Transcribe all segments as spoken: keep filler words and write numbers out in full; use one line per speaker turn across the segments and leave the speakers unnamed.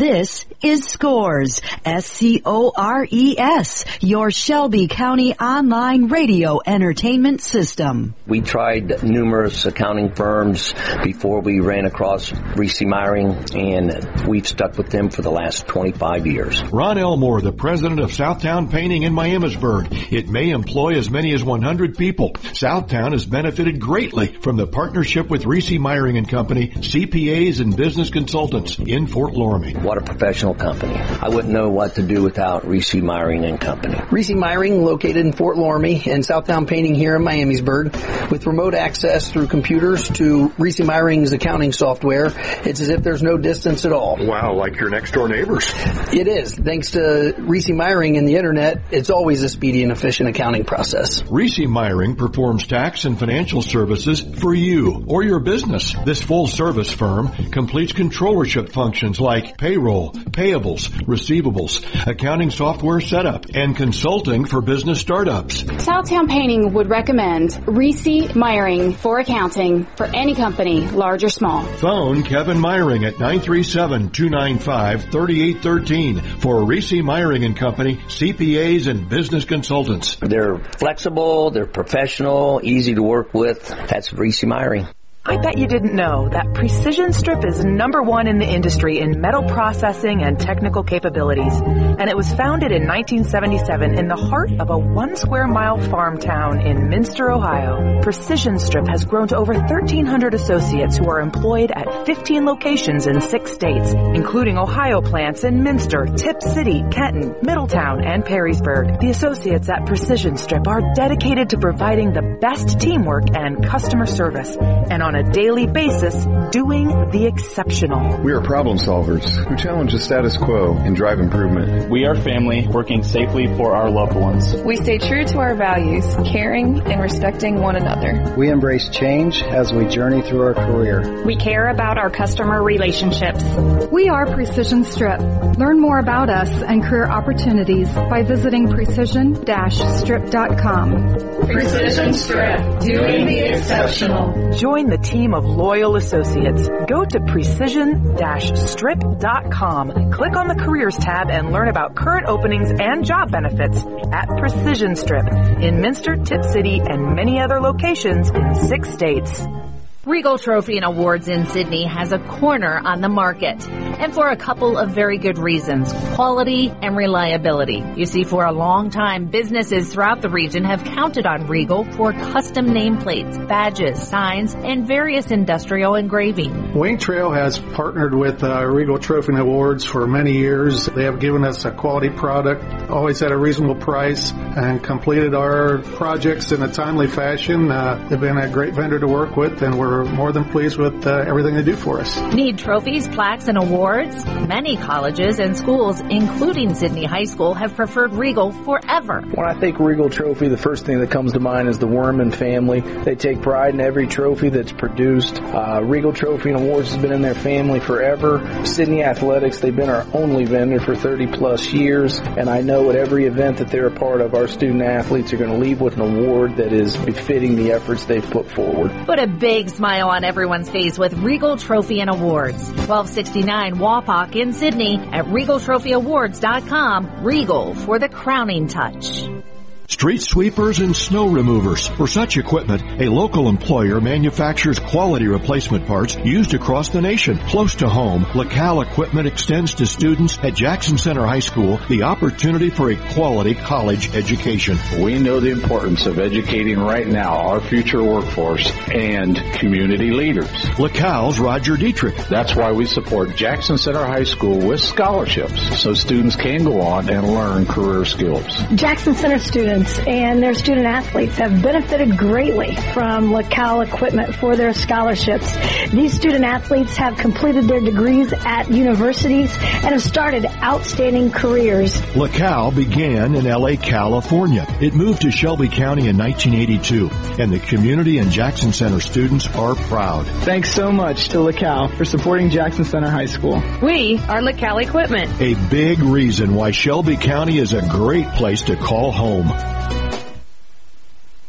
This is Scores, S C O R E S, your Shelby County online radio entertainment system.
We tried numerous accounting firms before we ran across Reese Meyering, and we've stuck with them for the last twenty-five years.
Ron Elmore, the president of Southtown Painting in Miamisburg. It may employ as many as one hundred people. Southtown has benefited greatly from the partnership with Reese Meyering and Company, C P As and business consultants in Fort Loramie.
What a professional company. I wouldn't know what to do without Reese Meyering and Company.
Reese Meyering, located in Fort Loramie, and Southtown Painting here in Miamisburg. With remote access through computers to Reese Meyering's accounting software, it's as if there's no distance at all.
Wow, like your next door neighbors.
It is. Thanks to Reese Meyering and the internet, it's always a speedy and efficient accounting process.
Reese Meyering performs tax and financial services for you or your business. This full-service firm completes controllership functions like payroll, payables, receivables, accounting software setup, and consulting for business startups.
Southtown Painting would recommend Reese Meyering for accounting for any company, large or small.
Phone Kevin Meyering at nine three seven, two nine five, three eight one three for Reese Meyering and Company, C P As and business consultants.
They're flexible, they're professional, easy to work with. That's Reese Meyering.
I bet you didn't know that Precision Strip is number one in the industry in metal processing and technical capabilities. And it was founded in nineteen seventy-seven in the heart of a one square mile farm town in Minster, Ohio. Precision Strip has grown to over thirteen hundred associates who are employed at fifteen locations in six states, including Ohio plants in Minster, Tip City, Kenton, Middletown, and Perrysburg. The associates at Precision Strip are dedicated to providing the best teamwork and customer service, and on a daily basis, doing the exceptional.
We are problem solvers who challenge the status quo and drive improvement.
We are family working safely for our loved ones.
We stay true to our values, caring and respecting one another.
We embrace change as we journey through our career.
We care about our customer relationships.
We are Precision Strip. Learn more about us and career opportunities by visiting precision dash strip dot com.
Precision Strip, doing the exceptional.
Join the team of loyal associates. Go to precision dash strip dot com. Click on the Careers tab and learn about current openings and job benefits at Precision Strip in Minster, Tip City, and many other locations in six states.
Regal Trophy and Awards in Sydney has a corner on the market, and for a couple of very good reasons: quality and reliability. You see, for a long time, businesses throughout the region have counted on Regal for custom nameplates, badges, signs, and various industrial engraving.
Wayne Trail has partnered with uh, Regal Trophy and Awards for many years. They have given us a quality product, always at a reasonable price, and completed our projects in a timely fashion. Uh, they've been a great vendor to work with, and we're more than pleased with uh, everything they do for us.
Need trophies, plaques, and awards? Many colleges and schools, including Sydney High School, have preferred Regal forever.
When I think Regal Trophy, the first thing that comes to mind is the Werman family. They take pride in every trophy that's produced. Uh, Regal Trophy and Awards has been in their family forever. Sydney Athletics, they've been our only vendor for thirty plus years, and I know at every event that they're a part of, our student athletes are going to leave with an award that is befitting the efforts they've put forward.
Put a big smile on everyone's face with Regal Trophy and Awards. twelve sixty-nine Wapak in Sydney at regal trophy awards dot com. Regal for the crowning touch.
Street sweepers and snow removers. For such equipment, a local employer manufactures quality replacement parts used across the nation. Close to home, LaCal Equipment extends to students at Jackson Center High School the opportunity for a quality college education.
We know the importance of educating right now our future workforce and community leaders.
LaCal's Roger Dietrich.
That's why we support Jackson Center High School with scholarships so students can go on and learn career skills.
Jackson Center students and their student athletes have benefited greatly from LaCal Equipment for their scholarships. These student athletes have completed their degrees at universities and have started outstanding careers.
LaCal began in L A, California. It moved to Shelby County in nineteen eighty-two, and the community and Jackson Center students are proud.
Thanks so much to LaCal for supporting Jackson Center High School.
We are LaCal Equipment.
A big reason why Shelby County is a great place to call home.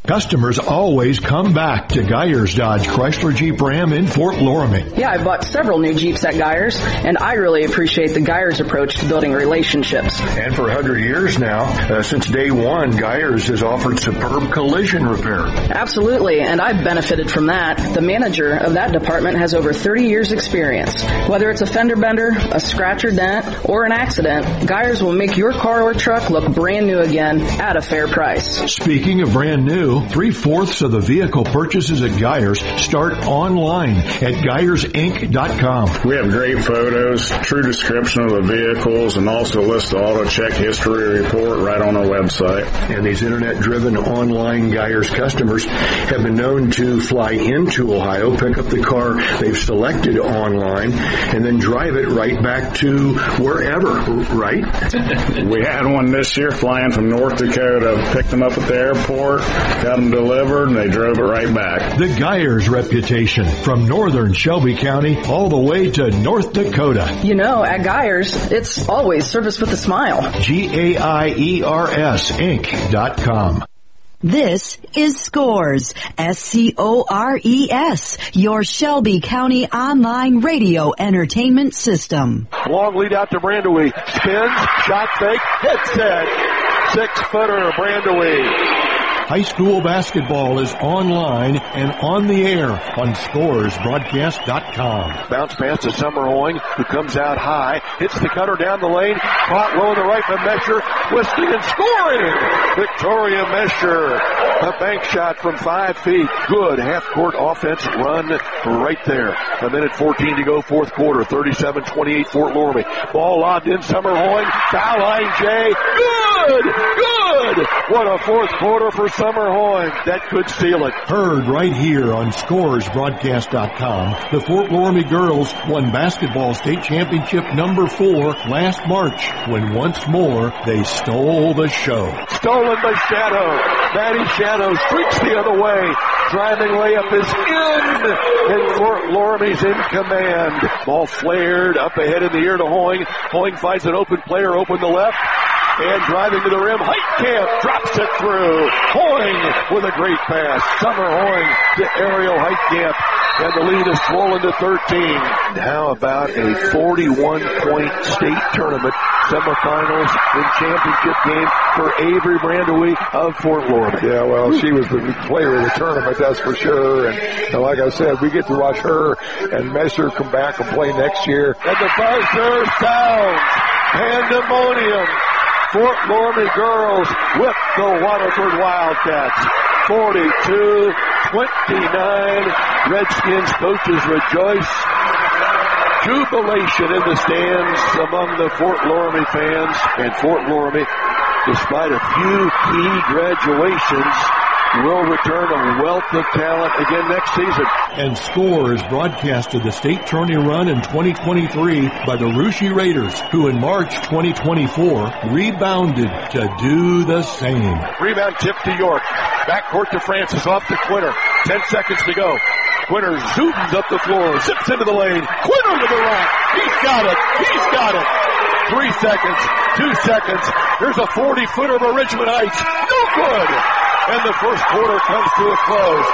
Customers always come back to Geyers Dodge Chrysler Jeep Ram in Fort Loramie.
Yeah, I bought several new Jeeps at Geyers, and I really appreciate the Geyers approach to building relationships.
And for one hundred years now, uh, since day one, Geyers has offered superb collision repair.
Absolutely, and I've benefited from that. The manager of that department has over thirty years experience. Whether it's a fender bender, a scratch or dent, or an accident, Geyers will make your car or truck look brand new again at a fair price.
Speaking of brand new, three-fourths of the vehicle purchases at Geyers start online at Geyers Inc dot com.
We have great photos, true description of the vehicles, and also list the auto check history report right on our website.
And these internet-driven online Geyers customers have been known to fly into Ohio, pick up the car they've selected online, and then drive it right back to wherever, right?
We had one this year flying from North Dakota, picked them up at the airport, got them delivered, and they drove it right back.
The Geyers reputation, from northern Shelby County all the way to North Dakota.
You know, at Geyers, it's always service with a smile.
G A I E R S Inc dot com.
This is Scores, S C O R E S, your Shelby County online radio entertainment system.
Long lead out to Brandewee. Spins, shot fake, hit set. Six-footer, Brandewee. High school basketball is online and on the air on Scores Broadcast dot com. Bounce pass to Summer Hoying, who comes out high, hits the cutter down the lane, caught low in the right by Mesher, twisting and scoring! Victoria Mesher, a bank shot from five feet. Good half-court offense run right there. A minute fourteen to go, fourth quarter, thirty-seven twenty-eight Fort Loramie. Ball lobbed in, Summer Hoying, foul line Jay, good! Good! What a fourth quarter for Summer Hoying. That could seal it. Heard right here on Scores Broadcast dot com. The Fort Loramie girls won basketball state championship number four last March when once more they stole the show. Stolen by Shadow. Maddie Shadow streaks the other way. Driving layup is in, and Fort Loramie's in command. Ball flared up ahead in the air to Hoying. Hoying finds an open player, open the left. And driving to the rim, Heitkamp drops it through. Hoying with a great pass. Summer Hoying to Ariel Heitkamp. And the lead is swollen to thirteen. How about a forty-one point state tournament semifinals and championship game for Avery Brandewee of Fort Loramie?
Yeah, well, she was the player of the tournament, that's for sure. And, and like I said, we get to watch her and Mesher come back and play next year.
And the buzzer sounds. Pandemonium. Fort Loramie girls whip the Waterford Wildcats. forty-two twenty-nine. Redskins coaches rejoice. Jubilation in the stands among the Fort Loramie fans. And Fort Loramie, despite a few key graduations, will return a wealth of talent again next season. And Scores broadcasted the state tourney run in twenty twenty-three by the Russia Raiders, who in March twenty twenty-four rebounded to do the same. Rebound tip to York. Backcourt to Francis, off to Quinter. Ten seconds to go. Quinter zooms up the floor, zips into the lane. Quinter to the rack. He's got it. He's got it. Three seconds. Two seconds. Here's a forty-footer for Richmond Heights. No good. And the first quarter comes to a close.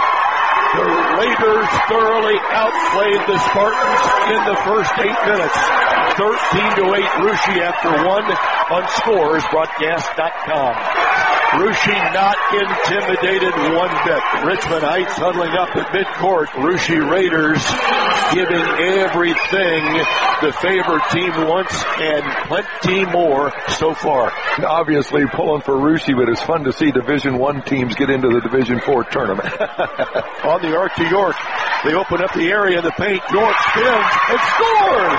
The Raiders thoroughly outplayed the Spartans in the first eight minutes. thirteen to eight Russia after one on Scores Broadcast dot com. Russia not intimidated one bit. Richmond Heights huddling up at midcourt. Russia Raiders giving everything the favored team wants and plenty more so far.
Obviously pulling for Russia, but it's fun to see Division One teams get into the Division Four tournament.
On the arc to York. They open up the area in the paint. York spins and scores!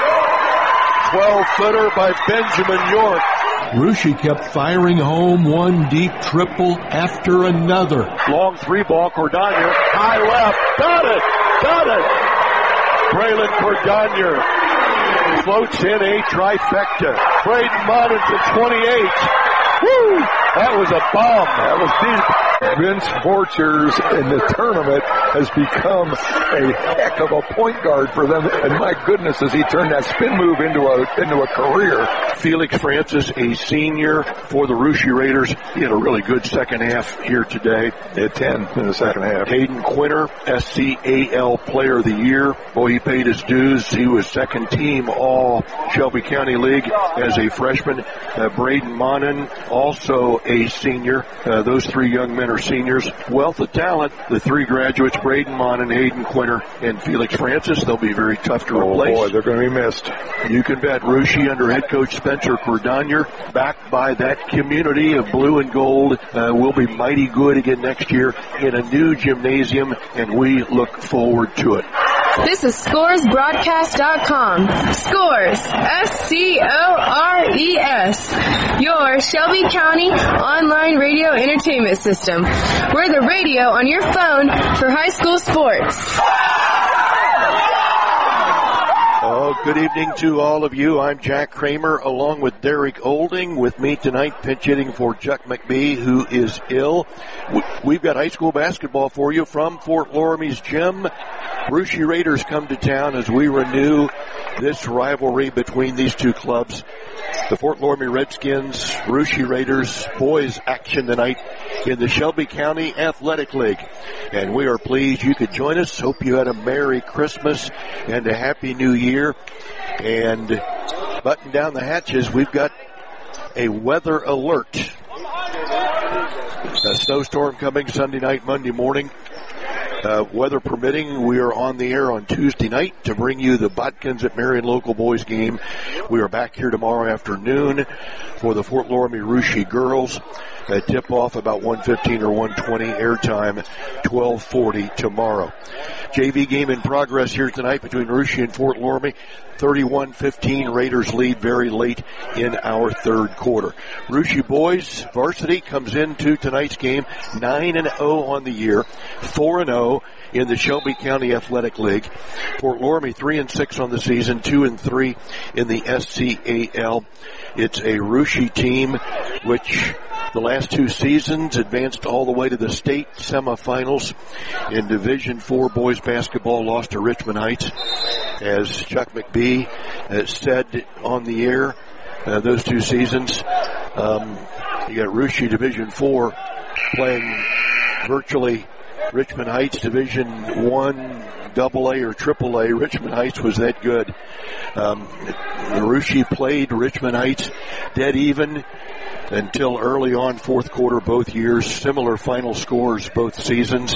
twelve-footer by Benjamin York. Russia kept firing home one deep triple after another. Long three ball, Cordonier, high left, got it, got it. Braylon Cordonier floats in a trifecta. Braden Modern to twenty-eight. Woo! That was a bomb. That was deep.
Vince Borchers in the tournament has become a heck of a point guard for them. And my goodness, has he turned that spin move into a into a career.
Felix Francis, a senior for the Russia Raiders. He had a really good second half here today.
At ten in the second half.
Hayden Quinter, S C A L Player of the Year. Boy, he paid his dues. He was second team all Shelby County League as a freshman. Uh, Braden Monin, also a senior. Uh, those three young men are seniors. Wealth of talent. The three graduates, Braden Monin, Hayden Quinter, and Felix Francis. They'll be very tough to
oh
replace.
Boy, they're going to be missed.
You can bet Russia under head coach Spencer Cordonier, backed by that community of blue and gold, uh, will be mighty good again next year in a new gymnasium, and we look forward to it.
This is Scores Broadcast dot com. Scores, S C O R E S. Your Shelby County online radio entertainment system. We're the radio on your phone for high school sports.
Oh, good evening to all of you. I'm Jack Kramer along with Derek Olding. With me tonight, pinch hitting for Chuck McBee, who is ill. We've got high school basketball for you from Fort Loramie's gym. Russia Raiders come to town as we renew this rivalry between these two clubs. The Fort Loramie Redskins, Russia Raiders, boys action tonight in the Shelby County Athletic League. And we are pleased you could join us. Hope you had a Merry Christmas and a Happy New Year. And button down the hatches, we've got a weather alert. A snowstorm coming Sunday night, Monday morning. Uh, weather permitting, we are on the air on Tuesday night to bring you the Botkins at Marion local boys game. We are back here tomorrow afternoon for the Fort Loramie Russia girls. A tip-off about one fifteen or one twenty, airtime twelve forty tomorrow. J V game in progress here tonight between Russia and Fort Loramie. thirty-one fifteen, Raiders lead very late in our third quarter. Russia boys varsity comes into tonight's game nine and oh on the year, four and oh in the Shelby County Athletic League. Fort Loramie three and six on the season, two and three in the S C A L. It's a Russia team which the last two seasons advanced all the way to the state semifinals. In Division four boys basketball, lost to Richmond Heights. As Chuck McBee has said on the air, uh, those two seasons, um, you got Russia Division four playing virtually Richmond Heights Division one, double A or triple A. Richmond Heights was that good. Um, Russia played Richmond Heights dead even until early on fourth quarter both years. Similar final scores both seasons.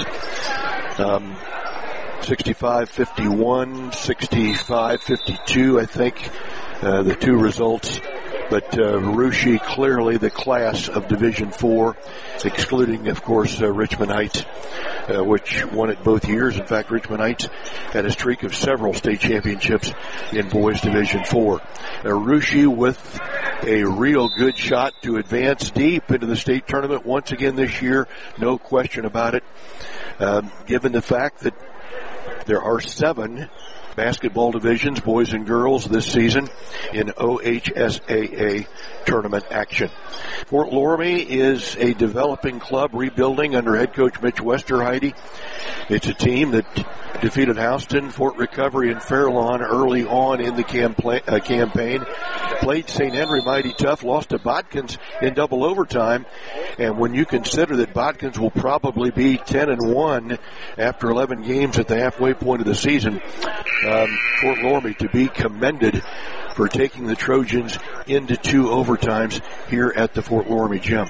Um, sixty-five fifty-one, sixty-five fifty-two, I think, uh, the two results. But uh, Russia clearly the class of Division four, excluding, of course, uh, Richmond Heights, uh, which won it both years. In fact, Richmond Heights had a streak of several state championships in boys Division four. Uh, Russia with a real good shot to advance deep into the state tournament once again this year, no question about it, uh, given the fact that there are seven basketball divisions, boys and girls, this season in O H S A A tournament action. Fort Loramie is a developing club rebuilding under head coach Mitch Westerheide. It's a team that defeated Houston, Fort Recovery, and Fairlawn early on in the campaign, uh, campaign. Played Saint Henry mighty tough, lost to Botkins in double overtime. And when you consider that Botkins will probably be ten and one after eleven games at the halfway point of the season, um, Fort Loramie to be commended for taking the Trojans into two overtimes here at the Fort Loramie gym.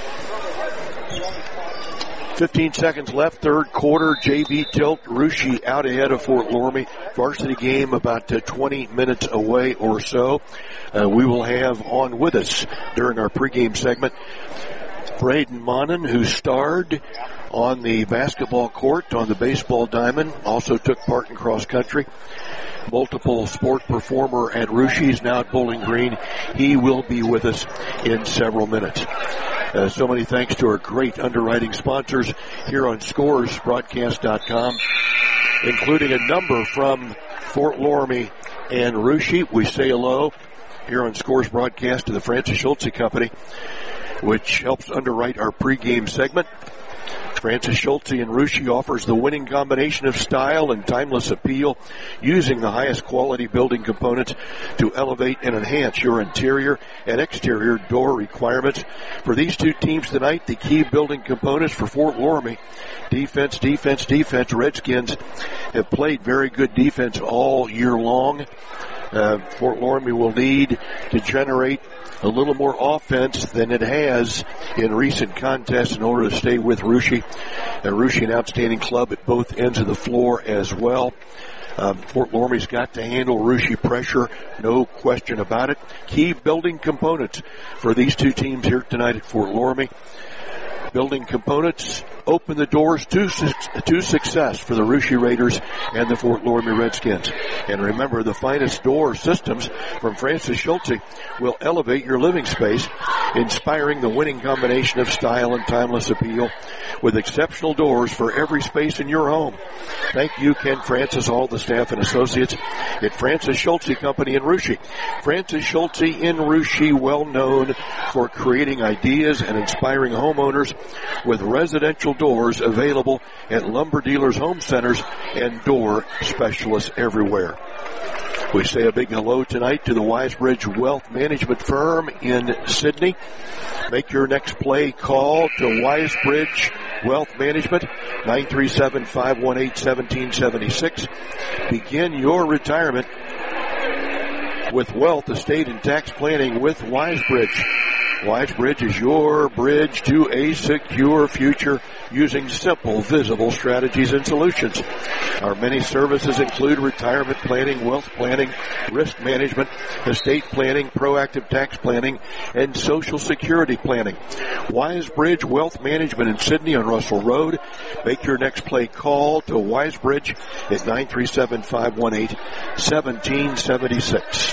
fifteen seconds left, third quarter, J V tilt, Russia out ahead of Fort Loramie. Varsity game about uh, twenty minutes away or so. Uh, we will have on with us during our pregame segment Braden Monin, who starred on the basketball court, on the baseball diamond, also took part in cross country. Multiple sport performer at Russia. He's now at Bowling Green. He will be with us in several minutes. Uh, so many thanks to our great underwriting sponsors here on Scores Broadcast dot com, including a number from Fort Loramie and Russia. We say hello here on Scores Broadcast to the Francis Schultze Company, which helps underwrite our pregame segment. Francis Schulte in Russia offers the winning combination of style and timeless appeal, using the highest quality building components to elevate and enhance your interior and exterior door requirements. For these two teams tonight, the key building components for Fort Loramie: defense, defense, defense. Redskins have played very good defense all year long. Uh, Fort Loramie will need to generate a little more offense than it has in recent contests in order to stay with Russia. Uh, Russia, an outstanding club at both ends of the floor as well. Um, Fort Loramie's got to handle Russia pressure, no question about it. Key building components for these two teams here tonight at Fort Loramie. Building components open the doors to, to success for the Russia Raiders and the Fort Loramie Redskins. And remember, the finest door systems from Francis Schulte will elevate your living space, inspiring the winning combination of style and timeless appeal with exceptional doors for every space in your home. Thank you, Ken Francis, all the staff and associates at Francis Schulte Company in Russia. Francis Schulte in Russia, well known for creating ideas and inspiring homeowners with residential doors available at lumber dealers, home centers, and door specialists everywhere. We say a big hello tonight to the Wisebridge Wealth Management Firm in Sydney. Make your next play call to Wisebridge Wealth Management, nine three seven, five one eight, one seven seven six. Begin your retirement with wealth, estate, and tax planning with Wisebridge. Wisebridge is your bridge to a secure future using simple, visible strategies and solutions. Our many services include retirement planning, wealth planning, risk management, estate planning, proactive tax planning, and social security planning. Wisebridge Wealth Management in Sydney on Russell Road. Make your next play call to Wisebridge at nine three seven, five one eight, one seven seven six.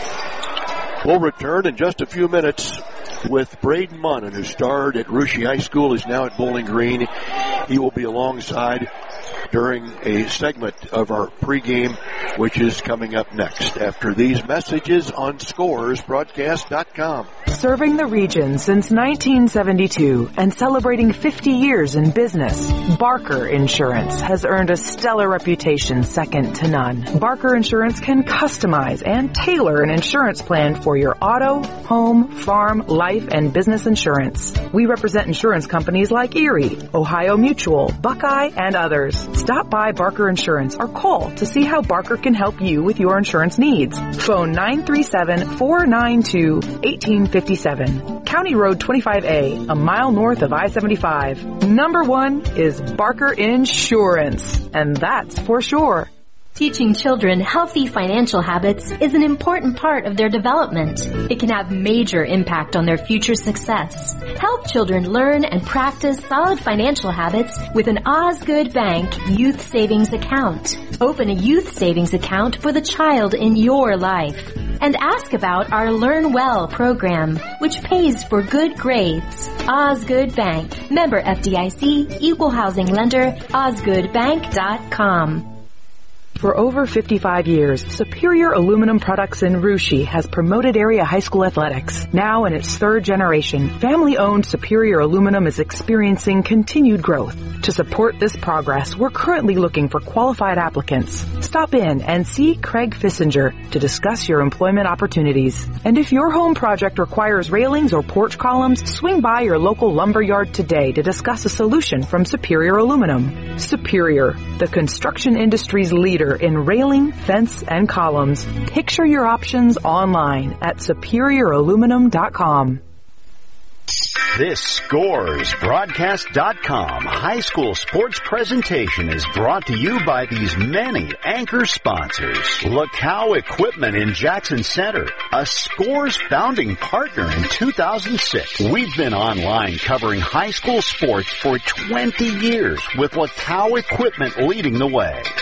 We'll return in just a few minutes with Braden Munnan, who starred at Russia High School, is now at Bowling Green. He will be alongside during a segment of our pregame, which is coming up next after these messages on Scores Broadcast dot com.
Serving the region since nineteen seventy-two and celebrating fifty years in business, Barker Insurance has earned a stellar reputation second to none. Barker Insurance can customize and tailor an insurance plan for your auto, home, farm, life, and business insurance. We represent insurance companies like Erie, Ohio Mutual, Buckeye, and others. Stop by Barker Insurance or call to see how Barker can help you with your insurance needs. Phone nine three seven, four nine two, one eight five seven. County Road twenty-five A, a mile north of I seventy-five. Number one is Barker Insurance, and that's for sure.
Teaching children healthy financial habits is an important part of their development. It can have major impact on their future success. Help children learn and practice solid financial habits with an Osgood Bank Youth Savings Account. Open a youth savings account for the child in your life. And ask about our Learn Well program, which pays for good grades. Osgood Bank. Member F D I C, Equal Housing Lender, osgood bank dot com.
For over fifty-five years, Superior Aluminum Products in Russia has promoted area high school athletics. Now in its third generation, family-owned Superior Aluminum is experiencing continued growth. To support this progress, we're currently looking for qualified applicants. Stop in and see Craig Fissinger to discuss your employment opportunities. And if your home project requires railings or porch columns, swing by your local lumber yard today to discuss a solution from Superior Aluminum. Superior, the construction industry's leader in railing, fence, and columns. Picture your options online at superior aluminum dot com.
This Scores Broadcast dot com high school sports presentation is brought to you by these many anchor sponsors. Lacow Equipment in Jackson Center, a Scores founding partner in two thousand six. We've been online covering high school sports for twenty years with Lacow Equipment leading the way.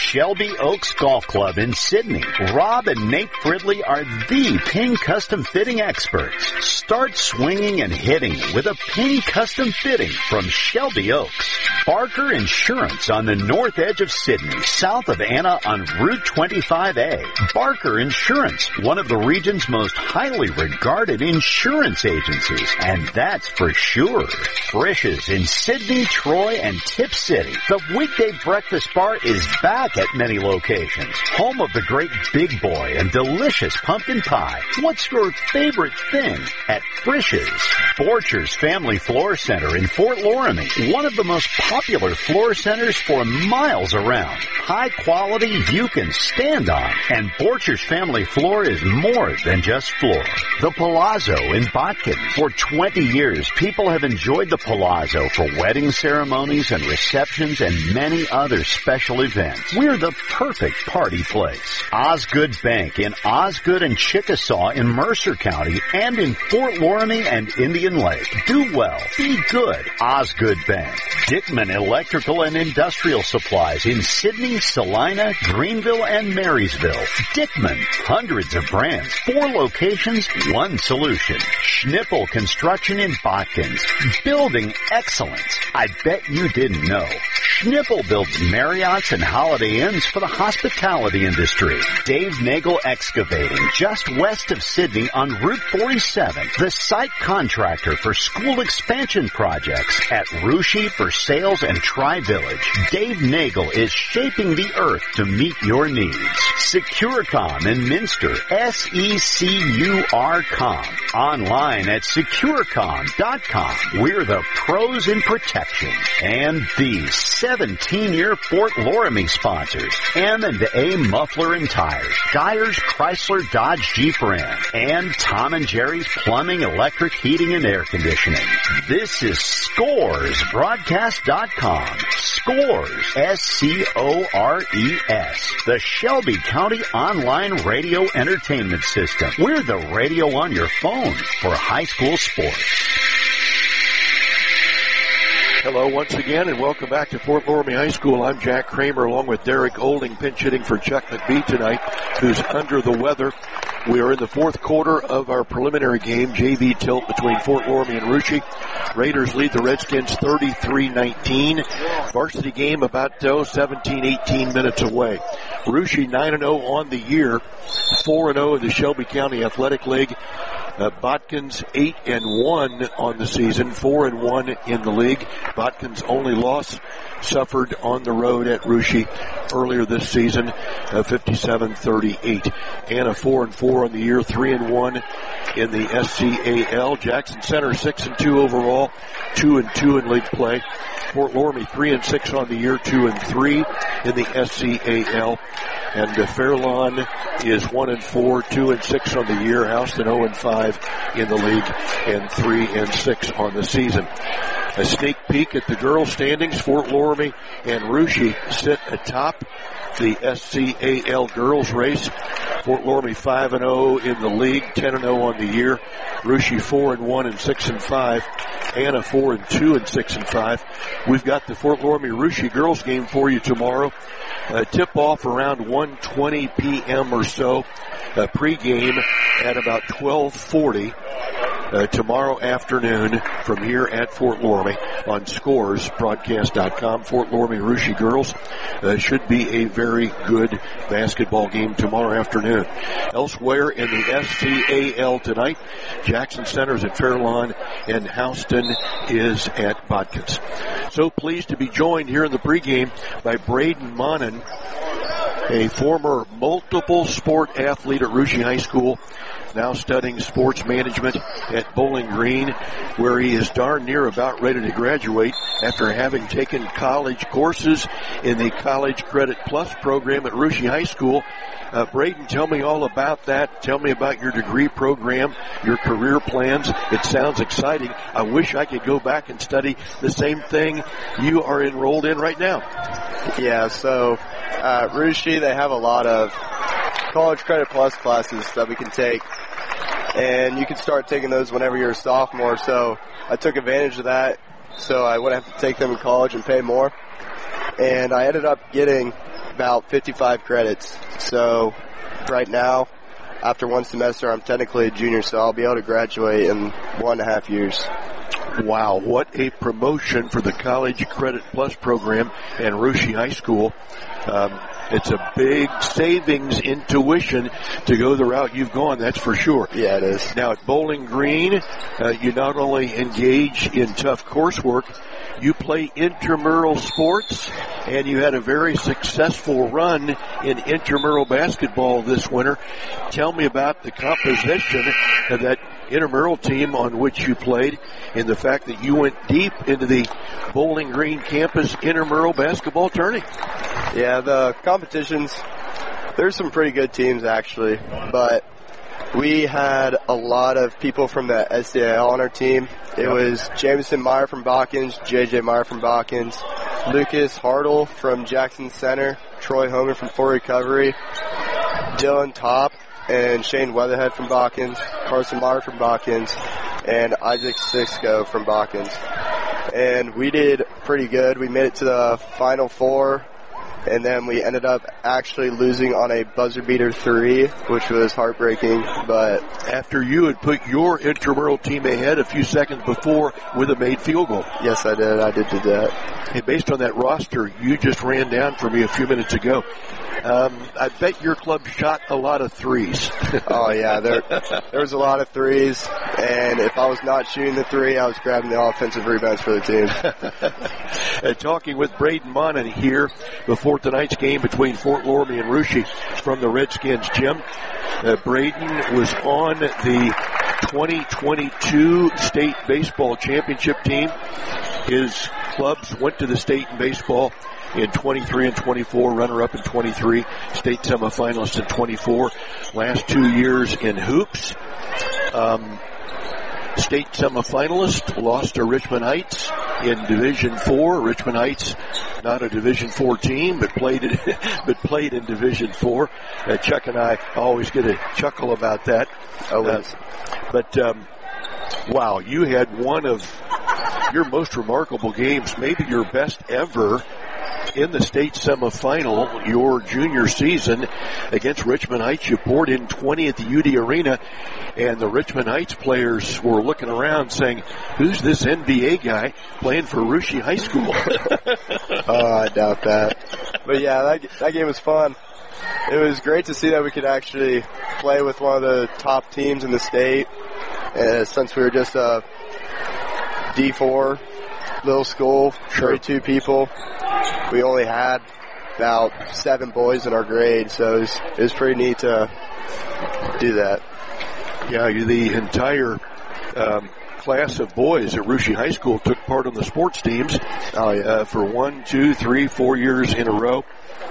Shelby Oaks Golf Club in Sydney. Rob and Nate Fridley are the Ping Custom Fitting experts. Start swinging and hitting with a Ping Custom Fitting from Shelby Oaks. Barker Insurance on the north edge of Sydney, south of Anna on Route twenty-five A. Barker Insurance, one of the region's most highly regarded insurance agencies, and that's for sure. Frisch's in Sydney, Troy, and Tip City. The weekday breakfast bar is back at many locations. Home of the great Big Boy and delicious pumpkin pie. What's your favorite thing at Frisch's? Borcher's Family Floor Center in Fort Loramie, one of the most popular floor centers for miles around. High quality you can stand on, and Borcher's Family Floor is more than just floor. The Palazzo in Botkin. For twenty years, people have enjoyed the Palazzo for wedding ceremonies and receptions and many other special events. We're the perfect party place. Osgood Bank in Osgood and Chickasaw in Mercer County and in Fort Loramie and Indian Lake. Do well. Be good. Osgood Bank. Dickman Electrical and Industrial Supplies in Sydney, Salina, Greenville, and Marysville. Dickman. Hundreds of brands. Four locations, one solution. Schnippel Construction in Botkins. Building excellence. I bet you didn't know. Schnippel builds Marriotts and Holiday Inns for the hospitality industry. Dave Nagel Excavating, just west of Sydney on Route forty-seven. The site contractor for school expansion projects at Rushy, Versailles, and Tri-Village. Dave Nagel is shaping the earth to meet your needs. Securecom in Minster, S E C U R com. Online at securecom dot com. We're the pros in protection. And these seventeen-year Fort Loramie sponsors, M and A Muffler and Tires, Geyers Chrysler Dodge Jeep Ram, and Tom and Jerry's Plumbing, Electric, Heating, and Air Conditioning. This is Scores Broadcast dot com. Scores, S C O R E S. The Shelby County Online Radio Entertainment System. We're the radio on your phone for high school sports.
Hello once again, and welcome back to Fort Loramie High School. I'm Jack Kramer, along with Derek Olding, pinch hitting for Chuck McBee tonight, who's under the weather. We are in the fourth quarter of our preliminary game, J V tilt between Fort Loramie and Rushy. Raiders lead the Redskins thirty-three nineteen. Varsity game about oh, seventeen, eighteen minutes away. Rushy nine and oh on the year, four and oh in the Shelby County Athletic League. Uh, Botkins eight and one on the season, four and one in the league. Botkins' only loss suffered on the road at Rushy earlier this season, uh, fifty-seven thirty-eight. Anna four and four on the year, three and one in the S C A L. Jackson Center six and two overall, two and two in league play. Fort Loramie three and six on the year, two and three in the S C A L. And uh, Fairlawn is one and four, two and six on the year. Houston zero and five in the league, and three and six on the season. A sneak peek at the girls' standings. Fort Loramie and Rushy sit atop the S C A L girls race. Fort Loramie five and oh in the league, ten and oh on the year. Rushy four and one and six and five. Anna four and two and six and five. We've got the Fort Loramie Rushy girls game for you tomorrow. Uh, tip off around one twenty p.m. or so. Uh, pre-game at about twelve forty. Uh, tomorrow afternoon from here at Fort Loramie on Scores Broadcast dot com. Fort Loramie Rushy girls uh, should be a very good basketball game tomorrow afternoon. Elsewhere in the S C A L tonight, Jackson Center's at Fairlawn and Houston is at Botkins. So pleased to be joined here in the pregame by Braden Monin, a former multiple sport athlete at Rushy High School, now studying sports management at Bowling Green, where he is darn near about ready to graduate after having taken college courses in the College Credit Plus program at Rushy High School. Uh, Braden, tell me all about that. Tell me about your degree program, your career plans. It sounds exciting. I wish I could go back and study the same thing you are enrolled in right now.
Yeah, so uh, Rushy, they have a lot of College Credit Plus classes that we can take, and you can start taking those whenever you're a sophomore. So I took advantage of that, so I wouldn't have to take them in college and pay more. And I ended up getting about fifty-five credits. So right now, after one semester, I'm technically a junior, so I'll be able to graduate in one and a half years.
Wow, what a promotion for the College Credit Plus program and Russia High School. Um, it's a big savings in tuition to go the route you've gone, that's for sure.
Yeah, it is.
Now at Bowling Green, uh, you not only engage in tough coursework, you play intramural sports, and you had a very successful run in intramural basketball this winter. Tell me about the composition of that intramural team on which you played and the fact that you went deep into the Bowling Green campus intramural basketball tourney.
Yeah, the competitions, there's some pretty good teams actually, but we had a lot of people from the S D A L on our team. It yep. was Jameson Meyer from Botkins, J J Meyer from Botkins, Lucas Hartle from Jackson Center, Troy Homer from Full Recovery, Dylan Top and Shane Weatherhead from Botkins, Carson Meyer from Botkins, and Isaac Sixco from Botkins. And we did pretty good. We made it to the Final Four, and then we ended up actually losing on a buzzer beater three, which was heartbreaking. But
after you had put your intramural team ahead a few seconds before with a made field goal.
Yes, I did. I did do that.
Hey, based on that roster you just ran down for me a few minutes ago, um, I bet your club shot a lot of threes.
Oh, yeah. There, there was a lot of threes, and if I was not shooting the three, I was grabbing the offensive rebounds for the team.
uh, talking with Braden Monin here before tonight's game between Fort Loramie and Russia from the Redskins gym. Uh, Braden was on the twenty twenty-two state baseball championship team. His clubs went to the state in baseball in twenty-three and twenty-four, runner-up in twenty-three, state semifinalist in twenty-four. Last two years in hoops. Um, state semifinalist, lost to Richmond Heights in Division Four. Richmond Heights, not a Division Four team, but played in, but played in Division Four. Uh, Chuck and I always get a chuckle about that.
Always.
Uh, but um, wow, you had one of your most remarkable games, maybe your best ever, in the state semifinal, your junior season against Richmond Heights. You poured in twenty at the U D Arena, and the Richmond Heights players were looking around saying, who's this N B A guy playing for Russia High School?
Oh, I doubt that. But yeah, that, that game was fun. It was great to see that we could actually play with one of the top teams in the state, uh, since we were just a D four little school, thirty-two people. We only had about seven boys in our grade, so it was, it was pretty neat to do that.
Yeah, the entire um, class of boys at Russia High School took part on the sports teams
oh, yeah.
uh, for one, two, three, four years in a row.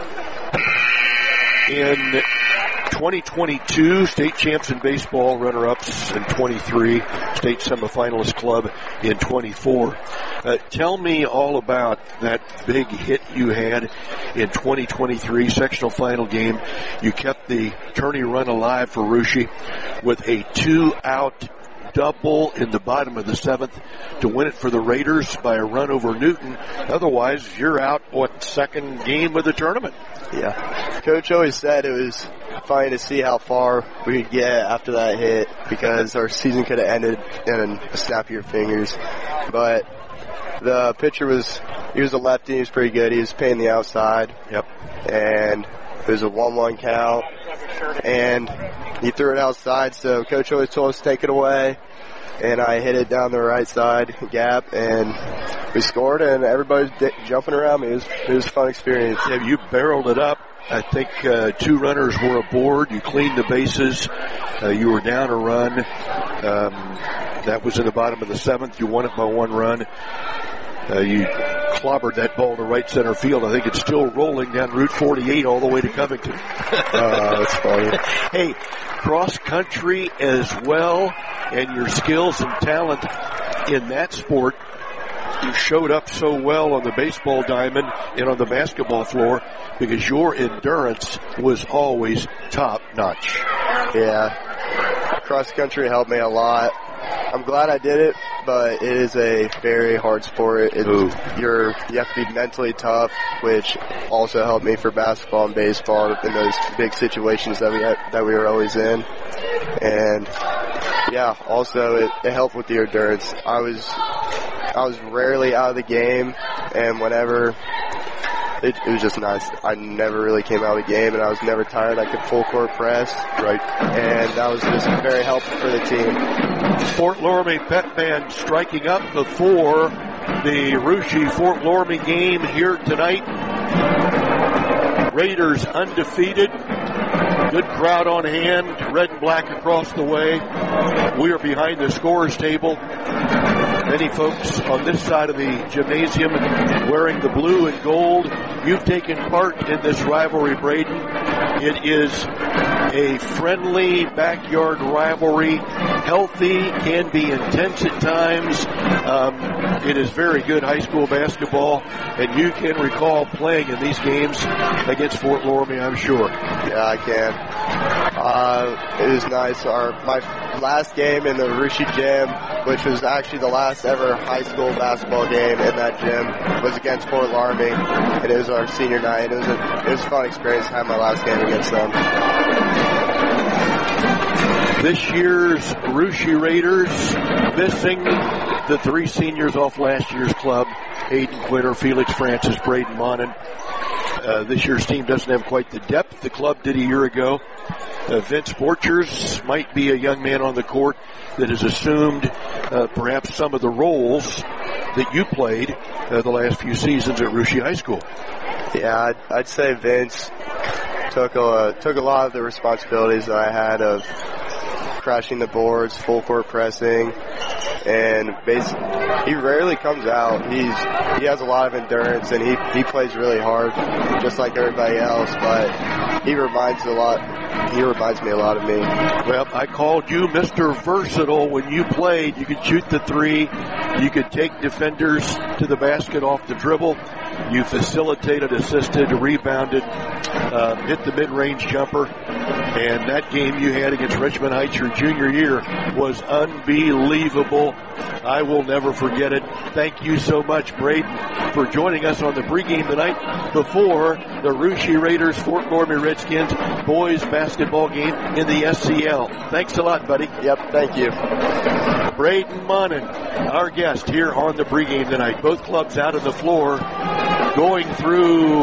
In twenty twenty-two, state champs in baseball, runner-ups in twenty-three, state semifinalist club in twenty-four. Uh, tell me all about that big hit you had in twenty twenty-three, sectional final game. You kept the tourney run alive for Russia with a two-out double in the bottom of the seventh to win it for the Raiders by a run over Newton. Otherwise, you're out, what, second game of the tournament?
Yeah. Coach always said it was funny to see how far we could get after that hit because our season could have ended in a snap of your fingers. But the pitcher was, he was a lefty, he was pretty good. He was paying the outside.
Yep.
And it was a one one count. And he threw it outside, so Coach always told us to take it away. And I hit it down the right side gap, and we scored, and everybody was jumping around me. It was, it was a fun experience.
Yeah, you barreled it up. I think uh, two runners were aboard. You cleaned the bases. Uh, you were down a run. Um, that was in the bottom of the seventh. You won it by one run. Uh, you clobbered that ball to right center field. I think it's still rolling down Route forty-eight all the way to Covington.
uh, that's funny.
Hey, cross country as well, and your skills and talent in that sport, you showed up so well on the baseball diamond and on the basketball floor because your endurance was always top notch.
Yeah, cross country helped me a lot. I'm glad I did it but it is a very hard sport. It's, you're, you have to be mentally tough, which also helped me for basketball and baseball in those big situations that we had, that we were always in. And yeah, also it, it helped with the endurance. I was I was rarely out of the game, and whenever it, it was just nice. I never really came out of the game, and I was never tired. I could full court press,
right,
and that was just very helpful for the team.
Fort Loramie Pep Band striking up before the Russia Fort Loramie game here tonight. Raiders undefeated. Good crowd on hand, red and black across the way. We are behind the scorers table. Many folks on this side of the gymnasium wearing the blue and gold. You've taken part in this rivalry, Braden. It is a friendly backyard rivalry, healthy, can be intense at times. Um, it is very good high school basketball, and you can recall playing in these games against Fort Loramie, I'm sure.
Yeah, I can. Uh, it was nice. Our my last game in the Russia gym, which was actually the last ever high school basketball game in that gym, was against Fort Loramie, and it was our senior night. It was a it was a fun experience to have my last game against them.
This year's Russia Raiders missing the three seniors off last year's club: Aiden Quitter, Felix Francis, Braden Monin. Uh, this year's team doesn't have quite the depth the club did a year ago. Uh, Vince Borchers might be a young man on the court that has assumed uh, perhaps some of the roles that you played uh, the last few seasons at Russia High School.
Yeah, I'd, I'd say Vince took a, took a lot of the responsibilities that I had of crashing the boards, full court pressing, and basically he rarely comes out. He's he has a lot of endurance, and he he plays really hard, just like everybody else. But he reminds a lot. He reminds me a lot of me.
Well, I called you Mister Versatile when you played. You could shoot the three. You could take defenders to the basket off the dribble. You facilitated, assisted, rebounded, uh, hit the mid-range jumper. And that game you had against Richmond Heights your junior year was unbelievable. I will never forget it. Thank you so much, Braden, for joining us on the pregame tonight before the Russia Raiders Fort Loramie Redskins boys basketball game in the S C L. Thanks a lot, buddy.
Yep, thank you.
Braden Monin, our guest here on the pregame tonight. Both clubs out on the floor going through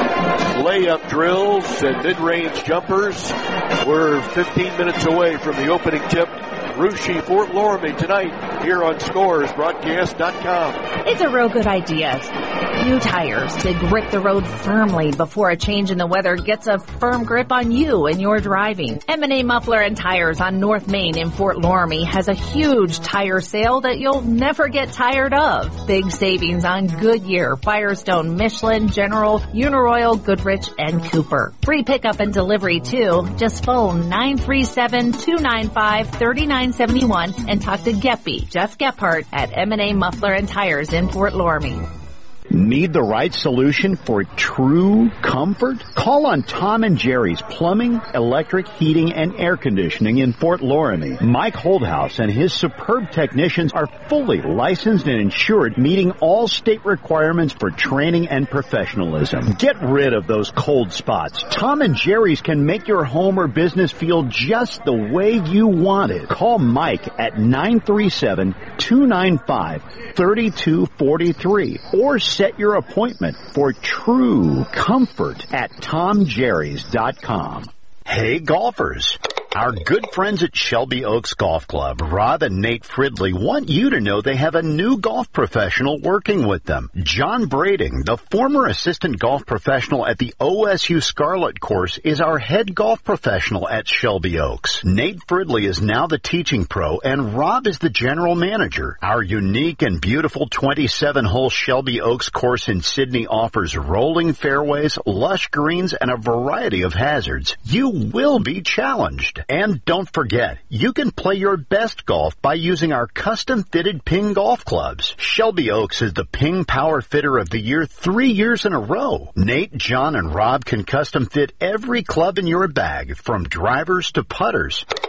layup drills and mid-range jumpers. We're fifteen minutes away from the opening tip. Russia Fort Loramie tonight here on Scores Broadcast dot com.
It's a real good idea. New tires to grip the road firmly before a change in the weather gets a firm grip on you and your driving. M and A Muffler and Tires on North Main in Fort Loramie has a huge tire sale that you'll never get tired of. Big savings on Goodyear, Firestone, Michelin, General, Uniroyal, Goodrich, and Cooper. Free pickup and delivery too. Just phone nine three seven, two nine five, three nine seven one and talk to Geppy, Jeff Gephardt at M and A Muffler and Tires in Fort Loramie.
Need the right solution for true comfort? Call on Tom and Jerry's Plumbing, Electric, Heating, and Air Conditioning in Fort Loramie. Mike Holdhouse and his superb technicians are fully licensed and insured, meeting all state requirements for training and professionalism. Get rid of those cold spots. Tom and Jerry's can make your home or business feel just the way you want it. Call Mike at nine three seven, two nine five, three two four three or set your appointment for true comfort at tom jerrys dot com. Hey golfers, our good friends at Shelby Oaks Golf Club, Rob and Nate Fridley, want you to know they have a new golf professional working with them. John Brading, the former assistant golf professional at the O S U Scarlet course, is our head golf professional at Shelby Oaks. Nate Fridley is now the teaching pro, and Rob is the general manager. Our unique and beautiful twenty-seven hole Shelby Oaks course in Sydney offers rolling fairways, lush greens, and a variety of hazards. You will be challenged. And don't forget, you can play your best golf by using our custom-fitted Ping golf clubs. Shelby Oaks is the Ping Power Fitter of the Year three years in a row. Nate, John, and Rob can custom-fit every club in your bag, from drivers to putters.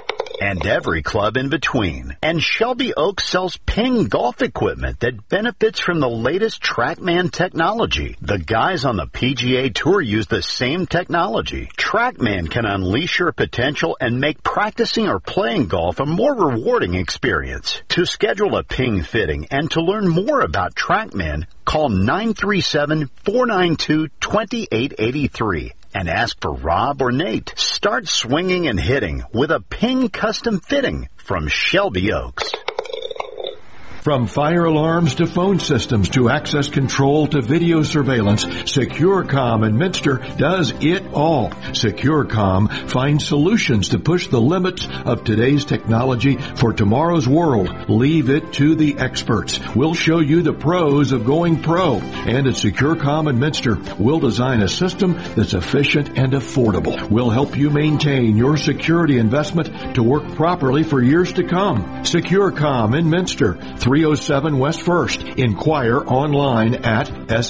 and every club in between. And Shelby Oaks sells Ping golf equipment that benefits from the latest TrackMan technology. The guys on the P G A Tour use the same technology. TrackMan can unleash your potential and make practicing or playing golf a more rewarding experience. To schedule a Ping fitting and to learn more about TrackMan, call nine three seven, four nine two, two eight eight three and ask for Rob or Nate. Start swinging and hitting with a Ping custom fitting from Shelby Oaks.
From fire alarms to phone systems to access control to video surveillance, SecureCom in Minster does it all. SecureCom finds solutions to push the limits of today's technology for tomorrow's world. Leave it to the experts. We'll show you the pros of going pro. And at SecureCom in Minster, we'll design a system that's efficient and affordable. We'll help you maintain your security investment to work properly for years to come. SecureCom in Minster, three oh seven West First. Inquire online at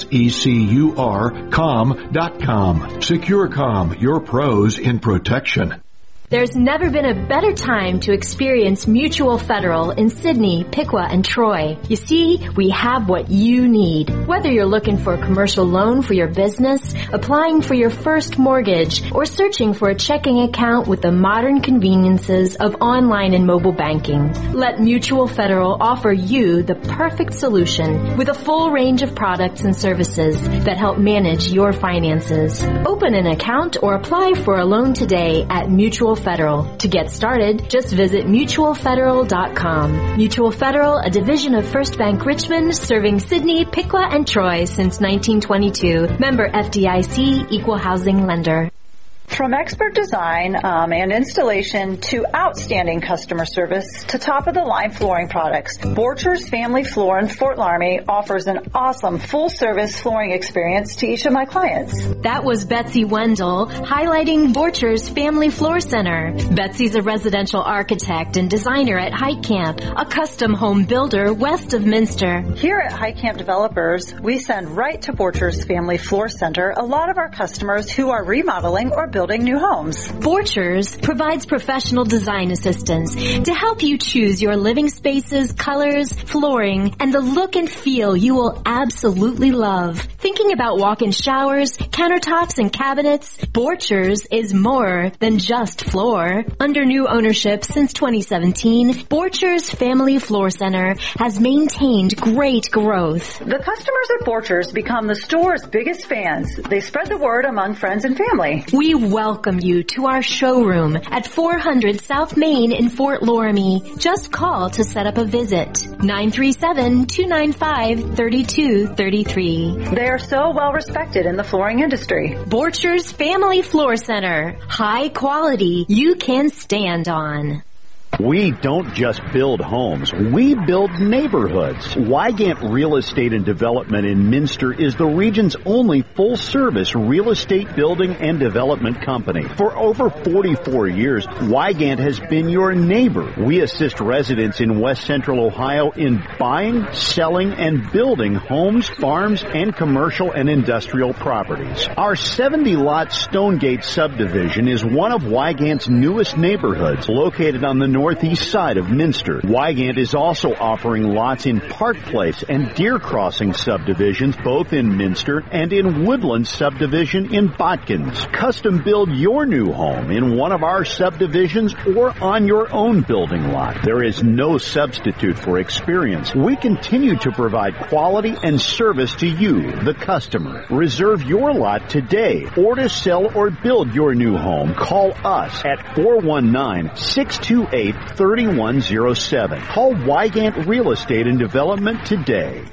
secur com dot com. SecureCom, your pros in protection.
There's never been a better time to experience Mutual Federal in Sydney, Piqua, and Troy. You see, we have what you need. Whether you're looking for a commercial loan for your business, applying for your first mortgage, or searching for a checking account with the modern conveniences of online and mobile banking, let Mutual Federal offer you the perfect solution with a full range of products and services that help manage your finances. Open an account or apply for a loan today at Mutual Federal. To get started, just visit mutual federal dot com. Mutual Federal, a division of First Bank Richmond, serving Sydney, Piqua, and Troy since nineteen twenty-two. Member F D I C, Equal Housing Lender.
From expert design um, and installation to outstanding customer service to top-of-the-line flooring products, Borchers Family Floor in Fort Laramie offers an awesome full-service flooring experience to each of my clients.
That was Betsy Wendell highlighting Borchers Family Floor Center. Betsy's a residential architect and designer at Height Camp, a custom home builder west of Minster.
Here at Height Camp Developers, we send right to Borchers Family Floor Center a lot of our customers who are remodeling or building new homes.
Borchers provides professional design assistance to help you choose your living spaces, colors, flooring, and the look and feel you will absolutely love. Thinking about walk-in showers, countertops, and cabinets? Borchers is more than just floor. Under new ownership since twenty seventeen, Borchers Family Floor Center has maintained great growth.
The customers at Borchers become the store's biggest fans. They spread the word among friends and family.
We welcome you to our showroom at four hundred South Main in Fort Laramie. Just call to set up a visit. nine three seven, two nine five, three two three three.
They are so well respected in the flooring industry.
Borchers Family Floor Center. High quality you can stand on.
We don't just build homes, we build neighborhoods. Wygant Real Estate and Development in Minster is the region's only full-service real estate building and development company. For over forty-four years, Wygant has been your neighbor. We assist residents in West Central Ohio in buying, selling, and building homes, farms, and commercial and industrial properties. Our seventy-lot Stonegate subdivision is one of Wygant's newest neighborhoods, located on the north northeast side of Minster. Wygant is also offering lots in Park Place and Deer Crossing subdivisions, both in Minster, and in Woodland subdivision in Botkins. Custom build your new home in one of our subdivisions or on your own building lot. There is no substitute for experience. We continue to provide quality and service to you, the customer. Reserve your lot today, or to sell or build your new home, call us at four one nine, six two eight, three one zero seven. Call Wygant Real Estate and Development today.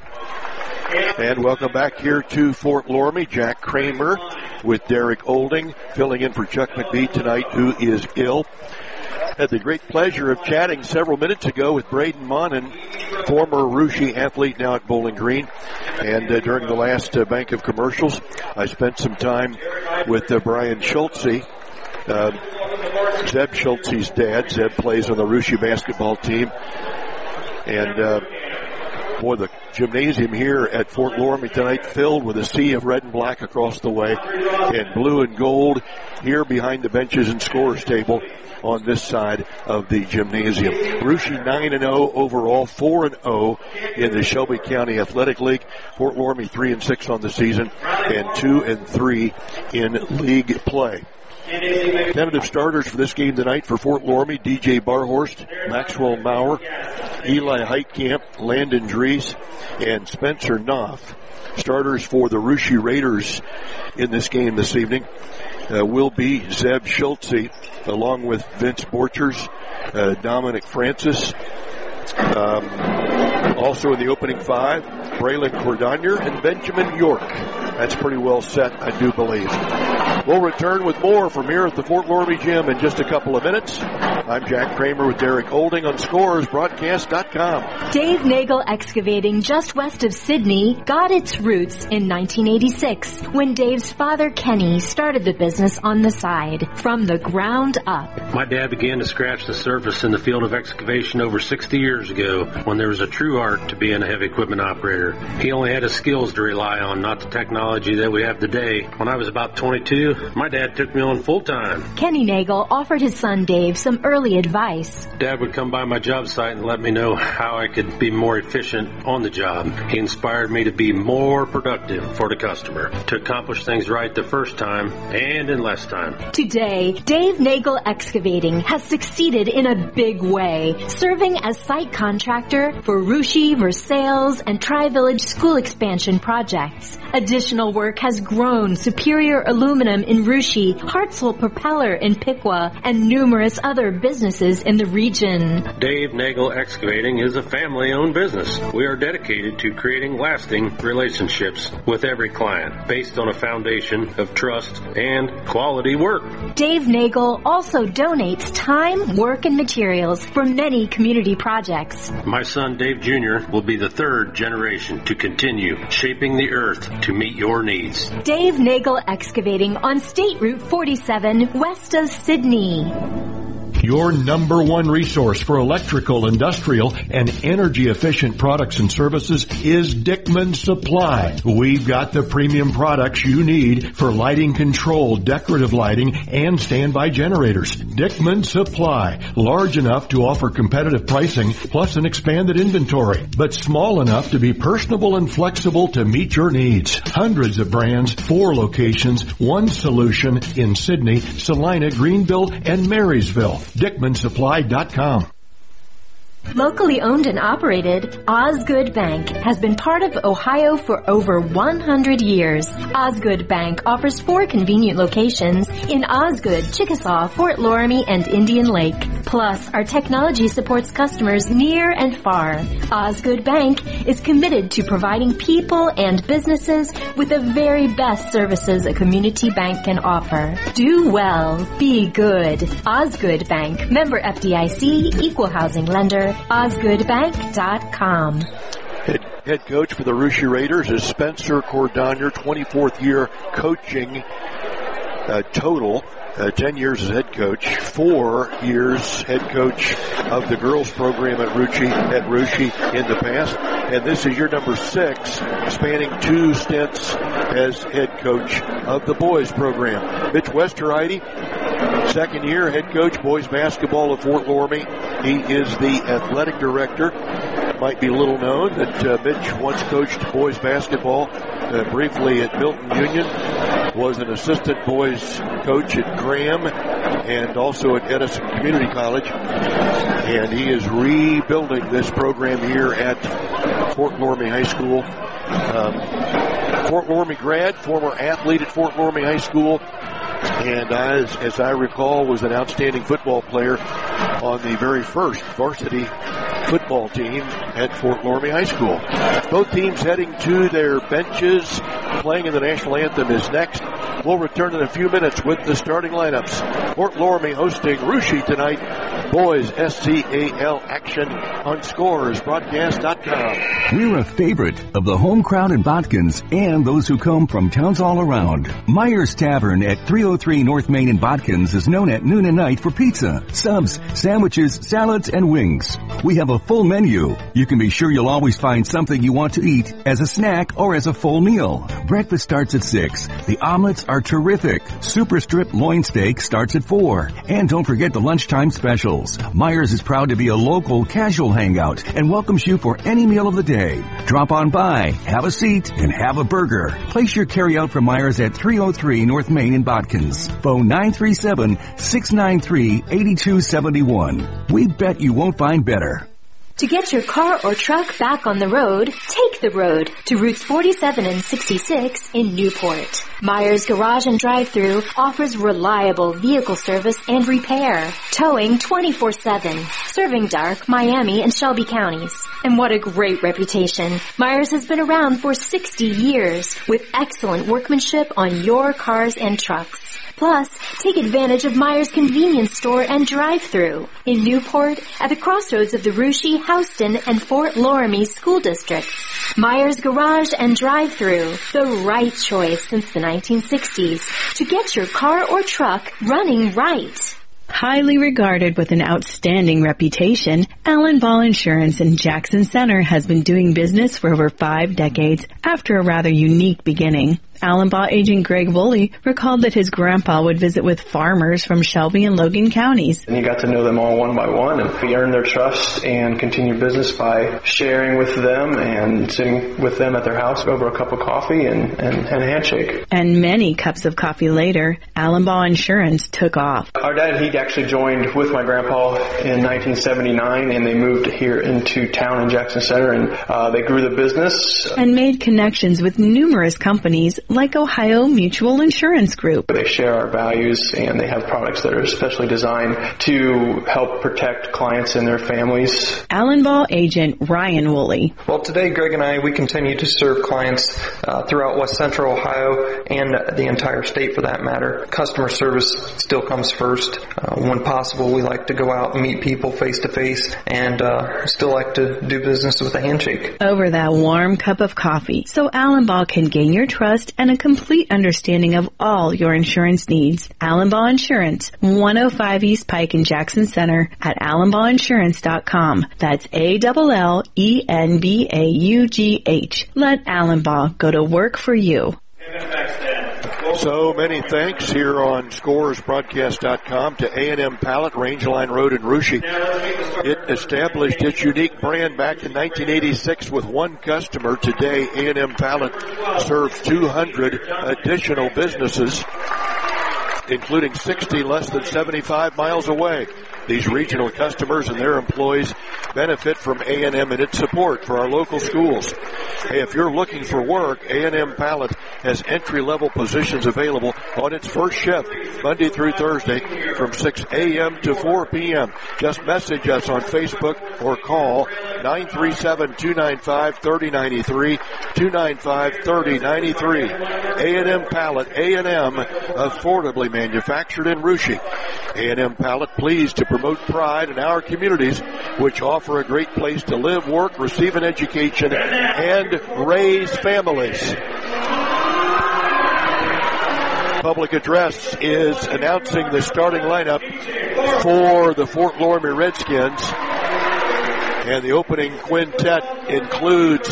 And welcome back here to Fort Laramie. Jack Kramer with Derek Olding filling in for Chuck McBee tonight, who is ill. Had the great pleasure of chatting several minutes ago with Braden Monin, former Russia athlete now at Bowling Green. And uh, during the last uh, Bank of Commercials, I spent some time with uh, Brian Schultze, uh, Zeb Schultze's dad. Zeb plays on the Russia basketball team. And uh, Boy, the gymnasium here at Fort Loramie tonight filled with a sea of red and black across the way and blue and gold here behind the benches and scores table on this side of the gymnasium. Russia nine and oh overall, four and oh in the Shelby County Athletic League. Fort Loramie three and six on the season and two and three in league play. Tentative starters for this game tonight for Fort Loramie: D J Barhorst, Maxwell Maurer, Eli Heitkamp, Landon Dries, and Spencer Knopf. Starters for the Russia Raiders in this game this evening uh, will be Zeb Schultze, along with Vince Borchers, uh, Dominic Francis. Um, also in the opening five, Braylon Cordonier and Benjamin York. That's pretty well set, I do believe. We'll return with more from here at the Fort Loramie Gym in just a couple of minutes. I'm Jack Kramer with Derek Olding on Scores Broadcast dot com.
Dave Nagel Excavating, just west of Sydney, got its roots in nineteen eighty-six when Dave's father Kenny started the business on the side, from the ground up.
My dad began to scratch the surface in the field of excavation over sixty years ago when there was a true art to being a heavy equipment operator. He only had his skills to rely on, not the technology that we have today. When I was about twenty-two, my dad took me on full time.
Kenny Nagel offered his son Dave some early advice.
Dad would come by my job site and let me know how I could be more efficient on the job. He inspired me to be more productive for the customer, to accomplish things right the first time and in less time.
Today, Dave Nagel Excavating has succeeded in a big way, serving as site contractor for Russia, Versailles, and Tri-Village school expansion projects. Additional work has grown Superior Aluminum in Russia, Hartsel Propeller in Piqua, and numerous other businesses in the region.
Dave Nagel Excavating is a family-owned business. We are dedicated to creating lasting relationships with every client based on a foundation of trust and quality work.
Dave Nagel also donates time, work, and materials for many community projects.
My son Dave Junior will be the third generation to continue shaping the earth to meet your needs.
Dave Nagel Excavating on State Route forty-seven, west of Sydney.
Your number one resource for electrical, industrial, and energy-efficient products and services is Dickman Supply. We've got the premium products you need for lighting control, decorative lighting, and standby generators. Dickman Supply, large enough to offer competitive pricing plus an expanded inventory, but small enough to be personable and flexible to meet your needs. Hundreds of brands, four locations, one solution in Sydney, Salina, Greenville, and Marysville. Dickman Supply dot com.
Locally owned and operated, Osgood Bank has been part of Ohio for over one hundred years. Osgood Bank offers four convenient locations in Osgood, Chickasaw, Fort Loramie, and Indian Lake. Plus, our technology supports customers near and far. Osgood Bank is committed to providing people and businesses with the very best services a community bank can offer. Do well. Be good. Osgood Bank. Member F D I C. Equal housing lender. Osgood Bank dot com.
Head, head coach for the Russia Raiders is Spencer Cordonier, twenty-fourth year coaching uh, total. Uh, ten years as head coach, four years head coach of the girls program at Russia, at Russia in the past. And this is your number six, spanning two stints as head coach of the boys program. Mitch Westerheide, second year head coach, boys basketball at Fort Loramie. He is the athletic director. Might be little known that uh, Mitch once coached boys basketball uh, briefly at Milton Union, was an assistant boys coach at Graham and also at Edison Community College. And he is rebuilding this program here at Fort Loramie High School. Um, Fort Loramie grad, former athlete at Fort Loramie High School, and as, as I recall, was an outstanding football player on the very first varsity football team at Fort Loramie High School. Both teams heading to their benches. Playing in the national anthem is next. We'll return in a few minutes with the starting lineups. Fort Loramie hosting Russia tonight. Boys S C A L action on Scores Broadcast dot com.
We're a favorite of the home crowd in Botkins and those who come from towns all around. Myers Tavern at three oh three North Main in Botkins is known at noon and night for pizza, subs, sandwiches, salads, and wings. We have a full menu. You can be sure you'll always find something you want to eat as a snack or as a full meal. Breakfast starts at six. The omelets are terrific. Super strip loin steak starts at four. And don't forget the lunchtime specials. Myers is proud to be a local casual hangout and welcomes you for any meal of the day. Drop on by, have a seat, and have a burger. Place your carryout from Myers at three oh three North Main in Botkins. Phone nine three seven, six nine three, eight two seven one. We bet you won't find better.
To get your car or truck back on the road, take the road to routes forty-seven and sixty-six in Newport. Myers Garage and Drive-Thru offers reliable vehicle service and repair, towing twenty-four seven, serving Dark, Miami, and Shelby counties. And what a great reputation. Myers has been around for sixty years with excellent workmanship on your cars and trucks. Plus, take advantage of Myers Convenience Store and Drive-Thru in Newport at the crossroads of the Russia, Houston, and Fort Loramie school districts. Myers Garage and Drive-Thru, the right choice since the nineteen sixties to get your car or truck running right.
Highly regarded with an outstanding reputation, Allen Ball Insurance in Jackson Center has been doing business for over five decades after a rather unique beginning. Allen Ball agent Greg Woolley recalled that his grandpa would visit with farmers from Shelby and Logan counties.
And he got to know them all one by one, and he earned their trust and continued business by sharing with them and sitting with them at their house over a cup of coffee and, and, and a handshake.
And many cups of coffee later, Allen Ball Insurance took off.
Our dad, he actually joined with my grandpa in nineteen seventy-nine, and they moved here into town in Jackson Center, and uh, they grew the business.
And made connections with numerous companies like Ohio Mutual Insurance Group.
They share our values, and they have products that are especially designed to help protect clients and their families.
Allen Ball agent Ryan Woolley.
Well, today Greg and I, we continue to serve clients uh, throughout West Central Ohio and the entire state for that matter. Customer service still comes first. Uh, when possible, we like to go out and meet people face to face, and uh, still like to do business with a handshake.
Over that warm cup of coffee, so Allen Ball can gain your trust and a complete understanding of all your insurance needs. Allen Ball Insurance, one oh five East Pike in Jackson Center at allen ball insurance dot com. That's A L L E N B A U G H. Let Allen Ball go to work for you.
So many thanks here on Scores Broadcast dot com to A and M Pallet, Rangeline Road in Russia. It established its unique brand back in nineteen eighty-six with one customer. Today, A and M Pallet serves two hundred additional businesses, including sixty less than seventy-five miles away. These regional customers and their employees benefit from A and M and its support for our local schools. Hey, if you're looking for work, A and M Pallet has entry-level positions available on its first shift, Monday through Thursday, from six a.m. to four p.m. Just message us on Facebook or call nine three seven, two nine five, three oh nine three, two nine five, three oh nine three. A and M Pallet, A and M, affordably manufactured in Russia. A and M Pallet, pleased to promote pride in our communities, which offer a great place to live, work, receive an education, and raise families. Public Address is announcing the starting lineup for the Fort Loramie Redskins. And the opening quintet includes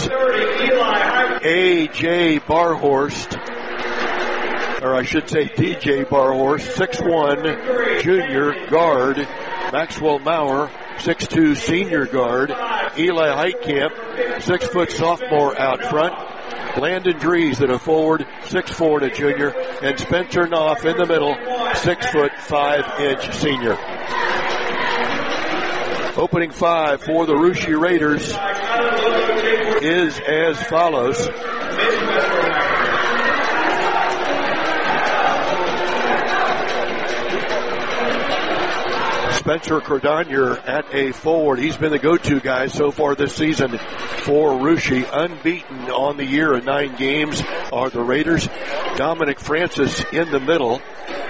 A J Barhorst, or I should say D J Barhorst, six one junior guard, Maxwell Maurer, six two senior guard, Eli Heitkamp, six foot sophomore out front, Landon Drees at a forward, six four and a junior, and Spencer Knopf in the middle, six foot five inch senior. Opening five for the Russia Raiders is as follows. Spencer Cordonier at a forward. He's been the go-to guy so far this season for Russia. Unbeaten on the year in nine games are the Raiders. Dominic Francis in the middle.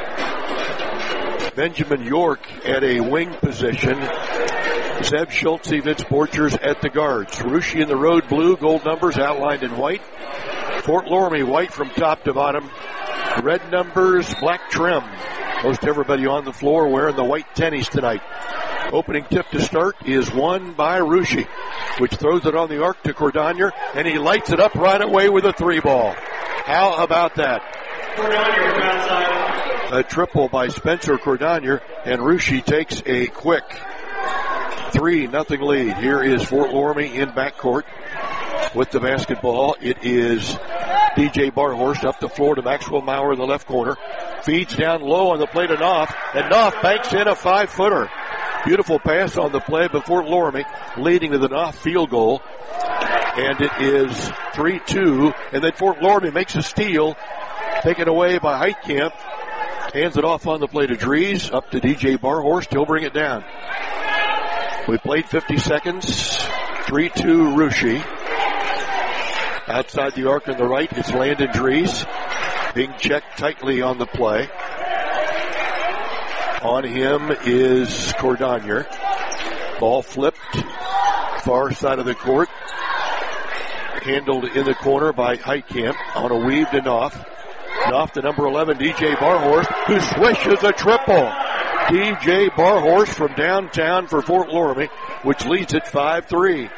Benjamin York at a wing position. Zeb Schultze, Vince Borchers at the guards. Russia in the road blue, gold numbers outlined in white. Fort Loramie white from top to bottom. Red numbers, black trim. Most everybody on the floor wearing the white tennies tonight. Opening tip to start is won by Russia, which throws it on the arc to Cordonier, and he lights it up right away with a three ball. How about that? A triple by Spencer Cordonier, and Russia takes a quick three nothing lead. Here is Fort Loramie in backcourt with the basketball. It is D J Barhorst up the floor to Maxwell Maurer in the left corner. Feeds down low on the play to Knopf, and Knopf banks in a five-footer. Beautiful pass on the play by Fort Loramie, leading to the Knopf field goal. And it is three two, and then Fort Loramie makes a steal, taken away by Heitkamp. Hands it off on the play to Dries, up to D J Barhorst. He'll bring it down. We played fifty seconds. three two Russia. Outside the arc on the right, it's Landon Dries. Being checked tightly on the play. On him is Cordonier. Ball flipped. Far side of the court. Handled in the corner by Heitkamp on a weave to Knopf. Knopf to number eleven, D J Barhorst, who swishes a triple. D J Barhorst from downtown for Fort Loramie, which leads at five three.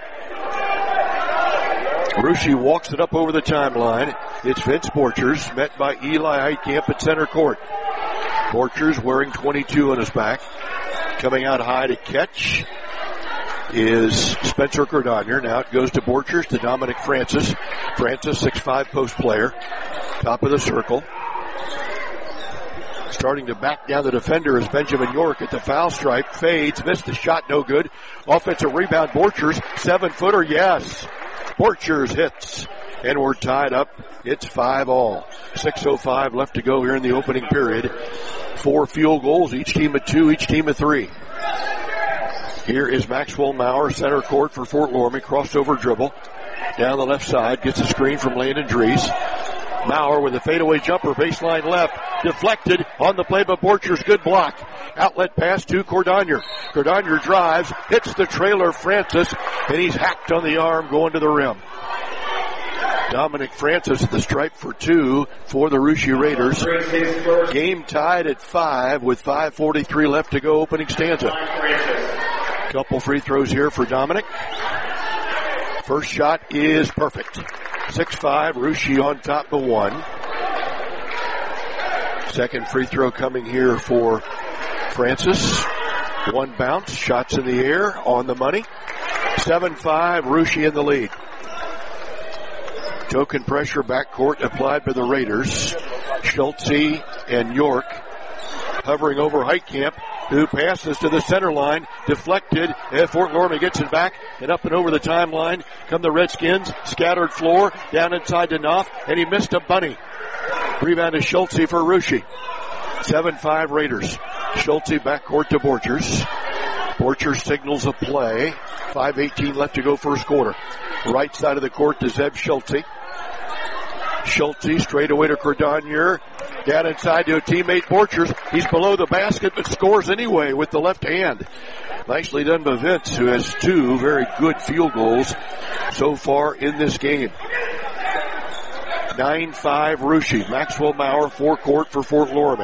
Russia walks it up over the timeline. It's Vince Borchers, met by Eli Heitkamp at center court. Borchers wearing twenty-two on his back. Coming out high to catch is Spencer Cordonier. Now it goes to Borchers, to Dominic Francis. Francis, six five post player. Top of the circle. Starting to back down the defender is Benjamin York at the foul stripe. Fades, missed the shot, no good. Offensive rebound, Borchers, seven-footer, yes. Borchers hits, and we're tied up. It's five all. six oh five left to go here in the opening period. Four field goals, each team of two, each team of three. Here is Maxwell Maurer, center court for Fort Loramie. Crossover dribble. Down the left side, gets a screen from Landon Dries. Maurer with a fadeaway jumper, baseline left. Deflected on the play by Borchers. Good block. Outlet pass to Cordonier. Cordonier drives, hits the trailer Francis, and he's hacked on the arm going to the rim. Dominic Francis at the stripe for two for the Russia Raiders. Game tied at five with five forty-three left to go, opening stanza. Couple free throws here for Dominic. First shot is perfect. six five, Russia on top of one. Second free throw coming here for Francis. One bounce, shots in the air, on the money. seven five, Russia in the lead. Token pressure backcourt applied by the Raiders. Schultze and York hovering over Heitkamp, who passes to the center line, deflected, and Fort Loramie gets it back, and up and over the timeline come the Redskins, scattered floor, down inside to Knopf, and he missed a bunny. Rebound to Schultze for Russia. seven five Raiders. Schultze backcourt to Borchers. Borchers signals a play. five eighteen left to go first quarter. Right side of the court to Zeb Schultze. Schultze straight away to Cordonier. Down inside to a teammate, Borchers. He's below the basket, but scores anyway with the left hand. Nicely done by Vince, who has two very good field goals so far in this game. nine five Russia. Maxwell Maurer, forecourt for Fort Loramie.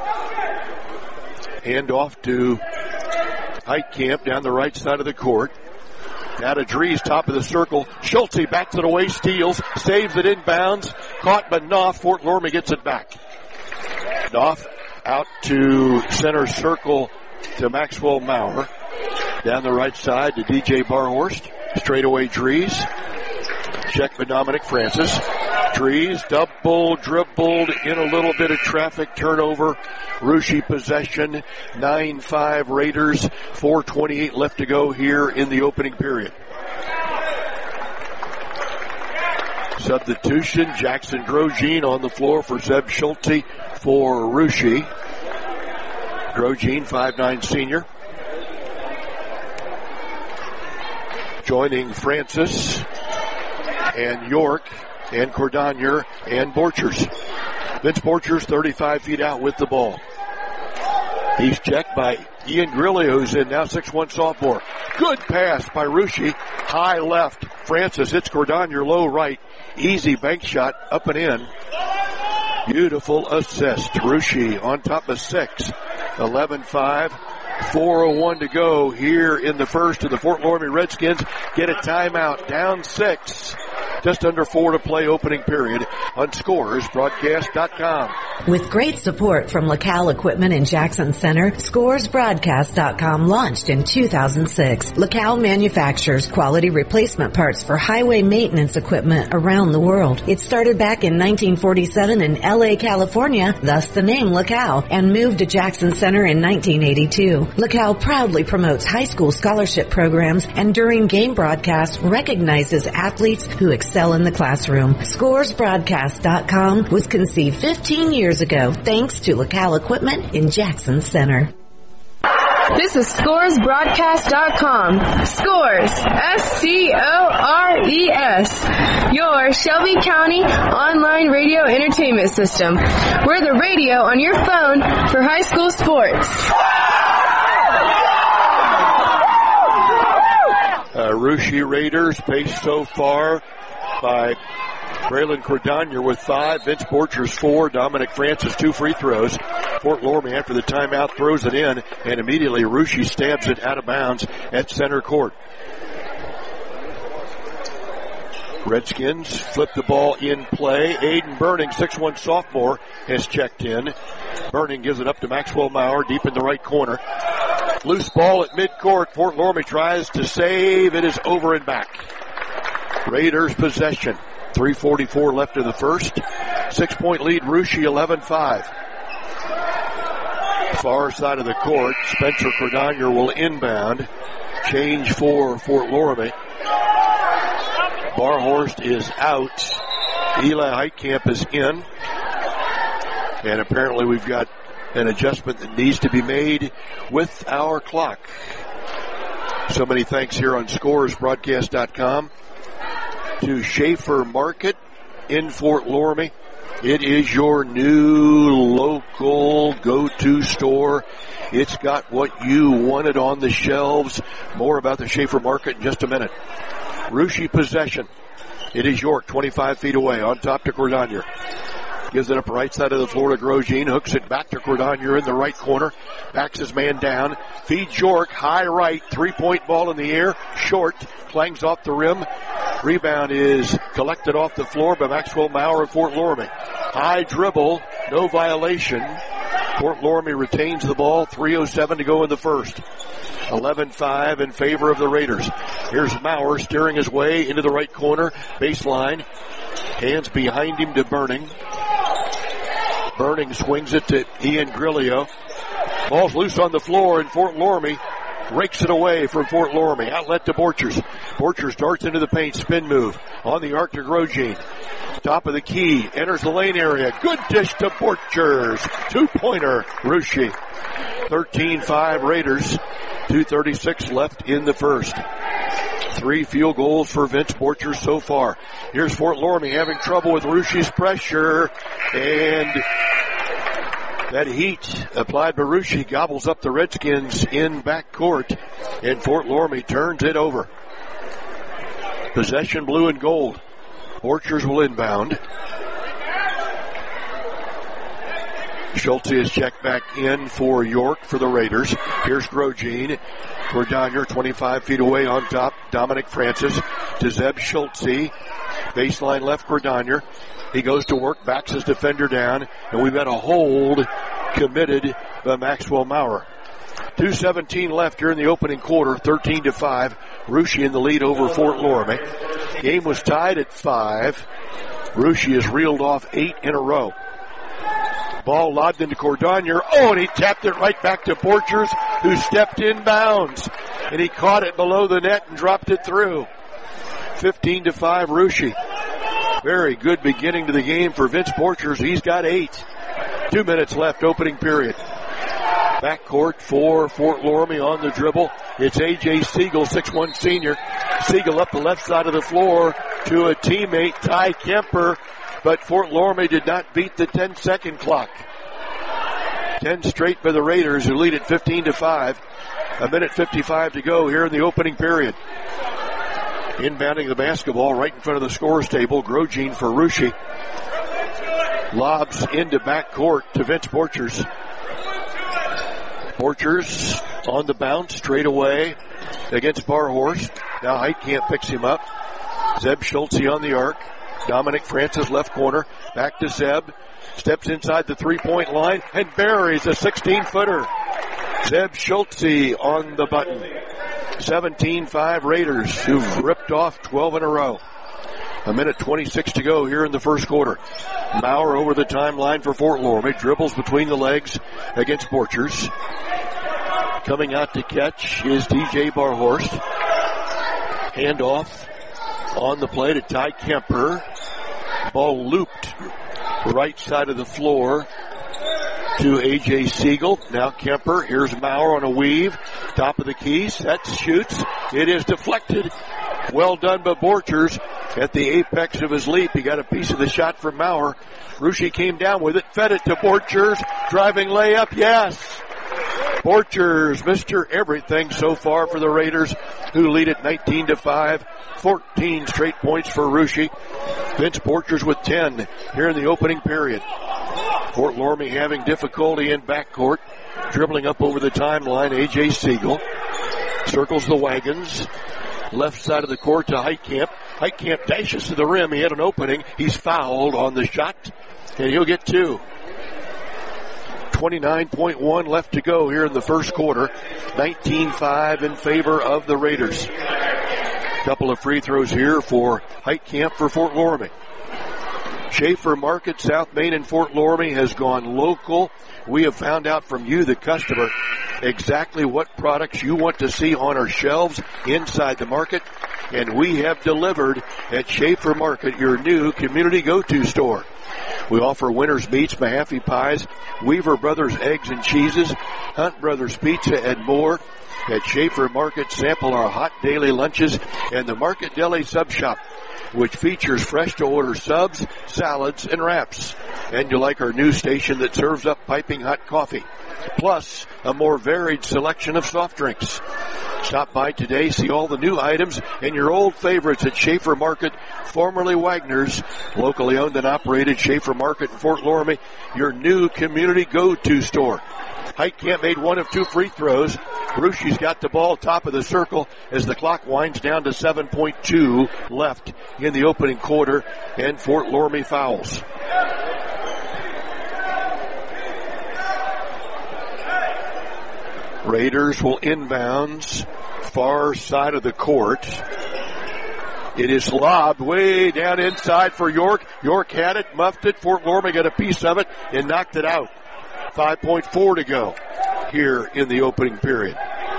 Hand off to Heitkamp down the right side of the court. Now to Dries, top of the circle. Schultze backs it away, steals, saves it inbounds. Caught by Knopf. Fort Loramie gets it back. Knopf out to center circle to Maxwell Maurer. Down the right side to D J Barhorst. Straight away Dries. Check by Dominic Francis. Dries double dribbled in a little bit of traffic turnover. Russia possession. nine five Raiders. four twenty-eight left to go here in the opening period. Substitution. Jackson Grosjean on the floor for Zeb Schultze for Russia. Grosjean, five nine senior. joining Francis and York and Cordonier and Borchers. Vince Borchers thirty-five feet out with the ball. He's checked by Ian Grillo, who's in now, six one sophomore. Good pass by Ruschi. High left. Francis hits Cordonier low right. Easy bank shot up and in. Beautiful assist. Ruschi on top of six. eleven five. four oh one to go here in the first, and the Fort Loramie Redskins get a timeout. Down six. Just under four to play opening period on Scores Broadcast dot com.
With great support from LaCal Equipment in Jackson Center, Scores Broadcast dot com launched in two thousand six. LaCal manufactures quality replacement parts for highway maintenance equipment around the world. It started back in nineteen forty-seven in L A, California, thus the name LaCal, and moved to Jackson Center in nineteen eighty-two. LaCal proudly promotes high school scholarship programs and during game broadcasts recognizes athletes who excel in the classroom. Scores Broadcast dot com was conceived fifteen years ago thanks to LaCal Equipment in Jackson Center.
This is Scores Broadcast dot com. Scores, S C O R E S, your Shelby County online radio entertainment system. We're the radio on your phone for high school sports.
Uh, Ruschi Raiders paced so far by Braylon Cordonier with five, Vince Borchers four, Dominic Francis two free throws. Fort Loramie after the timeout throws it in, and immediately Ruschi stabs it out of bounds at center court. Redskins flip the ball in play. Aiden Burning, six one sophomore, has checked in. Burning gives it up to Maxwell Maurer deep in the right corner. Loose ball at midcourt. Fort Loramie tries to save. It is over and back. Raiders possession. three forty-four left in the first. Six-point lead, Ruschi, eleven five. Far side of the court, Spencer Cordonier will inbound. Change for Fort Loramie. Barhorst is out. Eli Heitkamp is in. And apparently we've got an adjustment that needs to be made with our clock. So many thanks here on Scores Broadcast dot com to Schaefer Market in Fort Loramie. It is your new local go-to store. It's got what you wanted on the shelves. More about the Schaefer Market in just a minute. Ruschi possession. It is York, twenty-five feet away, on top to Cordonier. Gives it up right side of the floor to Grosjean. Hooks it back to Cordonier in the right corner. Backs his man down. Feeds York. High right. Three-point ball in the air. Short. Clangs off the rim. Rebound is collected off the floor by Maxwell Maurer of Fort Loramie. High dribble. No violation. Fort Loramie retains the ball. three oh seven to go in the first. eleven five in favor of the Raiders. Here's Maurer steering his way into the right corner. Baseline. Hands behind him to Burning. Burning swings it to Ian Grillo. Ball's loose on the floor, and Fort Loramie rakes it away from Fort Loramie. Outlet to Borchers. Borchers darts into the paint. Spin move on the arc to Grosjean. Top of the key. Enters the lane area. Good dish to Borchers. Two-pointer, Ruschi. thirteen five Raiders. two thirty-six left in the first. Three field goals for Vince Borchers so far. Here's Fort Loramie having trouble with Ruschi's pressure. And that heat applied by Ruschi gobbles up the Redskins in backcourt. And Fort Loramie turns it over. Possession blue and gold. Borchers will inbound. Schultze is checked back in for York for the Raiders. Here's Grosjean. Cordonier twenty-five feet away on top. Dominic Francis to Zeb Schultze. Baseline left Cordonier. He goes to work, backs his defender down, and we've got a hold committed by Maxwell Maurer. two seventeen left here in the opening quarter, thirteen to five. Ruschi in the lead over Fort Loramie. Game was tied at five. Ruschi has reeled off eight in a row. Ball lobbed into Cordonier. Oh, and he tapped it right back to Borchers, who stepped in bounds. And he caught it below the net and dropped it through. fifteen to five, Ruschi. Very good beginning to the game for Vince Borchers. He's got eight. Two minutes left, opening period. Backcourt for Fort Loramie on the dribble. It's A J Siegel, six one senior. Siegel up the left side of the floor to a teammate, Ty Kemper, but Fort Loramie did not beat the ten-second clock. ten straight by the Raiders, who lead at fifteen to five. A minute fifty-five to go here in the opening period. Inbounding the basketball right in front of the scores table, Grosjean for Russia. Lobs into backcourt to Vince Borchers. Borchers on the bounce straight away against Barhorst. Now Heitkamp picks him up. Zeb Schultze on the arc. Dominic Francis left corner. Back to Zeb. Steps inside the three-point line and buries a sixteen-footer. Zeb Schultze on the button. seventeen five Raiders, who've ripped off twelve in a row. A minute twenty-six to go here in the first quarter. Maurer over the timeline for Fort Loramie. Dribbles between the legs against Borchers. Coming out to catch is D J Barhorst. Handoff on the play to Ty Kemper. Ball looped right side of the floor to A J Siegel. Now Kemper. Here's Maurer on a weave. Top of the key. Sets, shoots. It is deflected. Well done by Borchers at the apex of his leap. He got a piece of the shot from Maurer. Russia came down with it. Fed it to Borchers. Driving layup. Yes. Borchers, Mister Everything so far for the Raiders, who lead at nineteen to five. fourteen straight points for Russia. Vince Borchers with ten here in the opening period. Fort Loramie having difficulty in backcourt. Dribbling up over the timeline, A J Siegel. Circles the wagons. Left side of the court to Heitkamp. Heitkamp dashes to the rim. He had an opening. He's fouled on the shot, and he'll get two. twenty-nine point one left to go here in the first quarter. nineteen five in favor of the Raiders. Couple of free throws here for Heitkamp for Fort Loramie. Schaefer Market, South Main and Fort Loramie has gone local. We have found out from you, the customer, exactly what products you want to see on our shelves inside the market. And we have delivered at Schaefer Market, your new community go-to store. We offer Winners Meats, Mahaffey Pies, Weaver Brothers Eggs and Cheeses, Hunt Brothers Pizza, and more. At Schaefer Market, sample our hot daily lunches and the Market Deli Sub Shop, which features fresh-to-order subs, salads, and wraps. And you'll like our new station that serves up piping hot coffee, plus a more varied selection of soft drinks. Stop by today, see all the new items and your old favorites at Schaefer Market, formerly Wagner's, locally owned and operated. Schaefer Market in Fort Loramie, your new community go-to store. Heitkamp made one of two free throws. Ruscia's got the ball top of the circle as the clock winds down to seven point two left in the opening quarter, and Fort Loramie fouls. Raiders will inbounds far side of the court. It is lobbed way down inside for York. York had it, muffed it. Fort Loramie got a piece of it and knocked it out. five point four to go here in the opening period.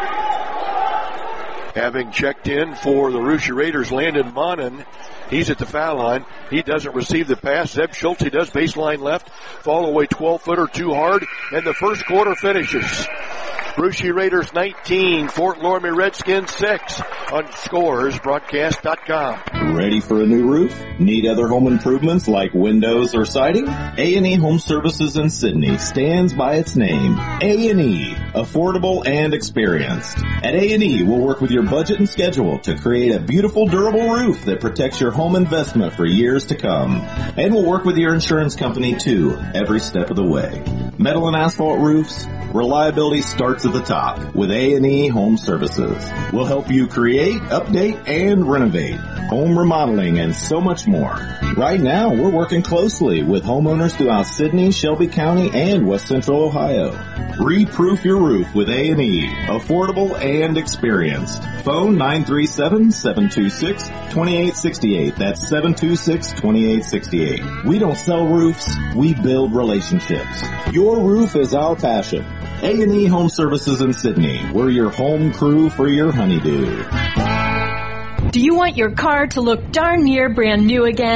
Having checked in for the Russia Raiders, Landon Monin, he's at the foul line. He doesn't receive the pass. Zeb Schultze does, baseline left. Fall away twelve-footer too hard, and the first quarter finishes. Russia Raiders nineteen, Fort Loramie Redskins six on scores broadcast dot com.
Ready for a new roof? Need other home improvements like windows or siding? A and E Home Services in Sidney stands by its name. A and E, affordable and experienced. At A and E, we'll work with your budget and schedule to create a beautiful, durable roof that protects your home investment for years to come. And we'll work with your insurance company too, every step of the way. Metal and asphalt roofs, reliability starts at the top with A and E Home Services. We'll help you create, update, and renovate, home remodeling, and so much more. Right now, we're working closely with homeowners throughout Sidney, Shelby County, and West Central Ohio. Re-proof your roof with A and E, affordable and experienced. Phone nine three seven, seven two six, two eight six eight. That's seven two six, two eight six eight. We don't sell roofs, we build relationships. Your roof is our passion. A and E Home Services in Sidney. We're your home crew for your honeydew.
Do you want your car to look darn near brand new again?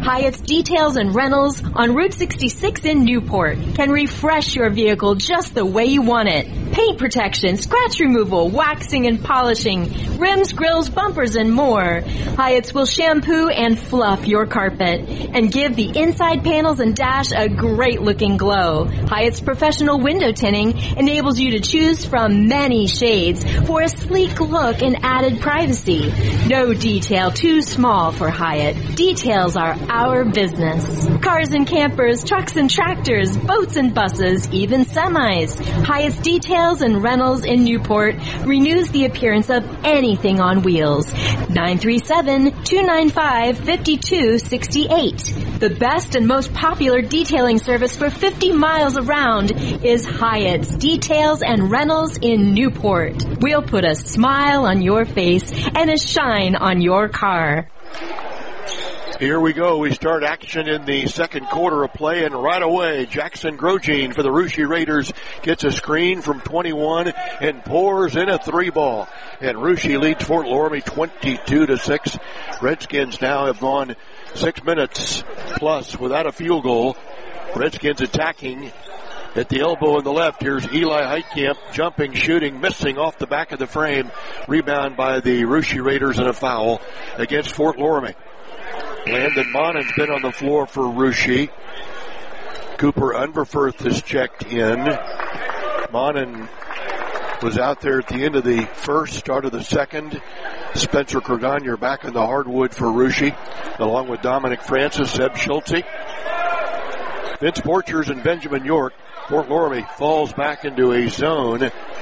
Hyatt's Details and Rentals on Route sixty-six in Newport can refresh your vehicle just the way you want it. Paint protection, scratch removal, waxing and polishing, rims, grills, bumpers, and more. Hyatt's will shampoo and fluff your carpet and give the inside panels and dash a great looking glow. Hyatt's professional window tinting enables you to choose from many shades for a sleek look and added privacy. No detail too small for Hyatt. Details are our business. Cars and campers, trucks and tractors, boats and buses, even semis. Hyatt's Details and Rentals in Newport renews the appearance of anything on wheels. nine three seven, two nine five, five two six eight. The best and most popular detailing service for fifty miles around is Hyatt's Details and Rentals in Newport. We'll put a smile on your face and a shine on your car.
Here we go. We start action in the second quarter of play, and right away, Jackson Grosjean for the Russia Raiders gets a screen from twenty-one and pours in a three ball. And Russia leads Fort Loramie twenty-two to six. Redskins now have gone six minutes plus without a field goal. Redskins attacking at the elbow on the left. Here's Eli Heitkamp jumping, shooting, missing off the back of the frame. Rebound by the Russia Raiders and a foul against Fort Loramie. Landon Monen's been on the floor for Russia. Cooper Unverferth has checked in. Monen was out there at the end of the first, start of the second. Spencer Cordonier back in the hardwood for Russia, along with Dominic Francis, Seb Schulte, Vince Borchers, and Benjamin York. Fort Loramie falls back into a zone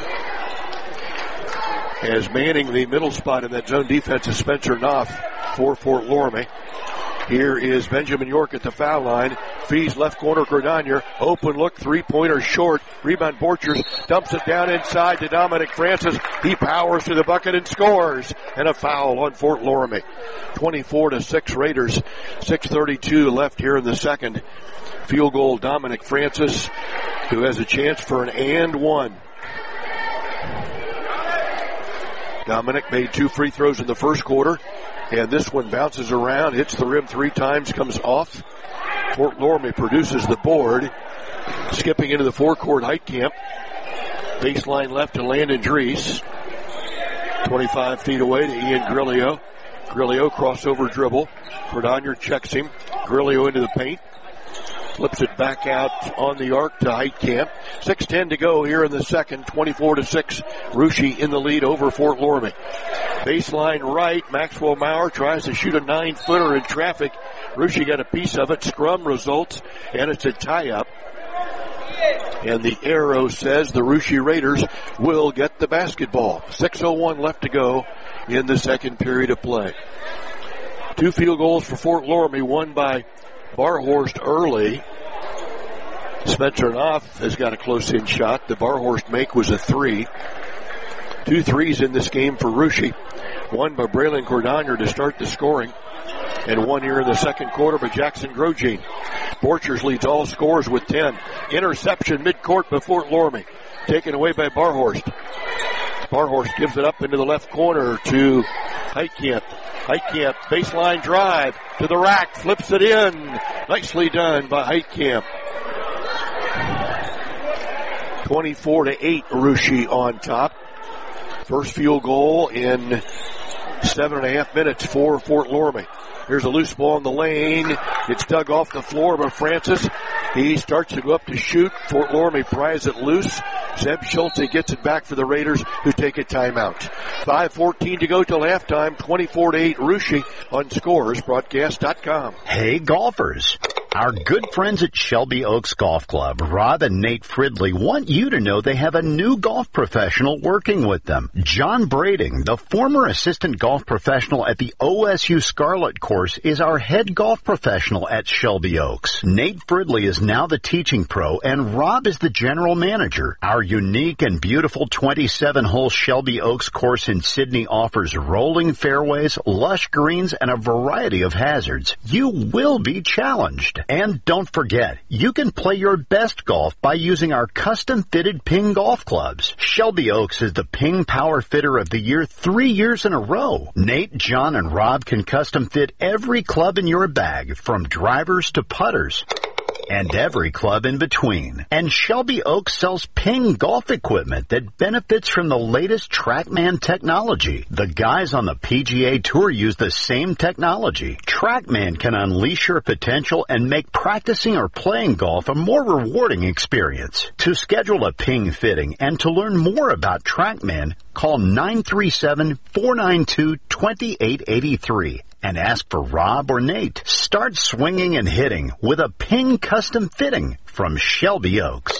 as manning the middle spot in that zone defense is Spencer Knopf for Fort Loramie. Here is Benjamin York at the foul line. Fees left corner, Cordonier. Open look, three-pointer short. Rebound Borchers dumps it down inside to Dominic Francis. He powers to the bucket and scores. And a foul on Fort Loramie. twenty-four to six Raiders. six thirty-two left here in the second. Field goal, Dominic Francis, who has a chance for an and one. Dominic made two free throws in the first quarter, and this one bounces around, hits the rim three times, comes off. Fort Loramie produces the board. Skipping into the forecourt, Heitkamp. Baseline left to Landon Drees. twenty-five feet away to Ian Grillo. Grillo crossover dribble. Cordonier checks him. Grillo into the paint. Flips it back out on the arc to Heitkamp. six ten to go here in the second. twenty-four to six. Russia in the lead over Fort Loramie. Baseline right. Maxwell Maurer tries to shoot a nine-footer in traffic. Russia got a piece of it. Scrum results, and it's a tie-up. And the arrow says the Russia Raiders will get the basketball. six oh one left to go in the second period of play. Two field goals for Fort Loramie, one by Barhorst early. Spencer Knopf has got a close-in shot. The Barhorst make was a three. Two threes in this game for Russia. One by Braylon Cordonier to start the scoring. And one here in the second quarter by Jackson Grosjean. Borchers leads all scorers with ten. Interception midcourt by Fort Loramie. Taken away by Barhorst. Barhorst gives it up into the left corner to Heitkamp. Heitkamp, baseline drive to the rack, flips it in. Nicely done by Heitkamp. twenty-four to eight, Russia on top. First field goal in seven and a half minutes for Fort Loramie. Here's a loose ball in the lane. It's dug off the floor by Francis. He starts to go up to shoot. Fort Loramie pries it loose. Zeb Schulte gets it back for the Raiders, who take a timeout. five fourteen to go till halftime. twenty-four to eight Russia on Scores Broadcast dot com.
Hey, golfers. Our good friends at Shelby Oaks Golf Club, Rob and Nate Fridley, want you to know they have a new golf professional working with them. John Brading, the former assistant golf professional at the O S U Scarlet course, is our head golf professional at Shelby Oaks. Nate Fridley is now the teaching pro, and Rob is the general manager. Our unique and beautiful twenty-seven hole Shelby Oaks course in Sydney offers rolling fairways, lush greens, and a variety of hazards. You will be challenged. around. And don't forget, you can play your best golf by using our custom-fitted Ping golf clubs. Shelby Oaks is the Ping Power Fitter of the Year three years in a row. Nate, John, and Rob can custom fit every club in your bag, from drivers to putters, and every club in between. And Shelby Oaks sells Ping golf equipment that benefits from the latest TrackMan technology. The guys on the P G A Tour use the same technology. TrackMan can unleash your potential and make practicing or playing golf a more rewarding experience. To schedule a Ping fitting and to learn more about TrackMan, call nine three seven, four nine two, two eight eight three. And ask for Rob or Nate. Start swinging and hitting with a Ping custom fitting from Shelby Oaks.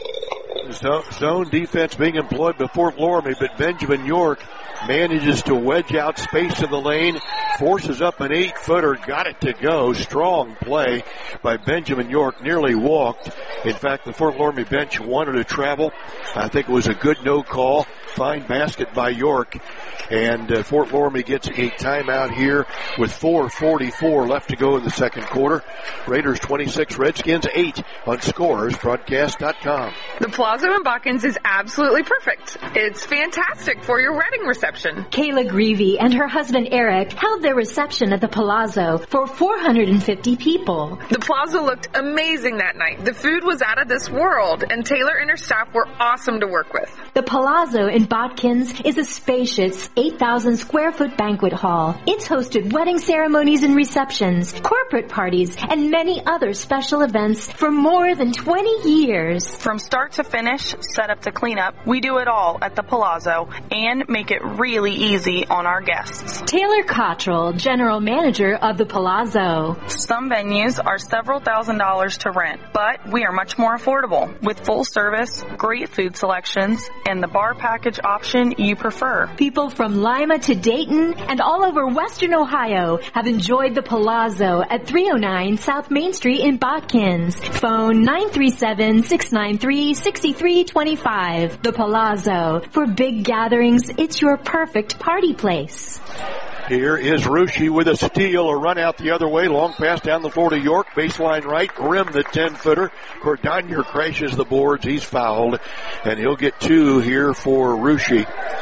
Zone defense being employed by Fort Loramie, but Benjamin York manages to wedge out space in the lane, forces up an eight-footer, got it to go. Strong play by Benjamin York, nearly walked. In fact, the Fort Loramie bench wanted to travel. I think it was a good no call. Fine basket by York. And uh, Fort Loramie gets a timeout here with four forty-four left to go in the second quarter. Raiders twenty-six, Redskins eight on Scores Broadcast dot com.
The Palazzo in Botkins is absolutely perfect. It's fantastic for your wedding reception.
Kayla Greavy and her husband Eric held their reception at the Palazzo for four hundred fifty people.
The Palazzo looked amazing that night. The food was out of this world, and Taylor and her staff were awesome to work with.
The Palazzo in Botkins is a spacious eight thousand square foot banquet hall. It's hosted wedding ceremonies and receptions, corporate parties, and many other special events for more than twenty years.
From start to finish, set up to clean up, we do it all at the Palazzo and make it really easy on our guests.
Taylor Cottrell, General Manager of the Palazzo.
Some venues are several thousand dollars to rent, but we are much more affordable with full service, great food selections, and the bar package option you prefer.
People from Lima to Dayton and all over Western Ohio have enjoyed the Palazzo at three oh nine South Main Street in Botkins. Phone nine three seven, six nine three, six three two five. The Palazzo. For big gatherings, it's your perfect party place.
Here is Ruschi with a steal, a run out the other way, long pass down the floor to York, baseline right, rim the ten-footer. Cordonier crashes the boards, he's fouled, and he'll get two here for Ruschi.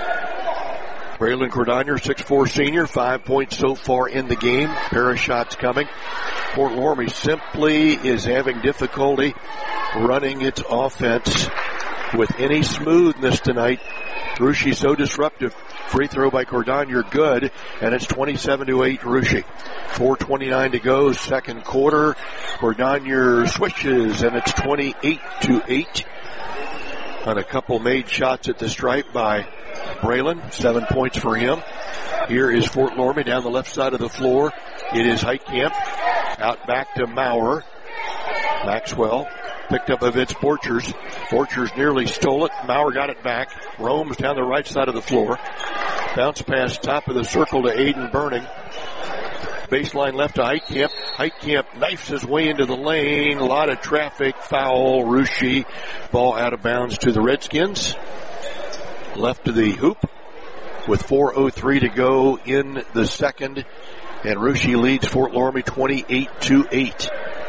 Braylon Cordonier, six foot four senior, five points so far in the game, pair of shots coming. Fort Loramie simply is having difficulty running its offense with any smoothness tonight. Ruschi so disruptive. Free throw by Cordonier, good, and it's twenty-seven to eight Ruschi. four twenty-nine to go, second quarter. Cordonier switches, and it's twenty-eight to eight. On a couple made shots at the stripe by Braylon, seven points for him. Here is Fort Loramie down the left side of the floor. It is Heitkamp, out back to Maurer. Maxwell picked up by Vince Borchers. Borchers nearly stole it. Maurer got it back. Roams down the right side of the floor. Bounce pass top of the circle to Aiden Burning. Baseline left to Heitkamp. Heitkamp knifes his way into the lane. A lot of traffic. Foul. Ruschi. Ball out of bounds to the Redskins. Left to the hoop with four oh three to go in the second. And Ruschi leads Fort Loramie twenty-eight to eight.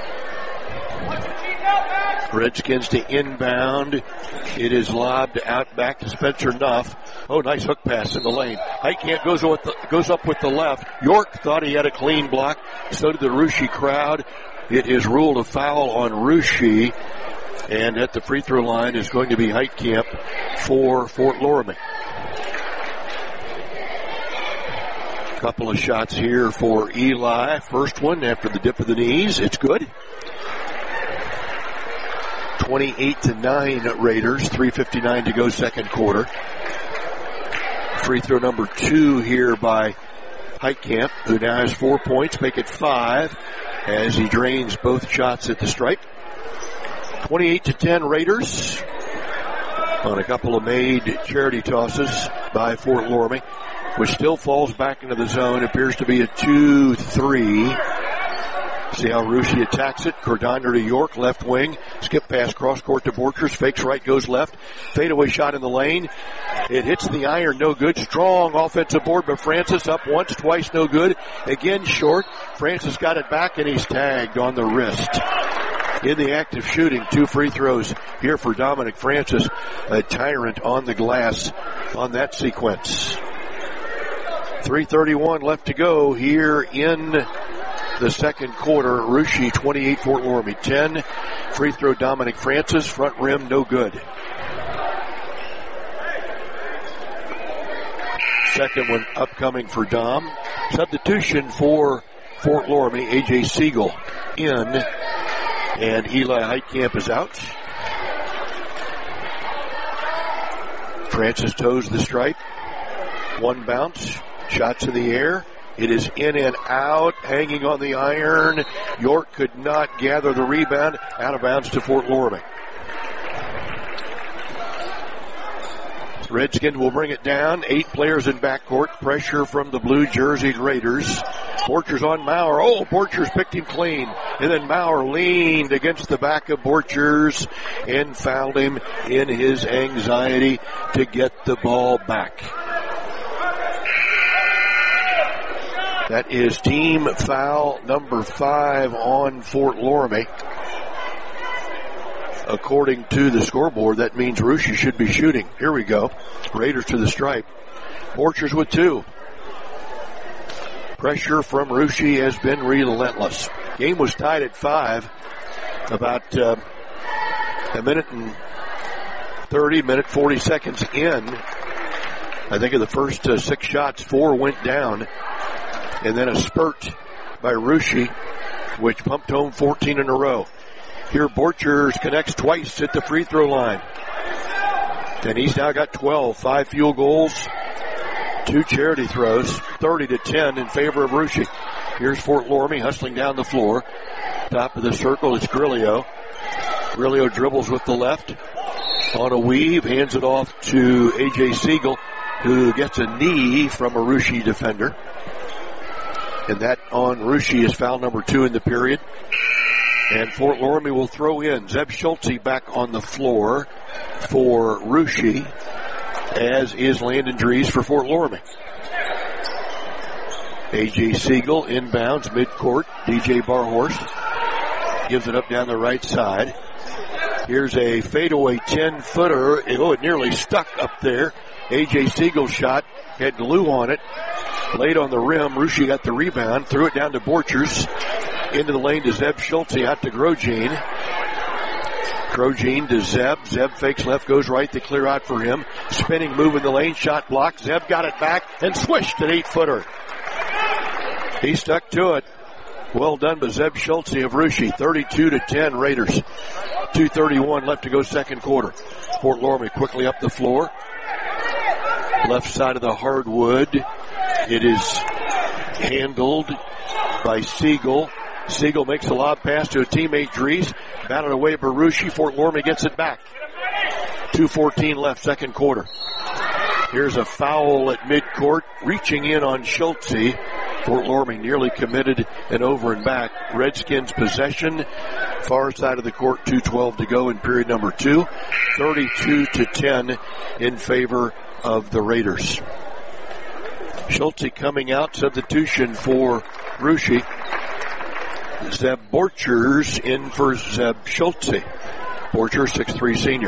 Redskins to inbound. It is lobbed out back to Spencer Nuff. Oh, nice hook pass in the lane. Heitkamp goes, with the, goes up with the left. York thought he had a clean block. So did the Ruschi crowd. It is ruled a foul on Ruschi. And at the free throw line is going to be Heitkamp for Fort Loramie. Couple of shots here for Eli. First one after the dip of the knees. It's good. twenty-eight to nine Raiders. three fifty-nine to go second quarter. Free throw number two here by Heitkamp, who now has four points. Make it five as he drains both shots at the stripe. twenty-eight to ten Raiders on a couple of made charity tosses by Fort Loramie, which still falls back into the zone. Appears to be a two three. See how Ruschi attacks it. Cordonier to York, left wing. Skip pass, cross court to Borchers. Fakes right, goes left. Fadeaway shot in the lane. It hits the iron, no good. Strong offensive board by Francis. Up once, twice, no good. Again, short. Francis got it back, and he's tagged on the wrist. In the act of shooting, two free throws here for Dominic Francis, a tyrant on the glass on that sequence. three thirty-one left to go here in the second quarter. Russia twenty-eight, Fort Loramie ten. Free throw Dominic Francis, front rim no good. Second one upcoming for Dom. Substitution for Fort Loramie, A J Siegel in, and Eli Heitkamp is out. Francis toes the stripe. One bounce. Shots in the air. It is in and out, hanging on the iron. York could not gather the rebound. Out of bounds to Fort Loramie. Redskins will bring it down. Eight players in backcourt. Pressure from the blue jerseyed Raiders. Borchers on Maurer. Oh, Borchers picked him clean. And then Maurer leaned against the back of Borchers and fouled him in his anxiety to get the ball back. That is team foul number five on Fort Loramie. According to the scoreboard, that means Russia should be shooting. Here we go. Raiders to the stripe. Borchers with two. Pressure from Russia has been relentless. Game was tied at five. About uh, a minute and thirty, minute forty seconds in. I think of the first uh, six shots, four went down. And then a spurt by Russia, which pumped home fourteen in a row. Here Borchers connects twice at the free throw line. And he's now got twelve, five field goals, two charity throws, thirty to ten in favor of Russia. Here's Fort Loramie hustling down the floor. Top of the circle, it's Grillo. Grillo dribbles with the left. On a weave, hands it off to A J Siegel, who gets a knee from a Russia defender. And that on Russia is foul number two in the period. And Fort Loramie will throw in. Zeb Schulte back on the floor for Russia, as is Landon Dries for Fort Loramie. A J Siegel inbounds midcourt. D J Barhorst gives it up down the right side. Here's a fadeaway ten-footer. Oh, it nearly stuck up there. A J Siegel's shot had glue on it. Laid on the rim. Russia got the rebound. Threw it down to Borchers. Into the lane to Zeb Schulte. Out to Grosjean. Grosjean to Zeb. Zeb fakes left, goes right. They clear out for him. Spinning move in the lane. Shot blocked. Zeb got it back and swished an eight-footer. He stuck to it. Well done by Zeb Schulte of Russia. thirty-two to ten Raiders. two thirty-one left to go second quarter. Fort Loramie quickly up the floor. Left side of the hardwood. It is handled by Siegel. Siegel makes a lob pass to a teammate, Dries. Batted away by Russia. Fort Loramie gets it back. two fourteen left, second quarter. Here's a foul at midcourt. Reaching in on Schulte. Fort Loramie nearly committed an over and back. Redskins possession. Far side of the court, two twelve to go in period number two. thirty-two to ten in favor of the Raiders. Schulte coming out. Substitution for Russia. Zeb Borchers in for Zeb Schulte. Borchers, six three senior.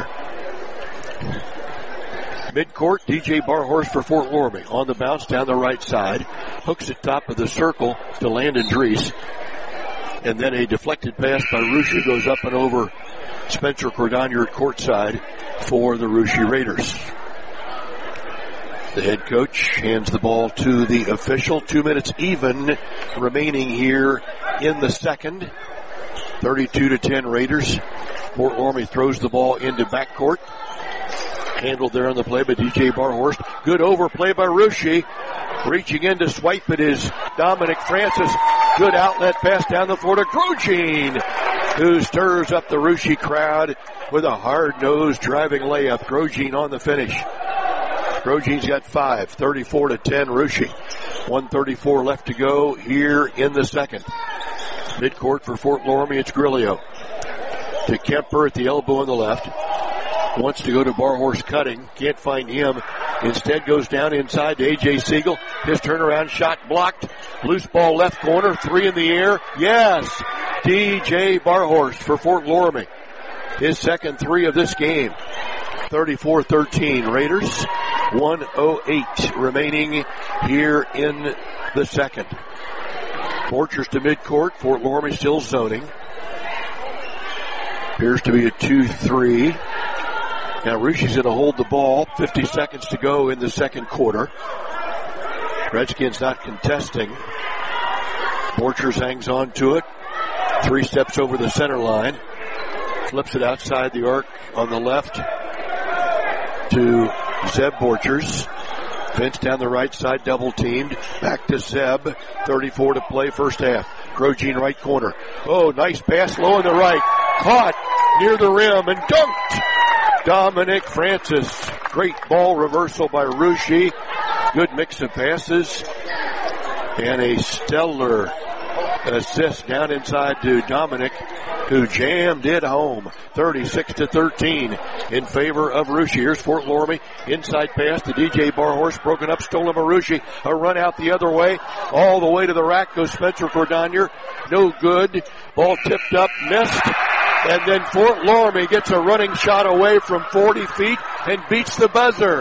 Midcourt, D J Barhorst for Fort Loramie. On the bounce down the right side. Hooks it top of the circle to Landon Dries. And then a deflected pass by Russia goes up and over Spencer Cordonier at courtside for the Russia Raiders. The head coach hands the ball to the official. Two minutes even remaining here in the second. thirty-two to ten Raiders. Fort Loramie throws the ball into backcourt. Handled there on the play by D J Barhorst. Good overplay by Russia. Reaching in to swipe it is Dominic Francis. Good outlet pass down the floor to Grosjean, who stirs up the Russia crowd with a hard-nosed driving layup. Grosjean on the finish. Grosjean's got five, thirty-four to ten Russia. one thirty-four left to go here in the second. Midcourt for Fort Loramie, it's Grillo. To Kemper at the elbow on the left. Wants to go to Barhorst cutting. Can't find him. Instead goes down inside to A J Siegel. His turnaround shot blocked. Loose ball left corner. Three in the air. Yes. D J Barhorst for Fort Loramie. His second three of this game. thirty-four thirteen Raiders. one oh eight remaining here in the second. Borchers to midcourt. Fort Loramie still zoning. Appears to be a two three. Now Rushie's going to hold the ball. fifty seconds to go in the second quarter. Redskins not contesting. Borchers hangs on to it. Three steps over the center line. Flips it outside the arc on the left to Zeb Borchers. Vince down the right side, double teamed. Back to Zeb. thirty-four to play first half. Grogene right corner. Oh, nice pass low in the right. Caught near the rim and dunked. Dominic Francis. Great ball reversal by Russia. Good mix of passes. And a stellar assist down inside to Dominic, who jammed it home. thirty-six to thirteen in favor of Russia. Here's Fort Loramie. Inside pass to D J Barhorst. Broken up, stolen by Russia. A run out the other way. All the way to the rack goes Spencer Cordonier. No good. Ball tipped up, missed. And then Fort Loramie gets a running shot away from forty feet and beats the buzzer.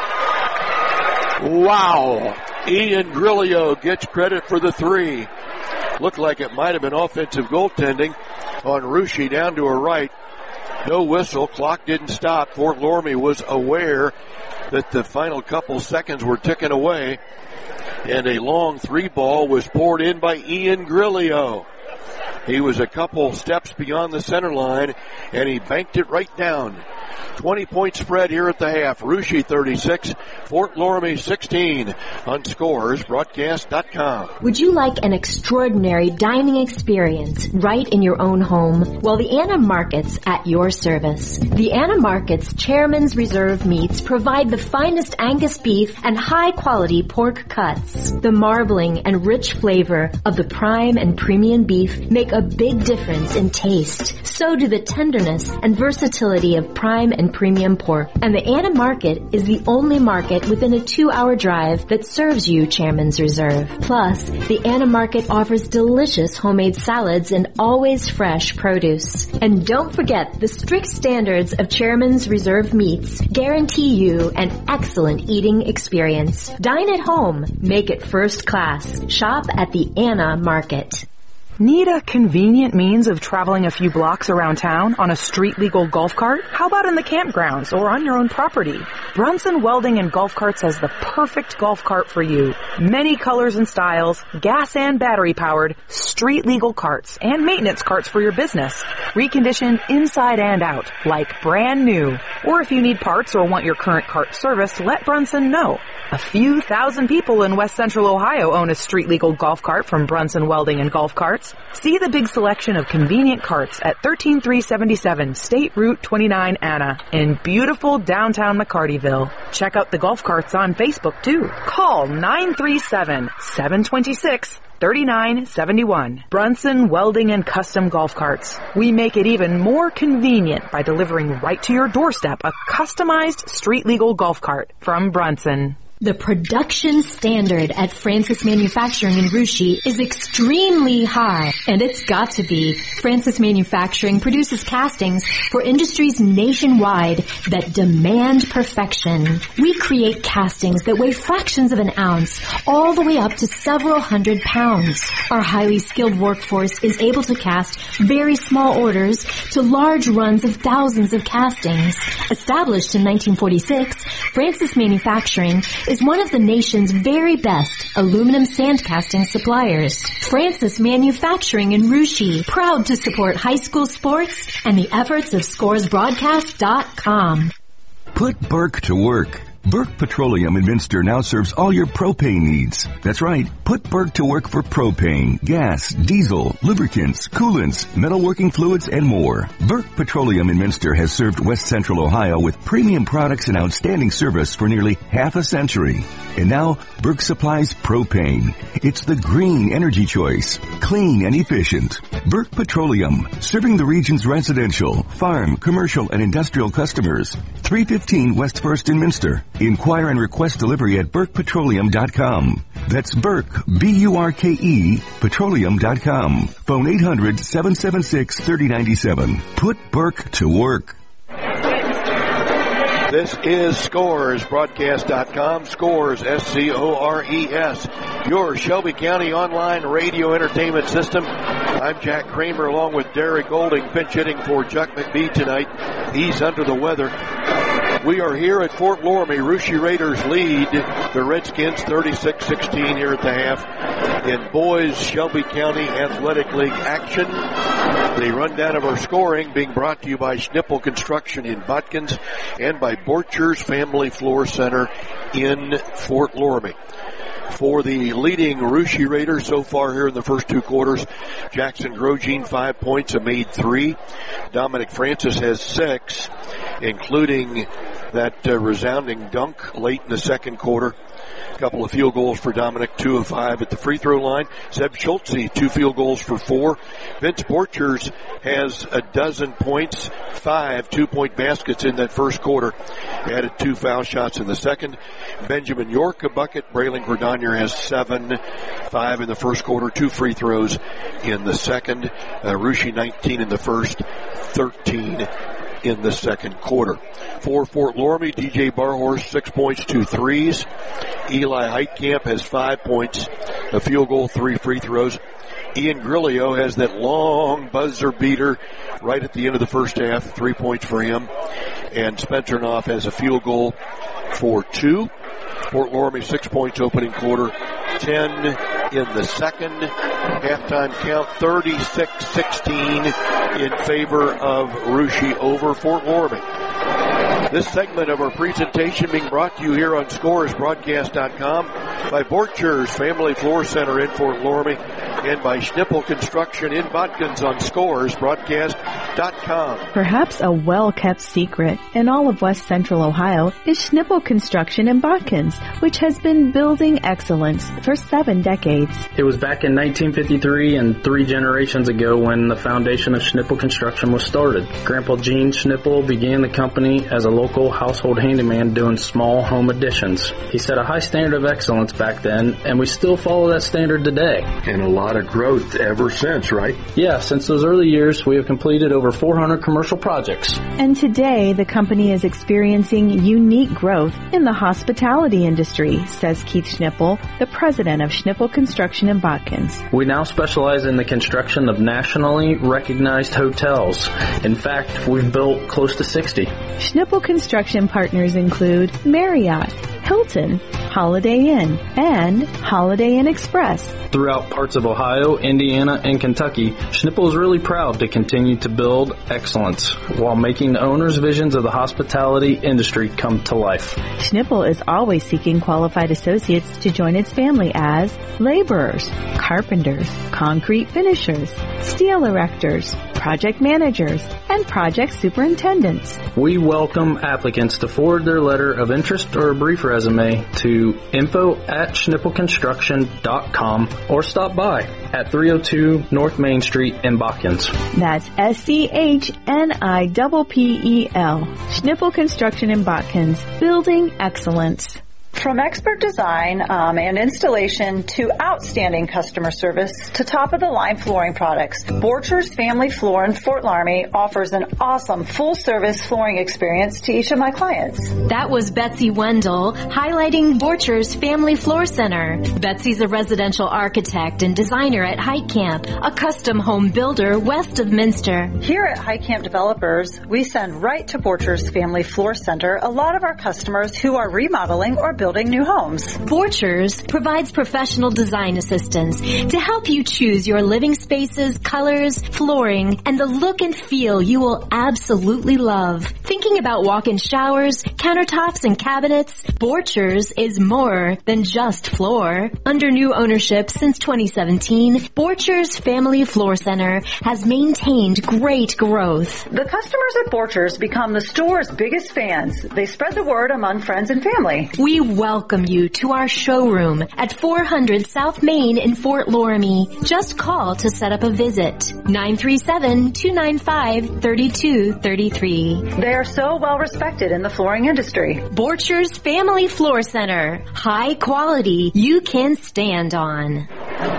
Wow. Ian Grillio gets credit for the three. Looked like it might have been offensive goaltending on Russia down to her right. No whistle. Clock didn't stop. Fort Loramie was aware that the final couple seconds were ticking away. And a long three ball was poured in by Ian Grillio. He was a couple steps beyond the center line, and he banked it right down. twenty-point spread here at the half. Russia thirty-six, Fort Loramie sixteen on Scores Broadcast dot com.
Would you like an extraordinary dining experience right in your own home? Well, the Anna Markets at your service. The Anna Markets Chairman's Reserve meats provide the finest Angus beef and high-quality pork cuts. The marbling and rich flavor of the prime and premium beef make a big difference in taste. So do the tenderness and versatility of prime and premium pork. And the Anna Market is the only market within a two-hour drive that serves you Chairman's Reserve. Plus, the Anna Market offers delicious homemade salads and always fresh produce. And don't forget, the strict standards of Chairman's Reserve meats guarantee you an excellent eating experience. Dine at home. Make it first class. Shop at the Anna Market.
Need a convenient means of traveling a few blocks around town on a street-legal golf cart? How about in the campgrounds or on your own property? Brunson Welding and Golf Carts has the perfect golf cart for you. Many colors and styles, gas and battery-powered, street-legal carts, and maintenance carts for your business. Reconditioned inside and out, like brand new. Or if you need parts or want your current cart serviced, let Brunson know. A few thousand people in West Central Ohio own a street-legal golf cart from Brunson Welding and Golf Carts. See the big selection of convenient carts at one three three seven seven State Route twenty-nine Anna in beautiful downtown McCartyville. Check out the golf carts on Facebook too. Call nine three seven, seven two six, three nine seven one. Brunson Welding and Custom Golf Carts. We make it even more convenient by delivering right to your doorstep a customized street-legal golf cart from Brunson.
The production standard at Francis Manufacturing in Russia is extremely high, and it's got to be. Francis Manufacturing produces castings for industries nationwide that demand perfection. We create castings that weigh fractions of an ounce, all the way up to several hundred pounds. Our highly skilled workforce is able to cast very small orders to large runs of thousands of castings. Established in nineteen forty-six, Francis Manufacturing is one of the nation's very best aluminum sand casting suppliers. Francis Manufacturing in Russia, proud to support high school sports and the efforts of Scores Broadcast dot com.
Put Burke to work. Burke Petroleum in Minster now serves all your propane needs. That's right. Put Burke to work for propane, gas, diesel, lubricants, coolants, metalworking fluids, and more. Burke Petroleum in Minster has served West Central Ohio with premium products and outstanding service for nearly half a century. And now, Burke supplies propane. It's the green energy choice. Clean and efficient. Burke Petroleum, serving the region's residential, farm, commercial, and industrial customers. three fifteen West First in Minster. Inquire and request delivery at burke petroleum dot com. That's Burke, B U R K E, petroleum dot com. Phone eight hundred, seven seven six, three oh nine seven. Put Burke to work.
This is Scores Broadcast dot com. Scores, S C O R E S. Your Shelby County online radio entertainment system. I'm Jack Kramer along with Derek Golding, pinch hitting for Chuck McBee tonight. He's under the weather. We are here at Fort Loramie. Russia Raiders lead the Redskins thirty-six sixteen here at the half in boys Shelby County Athletic League action. The rundown of our scoring being brought to you by Schnipple Construction in Botkins and by Borchers Family Floor Center in Fort Loramie. For the leading Russia Raiders so far here in the first two quarters, Jackson Grosjean five points, Amade three. Dominic Francis has six, including that uh, resounding dunk late in the second quarter. A couple of field goals for Dominic, two of five at the free throw line. Zeb Schultze, two field goals for four. Vince Borchers has a dozen points, five two-point baskets in that first quarter. Added two foul shots in the second. Benjamin York, a bucket. Braylon Gordonier has seven, five in the first quarter, two free throws in the second. Uh, Russia nineteen in the first, thirteen in the second quarter. For Fort Loramie, D J Barhorse, six points, two threes. Eli Heitkamp has five points, a field goal, three free throws. Ian Grillio has that long buzzer beater right at the end of the first half, three points for him. And Spencer Knopf has a field goal for two. Fort Loramie, six points opening quarter, ten in the second. Halftime count, thirty-six sixteen in favor of Russia over Fort Loramie. This segment of our presentation being brought to you here on Scores Broadcast dot com by Borchers Family Floor Center in Fort Loramie and by Schnipple Construction in Botkins on Scores Broadcast dot com.
Perhaps a well-kept secret in all of West Central Ohio is Schnipple Construction in Botkins, which has been building excellence for seven decades.
It was back in nineteen fifty-three and three generations ago when the foundation of Schnipple Construction was started. Grandpa Gene Schnipple began the company as a local household handyman doing small home additions. He set a high standard of excellence back then, and we still follow that standard today.
And a lot of growth ever since, right?
Yeah, since those early years, we have completed over four hundred commercial projects.
And today, the company is experiencing unique growth in the hospitality industry, says Keith Schnipple, the president of Schnipple Construction in Botkins.
We now specialize in the construction of nationally recognized hotels. In fact, we've built close to sixty.
Schnipple Construction partners include Marriott, Hilton, Holiday Inn, and Holiday Inn Express.
Throughout parts of Ohio, Indiana, and Kentucky, Schnipple is really proud to continue to build excellence while making the owners' visions of the hospitality industry come to life.
Schnipple is always seeking qualified associates to join its family as laborers, carpenters, concrete finishers, steel erectors, project managers, and project superintendents.
We welcome applicants to forward their letter of interest or a brief resume to info at schnipple construction dot com or stop by at three oh two North Main Street in Botkins.
That's S C H N I P P E L. Schnipple Construction in Botkins, building excellence.
From expert design um, and installation to outstanding customer service to top-of-the-line flooring products, Borchers Family Floor in Fort Loramie offers an awesome full-service flooring experience to each of my clients.
That was Betsy Wendell highlighting Borchers Family Floor Center. Betsy's a residential architect and designer at Heitkamp, a custom home builder west of Minster.
Here at Heitkamp Developers, we send right to Borchers Family Floor Center a lot of our customers who are remodeling or building building new homes.
Borchers provides professional design assistance to help you choose your living spaces, colors, flooring, and the look and feel you will absolutely love. Thinking about walk-in showers, countertops, and cabinets? Borchers is more than just floor. Under new ownership since twenty seventeen, Borchers Family Floor Center has maintained great growth.
The customers at Borchers become the store's biggest fans. They spread the word among friends and family.
We welcome you to our showroom at four hundred South Main in Fort Loramie. Just call to set up a visit. nine three seven, two nine five, three two three three.
They are so well respected in the flooring industry.
Borchers Family Floor Center. High quality you can stand on.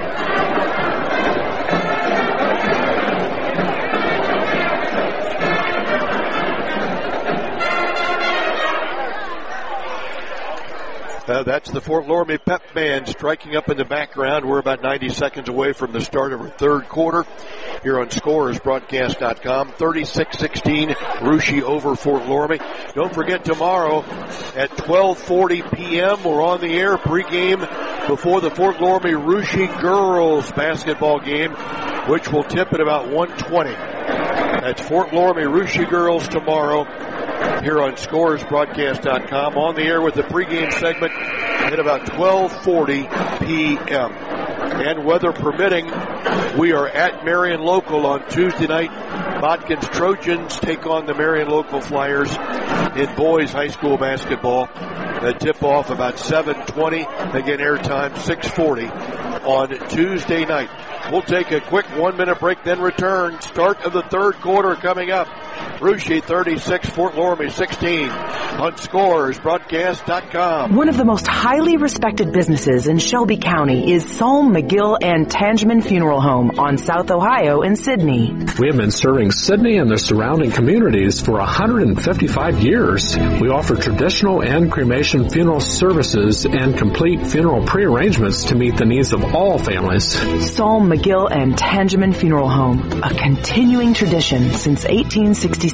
Uh, that's the Fort Loramie Pep Band striking up in the background. We're about ninety seconds away from the start of our third quarter here on Scores Broadcast dot com. thirty-six sixteen, Russia over Fort Loramie. Don't forget tomorrow at twelve forty p.m. we're on the air pregame before the Fort Loramie Russia girls basketball game, which will tip at about one twenty. That's Fort Loramie Russia girls tomorrow here on Scores Broadcast dot com, on the air with the pregame segment at about twelve forty p.m. And weather permitting, we are at Marion Local on Tuesday night. Botkins Trojans take on the Marion Local Flyers in boys high school basketball. The tip-off about seven twenty. Again, airtime six forty on Tuesday night. We'll take a quick one-minute break, then return. Start of the third quarter coming up. Russia thirty-six, Fort Loramie sixteen on Scores Broadcast dot com.
One of the most highly respected businesses in Shelby County is Psalm, McGill, and Tangeman Funeral Home on South Ohio in Sidney.
We have been serving Sidney and the surrounding communities for one hundred fifty-five years. We offer traditional and cremation funeral services and complete funeral prearrangements to meet the needs of all families.
Psalm, McGill, and Tangeman Funeral Home, a continuing tradition since eighteen sixty-six.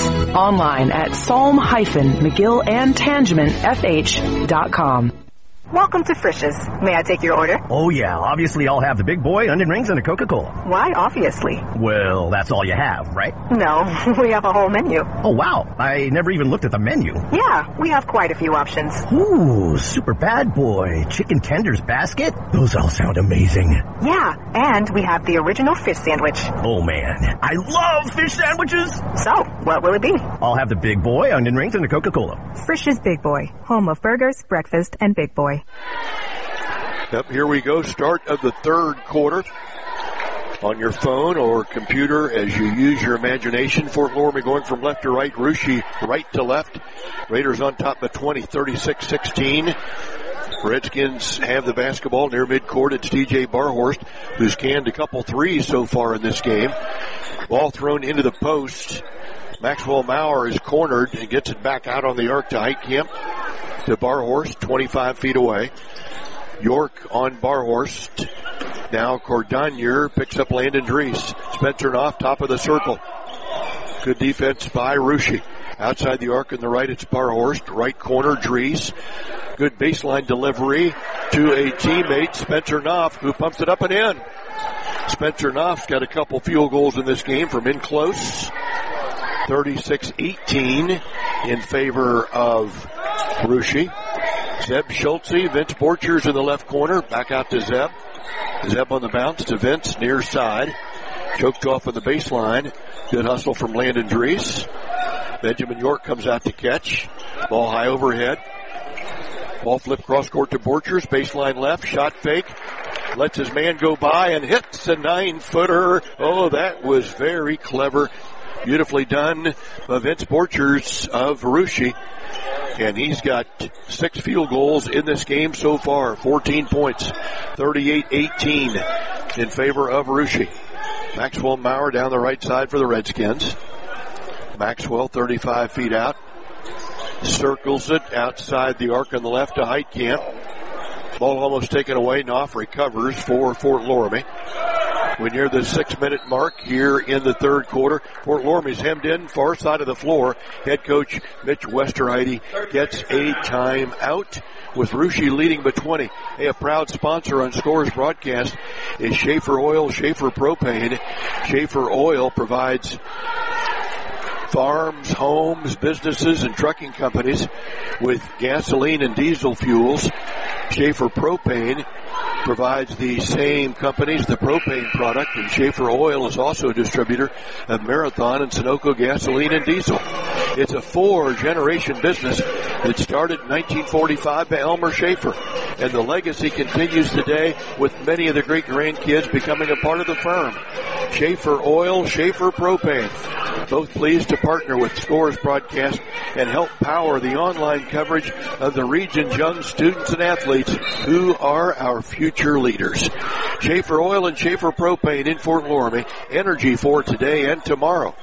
Online at psalm mcgill and tangeman f h dot com.
Welcome to Frisch's. May I take your order?
Oh, yeah. Obviously, I'll have the big boy, onion rings, and a Coca-Cola.
Why obviously?
Well, that's all you have, right?
No, we have a whole menu.
Oh, wow. I never even looked at the menu.
Yeah, we have quite a few options.
Ooh, super bad boy. Chicken tenders basket? Those all sound amazing.
Yeah, and we have the original fish sandwich.
Oh, man. I love fish sandwiches.
So, what will it be?
I'll have the big boy, onion rings, and a Coca-Cola.
Frisch's Big Boy, home of burgers, breakfast, and Big Boy.
Yep, here we go. Start of the third quarter. On your phone or computer as you use your imagination. Fort Loramie going from left to right. Russia right to left. Raiders on top of twenty, thirty-six sixteen. Redskins have the basketball near midcourt. It's T J Barhorst, who's canned a couple threes so far in this game. Ball thrown into the post. Maxwell Maurer is cornered and gets it back out on the arc to Heitkamp. To Barhorst, twenty-five feet away. York on Barhorst. Now Cordonier picks up Landon Dries. Spencer Knopf, top of the circle. Good defense by Russia. Outside the arc on the right, it's Barhorst. Right corner, Dries. Good baseline delivery to a teammate, Spencer Knopf, who pumps it up and in. Spencer Knopf's got a couple field goals in this game from in close. thirty-six eighteen in favor of Russia. Zeb Schultze, Vince Borchers in the left corner. Back out to Zeb. Zeb on the bounce to Vince, near side. Choked off on the baseline. Good hustle from Landon Dries. Benjamin York comes out to catch. Ball high overhead. Ball flip cross court to Borchers. Baseline left. Shot fake. Lets his man go by and hits a nine-footer. Oh, that was very clever. Beautifully done by Vince Borchers of Russia. And he's got six field goals in this game so far. fourteen points. thirty-eight eighteen in favor of Russia. Maxwell Maurer down the right side for the Redskins. Maxwell thirty-five feet out. Circles it outside the arc on the left to Heitkamp. Ball almost taken away. Knopf recovers for Fort Loramie. We're near the six-minute mark here in the third quarter. Fort Loramie's hemmed in, far side of the floor. Head coach Mitch Westerheide gets a timeout with Russia leading by twenty. Hey, a proud sponsor on Scores Broadcast is Schaefer Oil, Schaefer Propane. Schaefer Oil provides farms, homes, businesses, and trucking companies with gasoline and diesel fuels. Schaefer Propane provides the same companies the propane product, and Schaefer Oil is also a distributor of Marathon and Sunoco gasoline and diesel. It's a four-generation business that started in nineteen forty-five by Elmer Schaefer, and the legacy continues today with many of the great grandkids becoming a part of the firm. Schaefer Oil, Schaefer Propane, both pleased to partner with Scores Broadcast and help power the online coverage of the region's young students and athletes who are our future leaders. Schaefer Oil and Schaefer Propane in Fort Loramie, energy for today and tomorrow.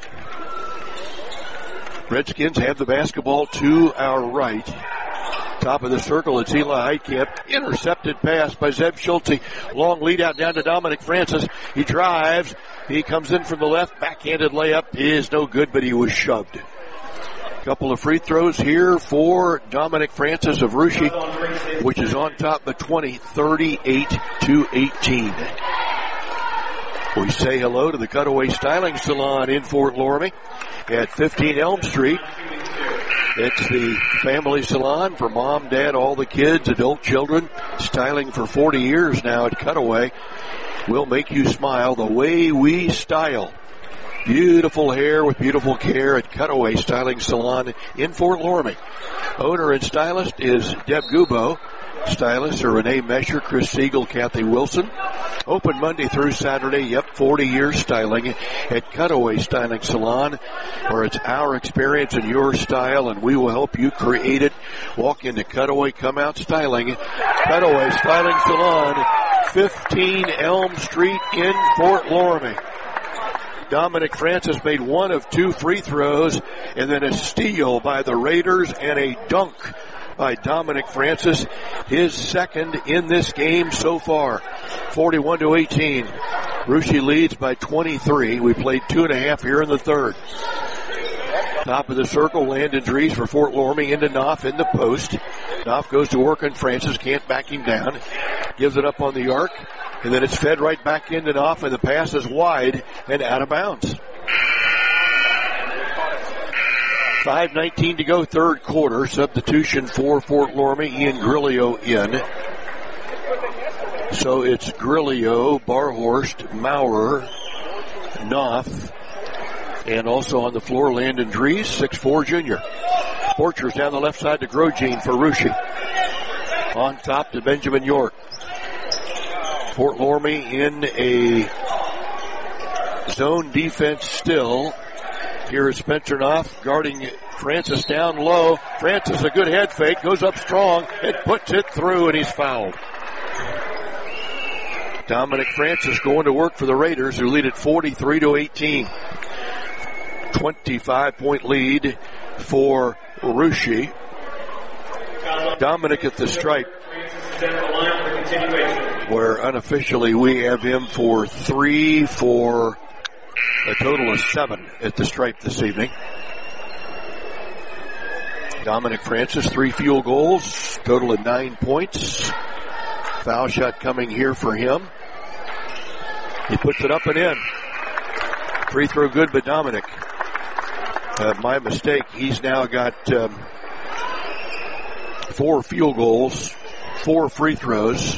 Redskins have the basketball to our right. Top of the circle, it's Eli Heitkamp. Intercepted pass by Zeb Schulte. Long lead out down to Dominic Francis. He drives. He comes in from the left. Backhanded layup is no good, but he was shoved. Couple of free throws here for Dominic Francis of Russia, which is on top by twenty, thirty-eight to eighteen. We say hello to the Cutaway Styling Salon in Fort Loramie at fifteen Elm Street. It's the family salon for mom, dad, all the kids, adult children. Styling for forty years now at Cutaway. We'll make you smile the way we style. Beautiful hair with beautiful care at Cutaway Styling Salon in Fort Loramie. Owner and stylist is Deb Gubo. Stylists are Renee Mesher, Chris Siegel, Kathy Wilson. Open Monday through Saturday. Yep, forty years styling at Cutaway Styling Salon, where it's our experience and your style, and we will help you create it. Walk into Cutaway, come out styling. Cutaway Styling Salon, fifteen Elm Street in Fort Loramie. Dominic Francis made one of two free throws, and then a steal by the Raiders and a dunk by Dominic Francis, his second in this game so far. forty-one to eighteen. Russia leads by twenty-three. We played two and a half here in the third. Top of the circle, Landon Dries for Fort Loramie into Knopf in the post. Knopf goes to work on Francis, can't back him down. Gives it up on the arc, and then it's fed right back into Knopf, and the pass is wide and out of bounds. five nineteen to go, third quarter. Substitution for Fort Loramie, Ian Grillo in. So it's Grillo, Barhorst, Maurer, Knopf, and also on the floor, Landon Dries, six foot four junior. Borchers down the left side to Grosjean for Russia. On top to Benjamin York. Fort Loramie in a zone defense still. Here is Spencer Knopf guarding Francis down low. Francis, a good head fake, goes up strong and puts it through, and he's fouled. Dominic Francis going to work for the Raiders, who lead at forty-three to eighteen. twenty-five point lead for Russia. Dominic at the stripe, where unofficially we have him for three for a total of seven at the stripe this evening. Dominic Francis, three field goals, total of nine points. Foul shot coming here for him. He puts it up and in. Free throw good by Dominic. Uh, my mistake. He's now got um, four field goals, four free throws.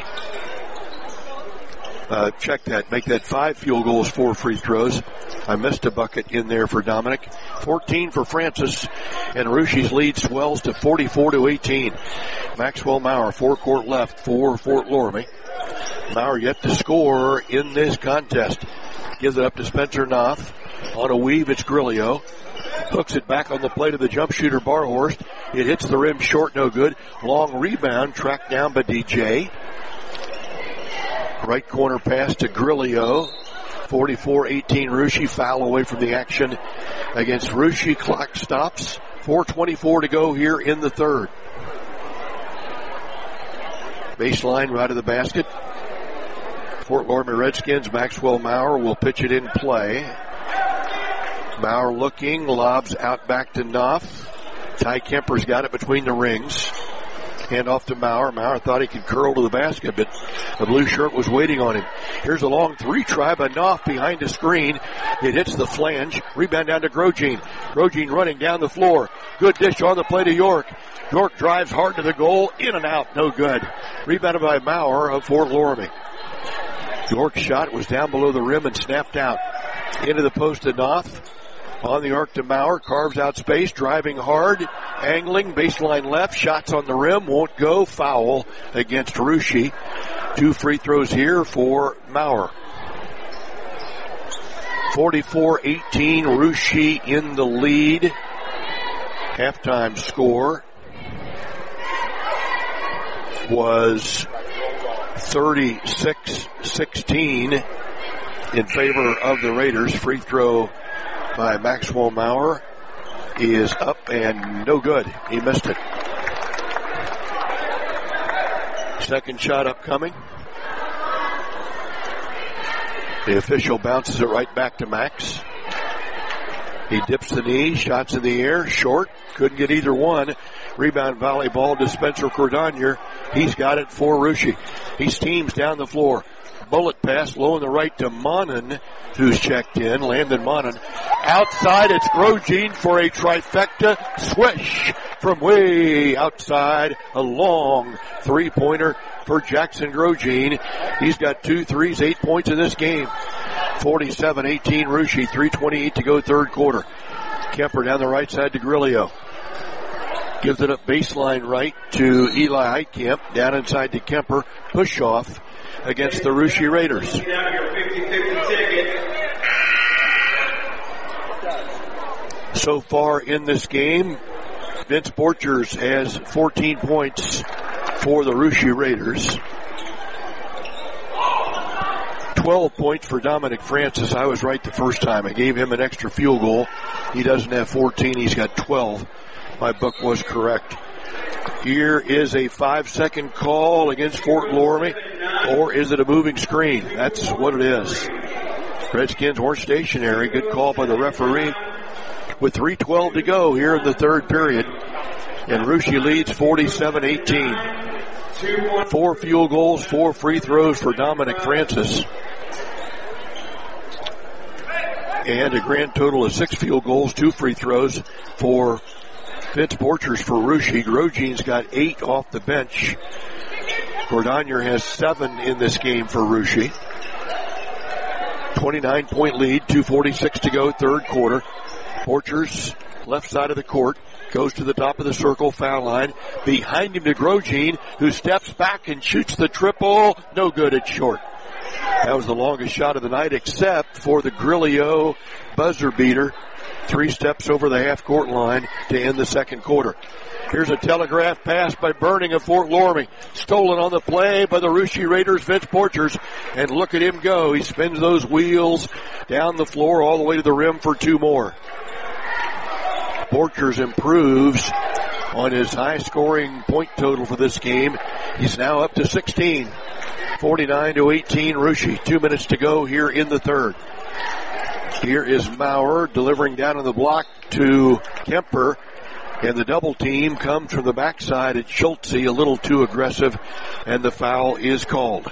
Uh, check that. Make that five field goals, four free throws. I missed a bucket in there for Dominic. fourteen for Francis, and Russia's lead swells to forty-four to eighteen. Maxwell Maurer, forecourt left for Fort Loramie. Maurer yet to score in this contest. Gives it up to Spencer Knopf. On a weave, it's Grillo. Hooks it back on the plate of the jump shooter, Barhorst. It hits the rim short, no good. Long rebound, tracked down by D J. Right corner pass to Grillo. forty-four eighteen Russia. Foul away from the action against Russia. Clock stops. four twenty-four to go here in the third. Baseline right of the basket. Fort Loramie Redskins, Maxwell Maurer will pitch it in play. Maurer looking, lobs out back to Knopf. Ty Kemper's got it between the rings. Hand off to Maurer. Maurer thought he could curl to the basket, but the blue shirt was waiting on him. Here's a long three try by Knopf behind the screen. It hits the flange. Rebound down to Grosjean. Grosjean running down the floor. Good dish on the play to York. York drives hard to the goal. In and out. No good. Rebounded by Maurer of Fort Loramie. York's shot was down below the rim and snapped out. Into the post to Knopf. On the arc to Maurer, carves out space, driving hard, angling, baseline left, shots on the rim, won't go, foul against Russia. Two free throws here for Maurer. forty-four eighteen, Russia in the lead. Halftime score was thirty-six sixteen in favor of the Raiders. Free throw by Maxwell Maurer is up and no good. He missed it. Second shot upcoming. The official bounces it right back to Max. He dips the knee, shots in the air, short, couldn't get either one. Rebound volleyball to Spencer Cordonier. He's got it for Russia. He's teams down the floor. Bullet pass low on the right to Monin, who's checked in. Landon Monin. Outside, it's Grosjean for a trifecta. Swish from way outside. A long three-pointer for Jackson Grosjean. He's got two threes, eight points in this game. forty-seven eighteen Russia, three twenty-eight to go third quarter. Kemper down the right side to Grillo. Gives it up baseline right to Eli Heitkamp. Down inside to Kemper. Push off against the Russia Raiders. So far in this game, Vince Borchers has fourteen points for the Russia Raiders. twelve points for Dominic Francis. I was right the first time. I gave him an extra field goal. He doesn't have fourteen. He's got twelve. My book was correct. Here is a five-second call against Fort Loramie, or is it a moving screen? That's what it is. Redskins weren't stationary. Good call by the referee. With three twelve to go here in the third period, and Russia leads forty-seven eighteen. Four field goals, four free throws for Dominic Francis, and a grand total of six field goals, two free throws for Vince Borchers for Russia. Grosjean's got eight off the bench. Cordonier has seven in this game for Russia. twenty-nine point lead, two forty-six to go, third quarter. Borchers, left side of the court, goes to the top of the circle, foul line. Behind him to Grosjean, who steps back and shoots the triple. No good, it's short. That was the longest shot of the night, except for the Grillo buzzer beater. Three steps over the half-court line to end the second quarter. Here's a telegraph pass by Burning of Fort Loramie. Stolen on the play by the Russia Raiders, Vince Borchers. And look at him go. He spins those wheels down the floor all the way to the rim for two more. Borchers improves on his high-scoring point total for this game. He's now up to sixteen. forty-nine to eighteen, Russia. Two minutes to go here in the third. Here is Maurer delivering down on the block to Kemper. And the double team comes from the backside at Schultze, a little too aggressive, and the foul is called.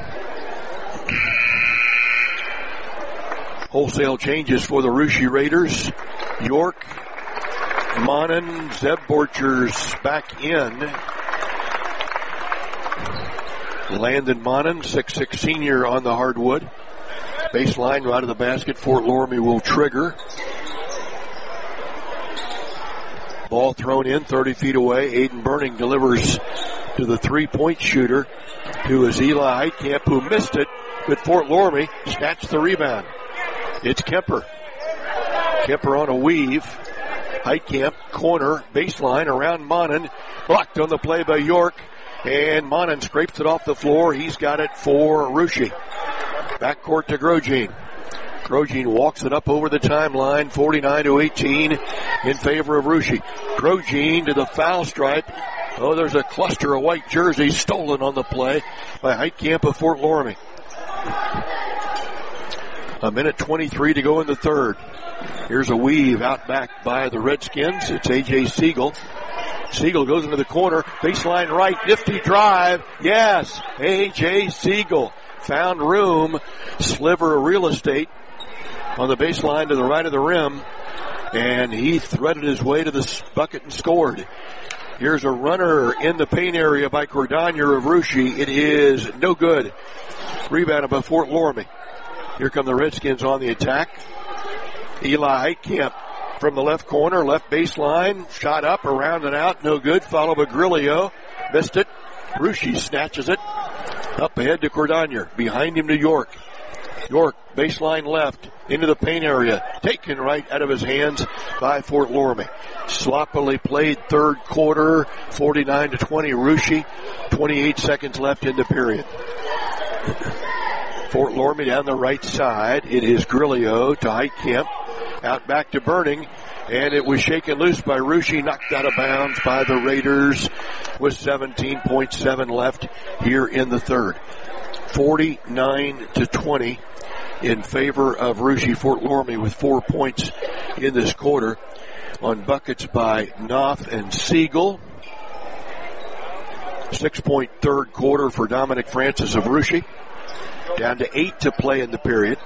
Wholesale changes for the Russia Raiders. York, Monin, Zeb Borchers back in. Landon Monin, six six senior on the hardwood. Baseline right of the basket. Fort Loramie will trigger. Ball thrown in thirty feet away. Aiden Burning delivers to the three-point shooter, who is Eli Heitkamp, who missed it, but Fort Loramie snatched the rebound. It's Kemper. Kemper on a weave. Heitkamp, corner, baseline around Monin. Blocked on the play by York. And Monin scrapes it off the floor. He's got it for Russia. Backcourt to Grosjean. Grosjean walks it up over the timeline, forty-nine to eighteen in favor of Russia. Grosjean to the foul stripe. Oh, there's a cluster of white jerseys stolen on the play by Heitkamp of Fort Loramie. A minute twenty-three to go in the third. Here's a weave out back by the Redskins. It's A J Siegel. Siegel goes into the corner, baseline right, nifty drive. Yes, A J. Siegel found room, sliver of real estate on the baseline to the right of the rim, and he threaded his way to the bucket and scored. Here's a runner in the paint area by Cordonier of Russia. It is no good. Rebounded by Fort Loramie. Here come the Redskins on the attack. Eli Heitkamp from the left corner, left baseline, shot up, around and out, no good. Followed by Grillo, missed it. Russia snatches it. Up ahead to Cordonier. Behind him to York. York, baseline left, into the paint area. Taken right out of his hands by Fort Loramie. Sloppily played third quarter, forty-nine to twenty, Russia. twenty-eight seconds left in the period. Fort Loramie down the right side. It is Grillo to Heitkamp. Out back to Burning. And it was shaken loose by Russia, knocked out of bounds by the Raiders with seventeen point seven left here in the third. forty-nine to twenty in favor of Russia. Fort Loramie with four points in this quarter on buckets by Knopf and Siegel. Six-point third quarter for Dominic Francis of Russia. Down to eight to play in the period.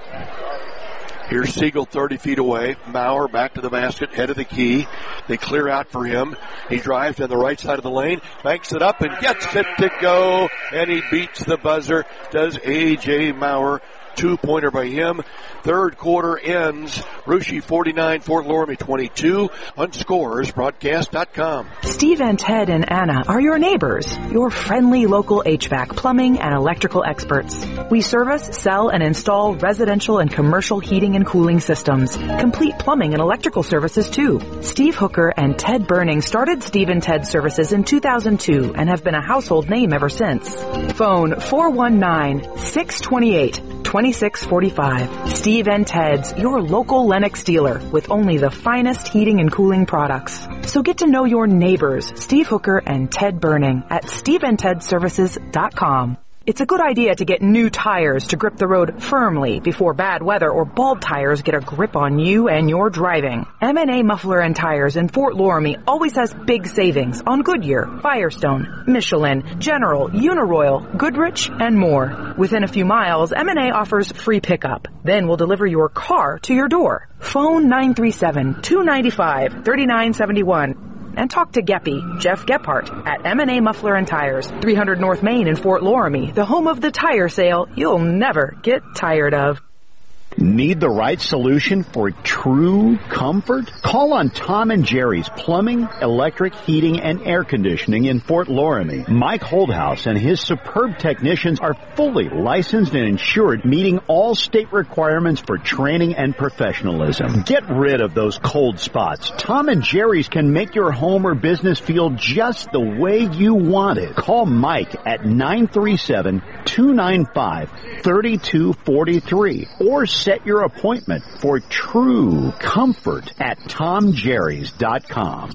Here's Siegel thirty feet away. Maurer back to the basket, head of the key. They clear out for him. He drives down the right side of the lane, banks it up and gets it to go. And he beats the buzzer. Does A J. Maurer. Two-pointer by him. Third quarter ends. Russia forty-nine, Fort Loramie twenty-two on scores broadcast dot com.
Steve and Ted and Anna are your neighbors, your friendly local H V A C, plumbing, and electrical experts. We service, sell, and install residential and commercial heating and cooling systems. Complete plumbing and electrical services, too. Steve Hooker and Ted Burning started Steve and Ted Services in two thousand two and have been a household name ever since. Phone four one nine, six two eight, two six four five. Steve and Ted's, your local Lennox dealer with only the finest heating and cooling products. So get to know your neighbors, Steve Hooker and Ted Burning, at steve and ted services dot com. It's a good idea to get new tires to grip the road firmly before bad weather or bald tires get a grip on you and your driving. M and A Muffler and Tires in Fort Loramie always has big savings on Goodyear, Firestone, Michelin, General, Uniroyal, Goodrich, and more. Within a few miles, M and A offers free pickup. Then we'll deliver your car to your door. Phone nine three seven, two nine five, three nine seven one. And talk to Geppy, Jeff Gephardt, at M and A Muffler and Tires, three hundred North Main in Fort Loramie, the home of the tire sale you'll never get tired of.
Need the right solution for true comfort? Call on Tom and Jerry's Plumbing, Electric, Heating, and Air Conditioning in Fort Loramie. Mike Holdhouse and his superb technicians are fully licensed and insured, meeting all state requirements for training and professionalism. Get rid of those cold spots. Tom and Jerry's can make your home or business feel just the way you want it. Call Mike at nine three seven, two nine five, three two four three or set your appointment for true comfort at tom jerrys dot com.